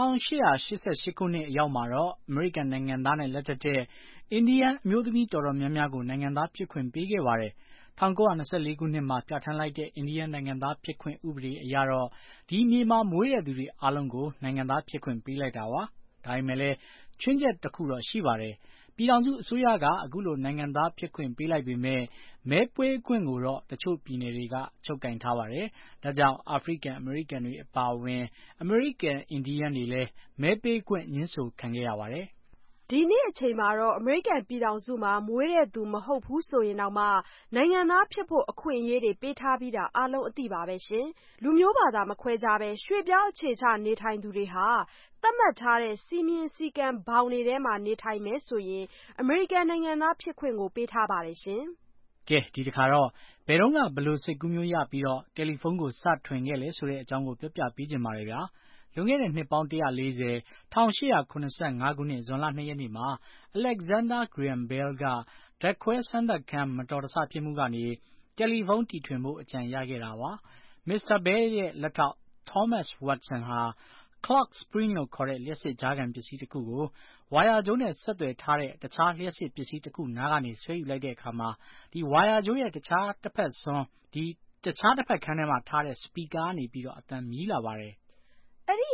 1888ခုနှစ်အရောက်မှာတော့အမေရိကန်နိုင်ငံသားနဲ့လက်ထက်တဲ့အိန္ဒိယအမျိုးသမီးတော်တော်များများကိုနိုင်ငံသားဖြစ်ခွင့်ပေးခဲ့ပါတယ်1924ခုနှစ်မှာပြဋ္ဌာန်းလိုက်တဲ့အိန္ဒိယနိုင်ငံသားဖြစ်ခွင့်ဥပဒေအရတော့ဒီမြေမှာမွေးတဲ့သူတွေအားလုံးကိုနိုင်ငံသားဖြစ်ခွင့်ပေးလိုက်တာပါဒါပေမဲ့လည်းချွင်းချက်တစ်ခုတော့ရှိပါတယ်ပြည်ထောင်စုအစိုးရကအခုလိုနိုင်ငံသားဖြစ်ခွင့်ပေးလိုက်ပေမဲ့မဲပွေးခွင့်ကိုတော့တချို့ပြည်နယ်တွေကချုပ်ကင်ထားပါတယ်ဒါကြောင့်အာဖရိကန်အမေရိကန်တွေအပါအဝင်အမေရိကန်အိန္ဒိယတွေလည်းမဲပေးခွင့်ညှင်းဆိုခံခဲ့ရပါတယ်ဒီနေ့အချိန်မှာတော့အမေရိကန်ပြည်ထောင်စုမှာမွေးတဲ့သူမဟုတ်ဘူးဆိုရင်တော့မှနိုင်ငံသားဖြစ်ဖို့အခွင့်အရေးတွေပေးထားပြီးတာအားလုံးအသိပါပဲရှင်လူမျိုးဘာသာမခွဲခြားပဲရွှေ့ပြောင်းအခြေချနေထိုင်သူတွေဟာသတ်မှတ်ထားတဲ့စီမင်းစည်းကမ်းဘောင်တွေထဲမှာနေထိုင်မယ်ဆိုရင်အမေရိကန်နိုင်ငံသားဖြစ်ခွင့်ကိုပေးထားပါတယ်ရှင်ကဲဒီတခါတော့ဘယ်တော့ကဘလို့စိတ်ကူးမျိုးရပြီးတော့တယ်လီဖုန်းကိုစထွင်ခဲ့လဲဆိုတဲ့အကြောင်းကိုပြောပြပေးခြင်းပါတယ်ဗျာလွန်ခဲ့တဲ့နှစ်ပေါင်း140 1885ခုနှစ်ဇွန်လ 2 ရက်နေ့မှာ Alexander Graham Bell ကဓာတ်ခွဲစမ်းသပ်ခန်းမတော်တဆဖြစ်မှုကနေတယ်လီဖုန်းတီထွင်ဖို့အကြံရခဲ့တာပါ။ Mr. Bell ရဲ့လက်ထောက် Thomas Watson ဟာ Clock Spring လို့ခေါ်တဲ့လျှပ်စစ်ကြားခံပစ္စည်းတစ်ခုကိုဝါယာကြိုးနဲ့ဆက်သွယ်ထားတဲ့တခြားလျှပ်စစ်ပစ္စည်းတစ်ခုနားကနေဆွဲယူလိုက်တဲ့အခါမှာဒီဝါယာကြိုးရဲ့တခြားတစ်ဖက်စွန်းဒီတခြားတစ်ဖက်ခန်းထဲမှာထားတဲ့စပီကာကနေပြီးတော့အသံမြည်လာပါတယ်အဲ့ဒီ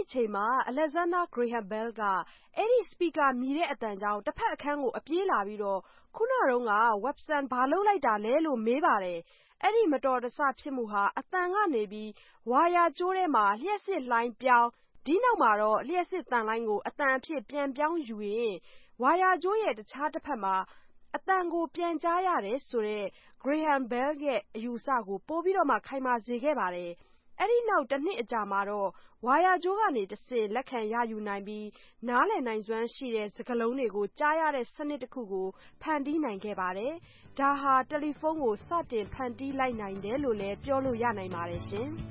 အချိန်မှာ Alexander Graham Bell ကအဲ့ဒီ speaker မြည်တဲ့အတန်ကြောင့်တစ်ဖက်အခန်းကိုအပြေးလာပြီးတော့ခုနတုန်းက Webster ဘာလုပ်လိုက်တာလဲလို့မေးပါတယ်။အဲ့ဒီမတော်တဆဖြစ်မှုဟာအတန်ကနေပြီးဝါယာကြိုးထဲမှာလျှက်စစ်လှိုင်းပြောင်းဒီနောက်မှာတော့လျှက်စစ်တန်လိုင်းကိုအတန်အဖြစ်ပြန်ပြောင်းယူရင်ဝါယာကြိုးရဲ့တခြားတစ်ဖက်မှာအတန်ကိုပြန်ကြားရတယ်ဆိုတဲ့ Graham Bell ရဲ့အယူအဆကိုပိုပြီးတော့မှခိုင်မာစေခဲ့ပါတယ်။အဲ့ဒီနောက်တစ်နှစ်အကြာမှာတော့ဝါယာကြိုးကနေတစ်ဆင့်လက်ခံရယူနိုင်ပြီးနားလည်နိုင်စွမ်းရှိတဲ့စကားလုံးတွေကိုကြားရတဲ့စနစ်တစ်ခုကိုဖန်တီးနိုင်ခဲ့ပါတယ်။ဒါဟာတယ်လီဖုန်းကိုစတင်ဖန်တီးလိုက်နိုင်တယ်လို့လည်းပြောလို့ရနိုင်ပါတယ်ရှင်။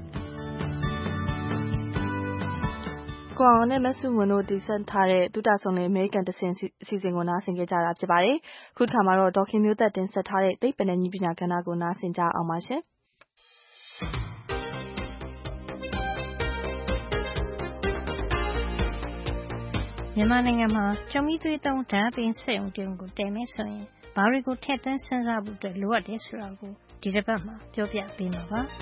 ကိုအောင်နဲ့မဆုမွန်တို့တည်ဆက်ထားတဲ့ဒုတာဆောင်လေအမေရိကန်တဆင်အစီအစဉ်ကိုနားဆင်ကြကြတာဖြစ်ပါတယ်။ခုတစ်ခါမှာတော့ဒေါခင်မျိုးသက်တင်ဆက်ထားတဲ့သိပ္ပံနဲ့နည်းပညာကဏ္ဍကိုနားဆင်ကြအောင်ပါရှင်။မြန်မာနိုင်ငံမှာကျောက်မီးသွေးသုံးဓာတ်ပင်စက်ရုံတရုံကိုတည်မယ်ဆိုရင်ဘာတွေကိုထည့်သွင်းစဉ်းစားဖို့အတွက်လိုအပ်တယ်ဆိုတာကိုဒီတစ်ပတ်မှာပြောပြပေးမှာပါ။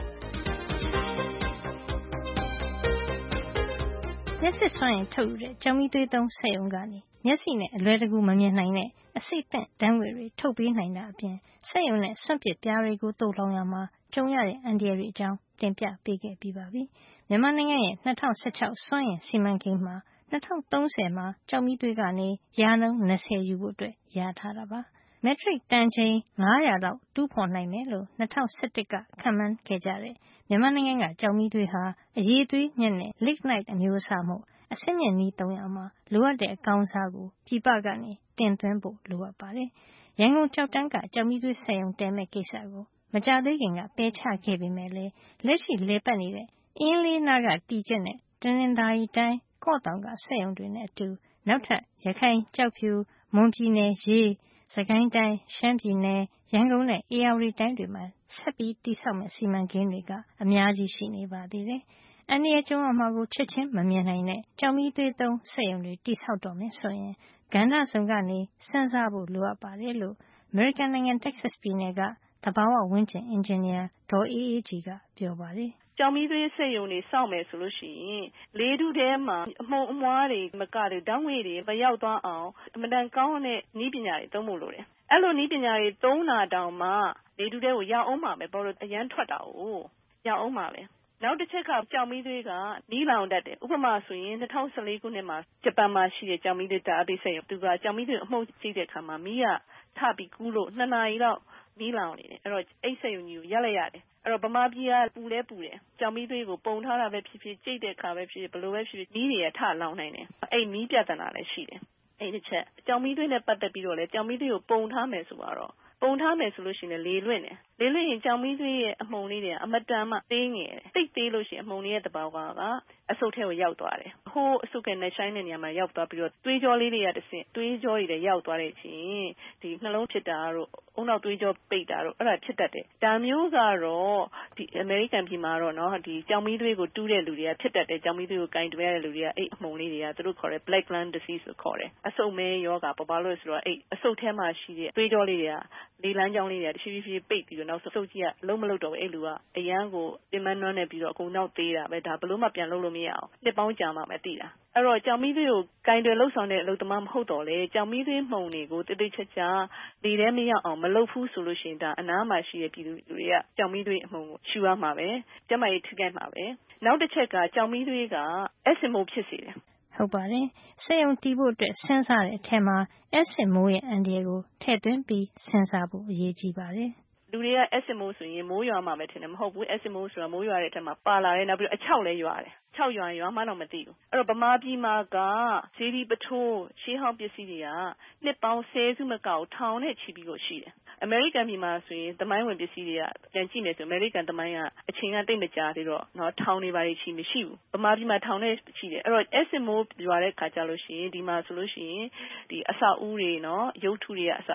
မျက်စိစွမ်းအင်ထုတ်ယူတဲ့ကျောက်မီးသွေးသုံးစက်ရုံကနေမျက်စိနဲ့အလွယ်တကူမမြင်နိုင်တဲ့အဆိပ်သင့်ဓာတ်ငွေ့တွေထုတ်ပေးနိုင်တာအပြင်စက်ရုံနဲ့စွန့်ပစ်ပြားတွေကိုသို့လောင်ရမှာကြုံရတဲ့အန္တရာယ်တွေအကြောင်းတင်ပြပေးခဲ့ပြီးပါပြီ။မြန်မာနိုင်ငံရဲ့2016စွမ်းအင်စီမံကိန်းမှာ2030မှာကျောက်မီးသွေးကနေရာနှုန်း20ယူဖို့ရထားတာပါ။မက်ထရစ်တန်ချိန်900လောက်တူးဖော်နိုင်မယ်လို့2011ကခန့်မှန်းခဲ့ကြတဲ့မြန်မာနိုင်ငံကကျောက်မီးသွေးဟာအရည်သွေးညံ့တဲ့ lignite အမျိုးအစားမို့အဆင့်မြင့်နည်းသုံးရမှာလိုအပ်တဲ့အကောင်းစားကိုပြည်ပကနေတင်သွင်းဖို့လိုအပ်ပါတယ်။ရန်ကုန်ကျောက်တန်းကကျောက်မီးသွေးစက်ရုံတည်မဲ့ကိစ္စကိုမကြသေးခင်ကပယ်ချခဲ့ပေမဲ့လည်းလက်ရှိလည်ပတ်နေတဲ့အင်းလေးနားကတီကျက်နဲ့တနင်္သာရီတိုင်းကော့တောင်ကစက်ရုံတွေနဲ့အတူနောက်ထပ်ရခိုင်ကျောက်ဖြူမွန်ပြည်နယ်ရေးစကိုင်းတိုင်းရှမ်းပြည်နယ်ရန်ကုန်နဲ့အေရဝတီတိုင်းတွေမှာဆက်ပြီးတည်ဆောက်မဲ့စီမံကိန်းတွေကအများကြီးရှိနေပါသေးတယ်။အန္တရာယ်ကြုံရမှာကိုချက်ချင်းမမြင်နိုင်တဲ့ကျောက်မီးသွေးသုံးစက်ရုံတွေတည်ဆောက်တော့မယ်ဆိုရင်ကဏ္ဍစုံကနေစဉ်းစားဖို့လိုအပ်ပါတယ်လို့အမေရိကန်နိုင်ငံတက္ကဆက်ပြည်နယ်ကသဘာဝဝန်းကျင်အင်ဂျင်နီယာဒေါ်အေးအေးကြည်ကပြောပါတယ်။ကျောက်မီးသွေးစက်ရုံတွေစောင့်မယ်ဆိုလို့ရှိရင်လေထုထဲမှာအမှုန်အမွှားတွေမကတဲ့ဓာတ်ငွေ့တွေမရောက်သွားအောင်အမှန်တန်ကောင်းတဲ့နည်းပညာတွေသုံးဖို့လိုတယ်။အဲ့လိုနည်းပညာတွေသုံးတာတောင်မှလေထုထဲကိုရောက်အောင်ပါပဲဘာလို့အရန်ထွက်တာကိုရောက်အောင်ပါပဲ။နောက်တစ်ချက်ကကျောက်မီးသွေးကမီးလောင်တတ်တယ်။ဥပမာဆိုရင်2014ခုနှစ်မှာဂျပန်မှာရှိတဲ့ကျောက်မီးသွေးဓာတ်ပေးစက်ရုံသူကကျောက်မီးသွေးအမှုန့်ကြည့်တဲ့အခါမှာမီးကထပြီးကူးလို့2နာရီလောက်မီးလောင်နေတယ်။အဲ့တော့အိတ်စက်ရုံကြီးကိုရပ်လိုက်ရတယ်။အဲ့တော့ဗမာပြည်ကပူလဲပူတယ်။ကျောက်မီးသွေးကိုပုံထားတာပဲဖြစ်ဖြစ်ကြိတ်တဲ့အခါပဲဖြစ်ဖြစ်ဘလို့ပဲဖြစ်ဖြစ်မီးတွေကထလောင်နိုင်တယ်။အဲ့မီးပြဿနာလည်းရှိတယ်။အဲ့ဒီချက်ကျောက်မီးသွေးနဲ့ပတ်သက်ပြီးတော့လေကျောက်မီးသွေးကိုပုံထားမယ်ဆိုတော့ပုံထားမယ်ဆိုလို့ရှိရင်လေလွင့်တယ်။လေလွင့်ရင်ကျောက်မီးသွေးရဲ့အမှုန်လေးတွေကအမတန်မှသေးငယ်တယ်။တိတ်သေးလို့ရှိရင်အမှုန်လေးရဲ့တဘာဝကအဆုတ်ထဲကိုရောက်သွားတယ်။ဟိုးအဆုတ်ကနဲ့ဆိုင်တဲ့နေရာမှာရောက်သွားပြီးတော့သွေးကြောလေးတွေကတဆင့်သွေးကြောတွေလည်းရောက်သွားတဲ့အချိန်ဒီနှလုံးဖြစ်တာတို့အုံနောက်သွေးကြောပိတ်တာတို့အဲ့ဒါဖြစ်တတ်တယ်။ဒါမျိုးကတော့ဒီအမေရိကန်ပြည်မှာတော့နော်ဒီကျောက်မီးသွေးကိုတူးတဲ့လူတွေကဖြစ်တတ်တယ်။ကျောက်မီးသွေးကိုကင်တွဲရတဲ့လူတွေကအဲ့အမှုန်လေးတွေကသူတို့ခေါ်တဲ့ black lung disease လို့ခေါ်တယ်။အဆုတ်မဲယောဂါဘာလို့လဲဆိုတော့အဲ့အဆုတ်ထဲမှာရှိတဲ့သွေးကြောလေးတွေကလေလမ်းကြောင်းလေးတွေတဖြည်းဖြည်းပိတ်ပြီးတော့နောက်ဆုတ်ကြီးကလုံးမလို့တော့အဲ့လူကအရန်ကိုပြင်မနှွမ်းနေပြီးတော့အကုန်နောက်သေးတာပဲဒါဘလို့မှပြန်လုပ်လို့မရအောင်နှစ်ပေါင်းကြာမှမသိတာအဲ့တော့ကြောင်မီးသွေးကိုကင်တွယ်လှုပ်ဆောင်တဲ့အလုပ်သမားမဟုတ်တော့လေကြောင်မီးသွေးမှုန်တွေကိုတိတိကျကျလေထဲမရောက်အောင်မလုပ်ဘူးဆိုလို့ရှိရင်ဒါအနားမှာရှိတဲ့ပြည်သူတွေကကြောင်မီးသွေးအမှုန်ကိုရှူရမှာပဲကျမကြီးထိခိုက်မှာပဲနောက်တစ်ချက်ကကြောင်မီးသွေးကအက်ဆစ်မိုးဖြစ်စေတယ်ဟုတ်ပါတယ်စက်ရုံတီးဖို့အတွက်စဉ်းစားတဲ့အထက်မှာအက်ဆစ်မိုးရဲ့အန္တရာယ်ကိုထည့်သွင်းပြီးစဉ်းစားဖို့အရေးကြီးပါတယ်လူတွေကအက်ဆစ်မိုးဆိုရင်မိုးရွာမှာပဲထင်တယ်မဟုတ်ဘူးအက်ဆစ်မိုးဆိုတာမိုးရွာတဲ့အထက်မှာပါလာတယ်နောက်ပြီးတော့အချောက်လည်းရွာတယ်6ရွာမှတော့မသိဘူးအဲ့တော့ဗမာပြည်မှာကဈေးဒီပထိုးရှေးဟောင်းပစ္စည်းတွေကနှစ်ပေါင်း10စုမကောက်ထောင်နဲ့ချီပြီးကိုရှိတယ်အမေရိကန်ပြည်မှာဆိုရင်သမိုင်းဝင်ပစ္စည်းတွေကပြန်ကြည့်မယ်ဆိုအမေရိကန်သမိုင်းကအချိန်ကတိတ်မကြာသေးတော့เนาะထောင်နေပါလိမ့်ချီမရှိဘူးဗမာပြည်မှာထောင်နဲ့ရှိတယ်အဲ့တော့ acid mold ရွာတဲ့ခါကြလို့ရှိရင်ဒီမှာဆိုလို့ရှိရင်ဒီအစာဦးတွေเนาะရုပ်ထုတွေကအစာကို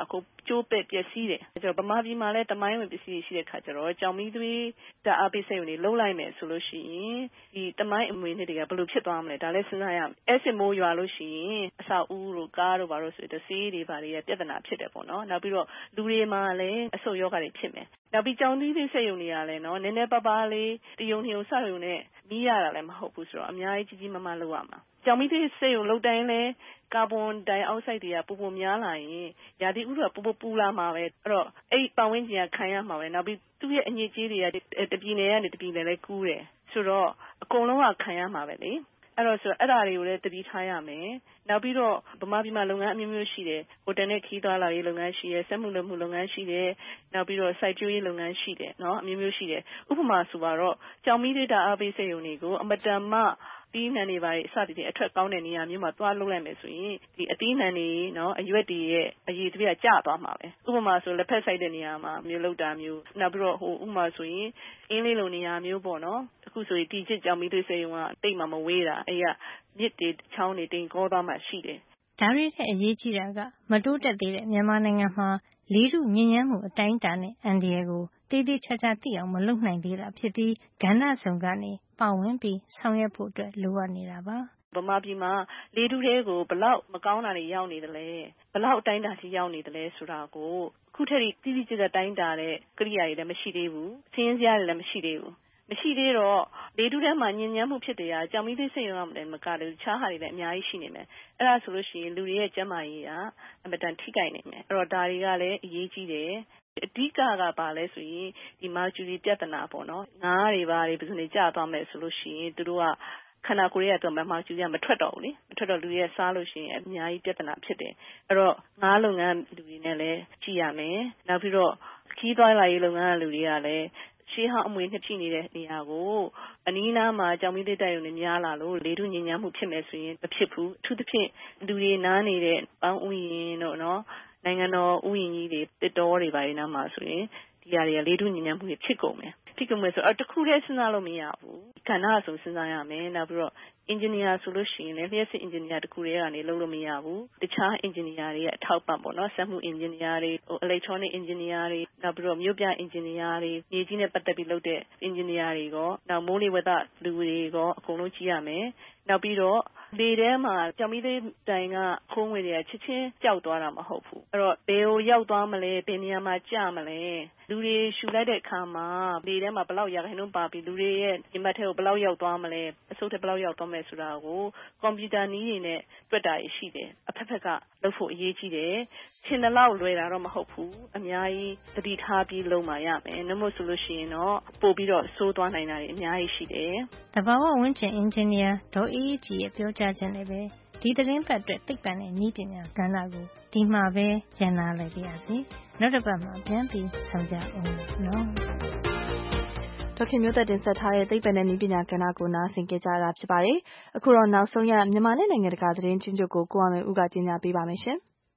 ကျိုးပဲ့ပျက်စီးတယ်ကျတော့ဗမာပြည်မှာလည်းတမိုင်းဝင်ပစ္စည်းရှိတဲ့ခါကျတော့ကြောင်မီးသွေးဓာတ်အားပေးစက်ရုံတွေလုံးလိုက်မယ်ဆိုလို့ရှိရင်ဒီတမိုင်းအမွေအနှစ်တွေကဘယ်လိုဖြစ်သွားမလဲဒါလည်းစဉ်းစားရမယ်အဲ့စစ်မိုးရွာလို့ရှိရင်အဆောက်အဦတို့ကားတို့ဘာလို့ဆိုတော့ဆေးတွေဘာတွေပြဿနာဖြစ်တယ်ပေါ့နော်နောက်ပြီးတော့လူတွေမှာလည်းအဆုတ်ယောဂတွေဖြစ်မယ်နောက်ပြီးကြောင်မီးသွေးစက်ရုံတွေကလည်းနော်နည်းနည်းပါးပါးလေးတယုံညုံစရုံနဲ့မီးရတာလည်းမဟုတ်ဘူးဆိုတော့အများကြီးကြီးမားမားလုပ်ရမှာကြောင်မီးသွေးစက်ရုံလုပ်တိုင်းလည်းကာဗွန်ဒိုင်အောက်ဆိုက်တွေကပိုများလာရင်ရာသီဥတုကပိုပူလာမှာပဲအဲ့တော့အဲ့ပတ်ဝန်းကျင်ကခံရမှာပဲနောက်ပြီးသူ့ရဲ့အညစ်အကြေးတွေကတပြည်နယ်ကနေတပြည်နယ်လဲကူးတယ်ဆိုတော့အကုန်လုံးကခံရမှာပဲလေအဲ့တော့ဆိုအဲ့ဒါတွေကိုလည်းတတိထားရမယ်နောက်ပြီးတော့ဗမာပြည်မှာလုပ်ငန်းအမျိုးမျိုးရှိတယ်ဟိုတနေ့ခီးသွားလာရေးလုပ်ငန်းရှိတယ်စက်မှုလက်မှုလုပ်ငန်းရှိတယ်နောက်ပြီးတော့စိုက်ပျိုးရေးလုပ်ငန်းရှိတယ်နော်အမျိုးမျိုးရှိတယ်ဥပမာဆိုပါတော့ကြောင်မီးသွေးဓာတ်အားပေးစက်ရုံတွေကိုအမတန်မှတီးနှံတွေပါအစတည်းအထက်ကောင်းတဲ့နေရာမျိုးမှာသွားလုပ်လိုက်မယ်ဆိုရင်ဒီအတီးနှံတွေနော်အရွက်တွေရဲ့အရည်အသွေးကကျသွားမှာပဲဥပမာဆိုလက်ဖက်ဆိုင်တဲ့နေရာမှာမျိုးလုပ်တာမျိုးနောက်ပြီးတော့ဟိုဥပမာဆိုရင်အင်းလေးလိုနေရာမျိုးပေါ့နော်အခုဆိုရင်တီချစ်ကြောင်မီးသွေးစက်ရုံကတိတ်မှမဝေးတာအဲ့ကမြစ်တွေချောင်းတွေတင်ကောသွားမှရှိတယ်ဒါရီတဲ့အရေးကြီးတာကမတိုးတက်သေးတဲ့မြန်မာနိုင်ငံမှာလေထုညဉ့်ဉန်းမှုအတိုင်းအတာနဲ့အန်ဒီယေကိုတည်တည်ချာချာသိအောင်မလုပ်နိုင်သေးတာဖြစ်ပြီးကဏ္ဍစုံကနေပါဝင်ပြီးဆောင်ရွက်ဖို့အတွက်လိုအပ်နေတာပါဗမာပြည်မှာလေထုတွေကိုဘလောက်မကောင်းတာတွေရောက်နေတယ်လဲဘလောက်အတိုင်းတာထိရောက်နေတယ်လဲဆိုတာကိုခုထက်ထိတိကျတိုင်းတာတဲ့ကိရိယာတွေလည်းမရှိသေးဘူးစင်းစရာတွေလည်းမရှိသေးဘူးမရှိသေးတော့လေထုထဲမှာညဉ့်ဉန်းမှုဖြစ်တဲ့အကြောင်မီးသွေးစက်ရုံကလည်းမကလည်းခြားဟာတွေလည်းအများကြီးရှိနေမယ်အဲ့ဒါဆိုလို့ရှိရင်လူတွေရဲ့ကျန်းမာရေးကအမတန်ထိခိုက်နေမယ်အဲ့တော့ဒါတွေကလည်းအရေးကြီးတယ်အဓိကကပါလဲဆိုရင်ဒီမာကျူရီပြဿနာပေါ့နော်ငါးတွေပါတွေဘယ်သူနေကြသွားမယ်ဆိုလို့ရှိရင်သူတို့ကခန္ဓာကိုယ်ရဲ့အတွက်မာကျူရီကမထွက်တော့ဘူးလေမထွက်တော့လူရဲ့စားလို့ရှိရင်အများကြီးပြဿနာဖြစ်တယ်အဲ့တော့ငါးလုပ်ငန်းလူတွေနဲ့လည်းကြည့်ရမယ်နောက်ပြီးတော့ခီးသွားလာရေးလုပ်ငန်းလူတွေကလည်းရှေးဟောင်းအမွေနှစ်ဖြစ်နေတဲ့နေရာကိုအနီးနားမှာကြောင်မီးသွေးတိုက်ရုံတွေများလာလို့လေထုညဉ့်ဉန်းမှုဖြစ်မယ်ဆိုရင်မဖြစ်ဘူးအထူးသဖြင့်လူတွေနားနေတဲ့ပေါင်းဥယျာဉ်တို့နော်နိုင်ငံတော်ဥယျာဉ်ကြီးတွေတစ်တော်တွေပါနေနားမှာဆိုရင်ဒီဟာတွေကလေထုညဉ့်ဉန်းမှုတွေဖြစ်ကုန်မယ်ဖြစ်ကုန်မယ်ဆိုတော့တခုတည်းစဉ်းစားလို့မရဘူးကဏ္ဍအစုံစဉ်းစားရမယ်နောက်ပြီးတော့အင်ဂျင်နီယာဆိုလို့ရှိရင်လည်းလျှက်စစ်အင်ဂျင်နီယာတခုတည်းကနေလုပ်လို့မရဘူးတခြားအင်ဂျင်နီယာတွေရဲ့အထောက်ပံ့ပေါ့နော်စက်မှုအင်ဂျင်နီယာတွေအီလက်ထရောနစ်အင်ဂျင်နီယာတွေနောက်ပြီးတော့မြို့ပြအင်ဂျင်နီယာတွေမြေကြီးနဲ့ပတ်သက်ပြီးလုပ်တဲ့အင်ဂျင်နီယာတွေရောနောက်မိုးလေဝသလူတွေရောအကုန်လုံးကြည့်ရမယ်နောက်ပြီးတော့လေထဲမှာကြောင်မီးသွေးတိုင်ကခိုးငွေတွေကချက်ချင်းကြောက်သွားတာမဟုတ်ဘူးအဲ့တော့ဘယ်ကိုရောက်သွားမလဲဘယ်နေရာမှာကျမလဲလူတွေရှူလိုက်တဲ့အခါမှာလေထဲမှာဘယ်လောက်ရာခိုင်နှုန်းပါပြီးလူတွေရဲ့ဒီမတ်ထဲကိုဘယ်လောက်ရောက်သွားမလဲအဆုတ်ထဲဘယ်လောက်ရောက်သွားမလဲဆိုတာကိုကွန်ပျူတာနည်းတွေနဲ့တွက်တာရှိတယ်အဖက်ဖက်ကလုပ်ဖို့အရေးကြီးတယ်ရှင်းတဲ့လောက်လွယ်တာတော့မဟုတ်ဘူးအများကြီးသတိထားပြီးလုပ်မှရမယ်နှမို့ဆိုလို့ရှိရင်တော့ပို့ပြီးတော့ဆိုးသွားနိုင်တာတွေအများကြီးရှိတယ်တဘာဝဝန်းကျင်အင်ဂျင်နီယာဒေါ်အေးကြီးရဲ့ပြောကြားခြင်းနဲ့ပဲဒီသတင်းပတ်အတွက်သိပ္ပံနဲ့နည်းပညာကဏ္ဍကိုဒီမှာပဲရန်နာလိုက်ပါရစေနောက်တစ်ပတ်မှာပြန်ပြီးဆောင်ကြအောင်နော်ဒေါခင်မျိုးသက်တင်ဆက်ထားတဲ့သိပ္ပံနဲ့နည်းပညာကဏ္ဍကိုနားဆင်ကြတာဖြစ်ပါတယ်အခုတော့နောက်ဆုံးရမြန်မာနဲ့နိုင်ငံတကာသတင်းချင်းချုပ်ကိုအောင်လွင်ဦးကတင်ပြပေးပါမယ်ရှင်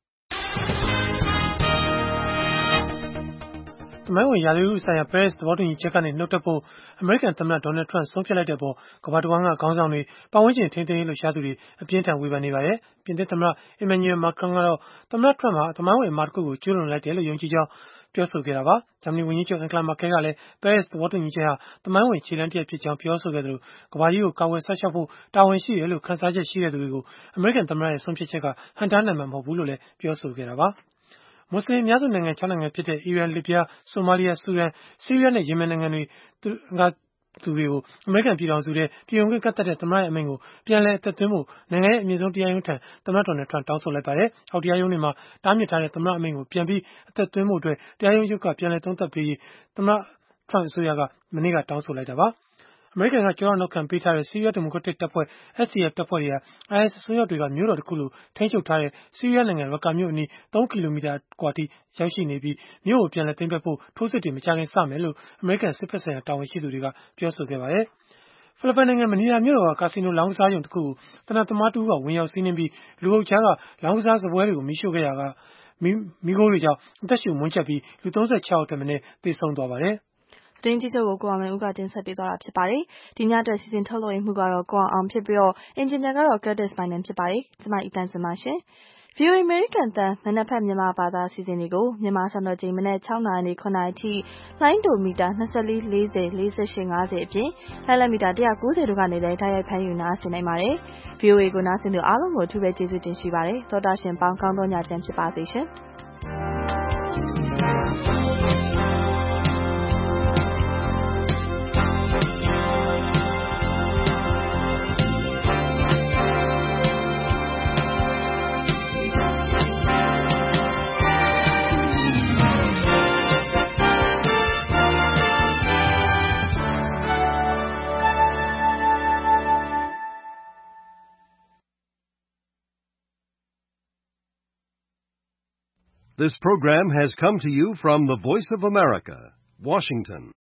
သမိုင်းဝင်ရာသီဥတုဆိုင်ရာပဲရစ်သဘောတူညီချက်ကနေနှုတ်ထွက်ဖို့အမေရိကန်သမ္မတဒေါ်နယ်ထရန့်ဆုံးဖြတ်လိုက်တဲ့အပေါ်ကမ္ဘာတဝန်းကခေါင်းဆောင်တွေပတ်ဝန်းကျင်ထိန်းသိမ်းရေးလှုပ်ရှားသူတွေအပြင်းထန်ဝေဖန်နေပါတယ်။ပြင်သစ်သမ္မတ Emmanuel Macron ကတော့သမ္မတထရန့်ဟာသမိုင်းဝင်အမှားတစ်ခုကိုကျူးလွန်လိုက်တယ်လို့ယုံကြည်ကြောင်းပြောဆိုခဲ့တာပါ။ဂျာမနီဝန်ကြီးချုပ် Angela Merkel ကလည်းပဲရစ်သဘောတူညီချက်ဟာသမိုင်းဝင်ခြေလှမ်းတစ်ရပ်ဖြစ်ကြောင်းပြောဆိုခဲ့သလိုကမ္ဘာကြီးကိုကာကွယ်စောင့်ရှောက်ဖို့တာဝန်ရှိတယ်လို့ခံစားချက်ရှိတဲ့သူတွေကိုအမေရိကန်သမ္မတရဲ့ဆုံးဖြတ်ချက်ကဟန့်တားနိုင်မှာမဟုတ်ဘူးလို့လည်းပြောဆိုခဲ့တာပါ။မွတ်စလင်အများစုနိုင်ငံ6နိုင်ငံဖြစ်တဲ့ အီရန်၊လစ်ဗျား၊ဆိုမာလီယာ၊ဆူဒန်၊ဆီးရီးယားနဲ့ယီမင်နိုင်ငံတွေကိုအမေရိကန်ပြည်ထောင်စုထဲပြည်ဝင်ခွင့်ကန့်သတ်တဲ့သမ္မတရဲ့အမိန့်ကိုပြန်လည်အသက်သွင်းဖို့နိုင်ငံရဲ့အမြင့်ဆုံးတရားရုံးထံသမ္မတဒေါ်နယ်ထရန့်တောင်းဆိုလိုက်ပါတယ်။အောက်တရားရုံးတွေမှာတားမြစ်ထားတဲ့သမ္မတအမိန့်ကိုပြန်ပြီးအသက်သွင်းဖို့အတွက်တရားရုံးချုပ်ကပြန်လည်သုံးသပ်ပေးရေးသမ္မတထရန့်အစိုးရကမနေ့ကတောင်းဆိုလိုက်တာပါ။အမေရိကန်ကကျောထောက်နောက်ခံပေးထားတဲ့ဆီးရီးယားဒီမိုကရက်တစ်တပ်ဖွဲ့ SDF တပ်ဖွဲ့တွေဟာ IS အစွန်းရောက်တွေကမြို့တော်တစ်ခုလိုထိန်းချုပ်ထားတဲ့ဆီးရီးယားနိုင်ငံရက္ကာမြို့အနီး3 ကီလိုမီတာအကွာထိရောက်ရှိနေပြီးမြို့ကိုပြန်လည်သိမ်းပိုက်ဖို့ထိုးစစ်တွေမကြာခင်စမယ်လို့အမေရိကန်စစ်ဘက်ဆိုင်ရာတာဝန်ရှိသူတွေကပြောဆိုခဲ့ပါတယ်။ဖိလစ်ပိုင်နိုင်ငံမနီလာမြို့တော်ကကာစီနိုလောင်းကစားရုံတစ်ခုကိုသေနတ်သမားတစ်ဦးကဝင်ရောက်စီးနင်းပြီးလူအုပ်ကြားကလောင်းကစားစပွဲတွေကိုမီးရှို့ခဲ့ရာကမီးခိုးတွေကြောင့်အသက်ရှူမွန်းချက်ပြီးလူ36ယောက်ထက်မနည်းသေဆုံးသွားပါတယ်။သတင်းကြီးချုပ်ကိုအောင်လွင်ဦးကတင်ဆက်ပေးသွားတာဖြစ်ပါတယ်။ဒီညအတွက်စီစဉ်ထုတ်လွှင့်မှုကတော့ကိုအောင်ဖြစ်ပြီးတော့အင်ဂျင်နီယာကတော့ Curtis Bynum ဖြစ်ပါတယ်။ကျွန်မအီတန်စင်ပါရှင်။ VOA အမေရိကန်အသံမနက်ဖြန်မြန်မာဘာသာအစီအစဉ်တွေကိုမြန်မာစံတော်ချိန်မနက်6 နာရီ 9 နာရီအထိလိုင်းဒိုမီတာ24 40 48 50အပြင်လိုင်းမီတာ190တို့ကနေလည်းတိုက်ရိုက်ဖမ်းယူနားဆင်နိုင်ပါတယ်။ VOA ကိုနားဆင်သူအားလုံးကိုအထူးပဲကျေးဇူးတင်ရှိပါတယ်။သောတာရှင်ပေါင်းကောင်းသောညချမ်းဖြစ်ပါစေရှင်။ This program has come to you from the Voice of America, Washington.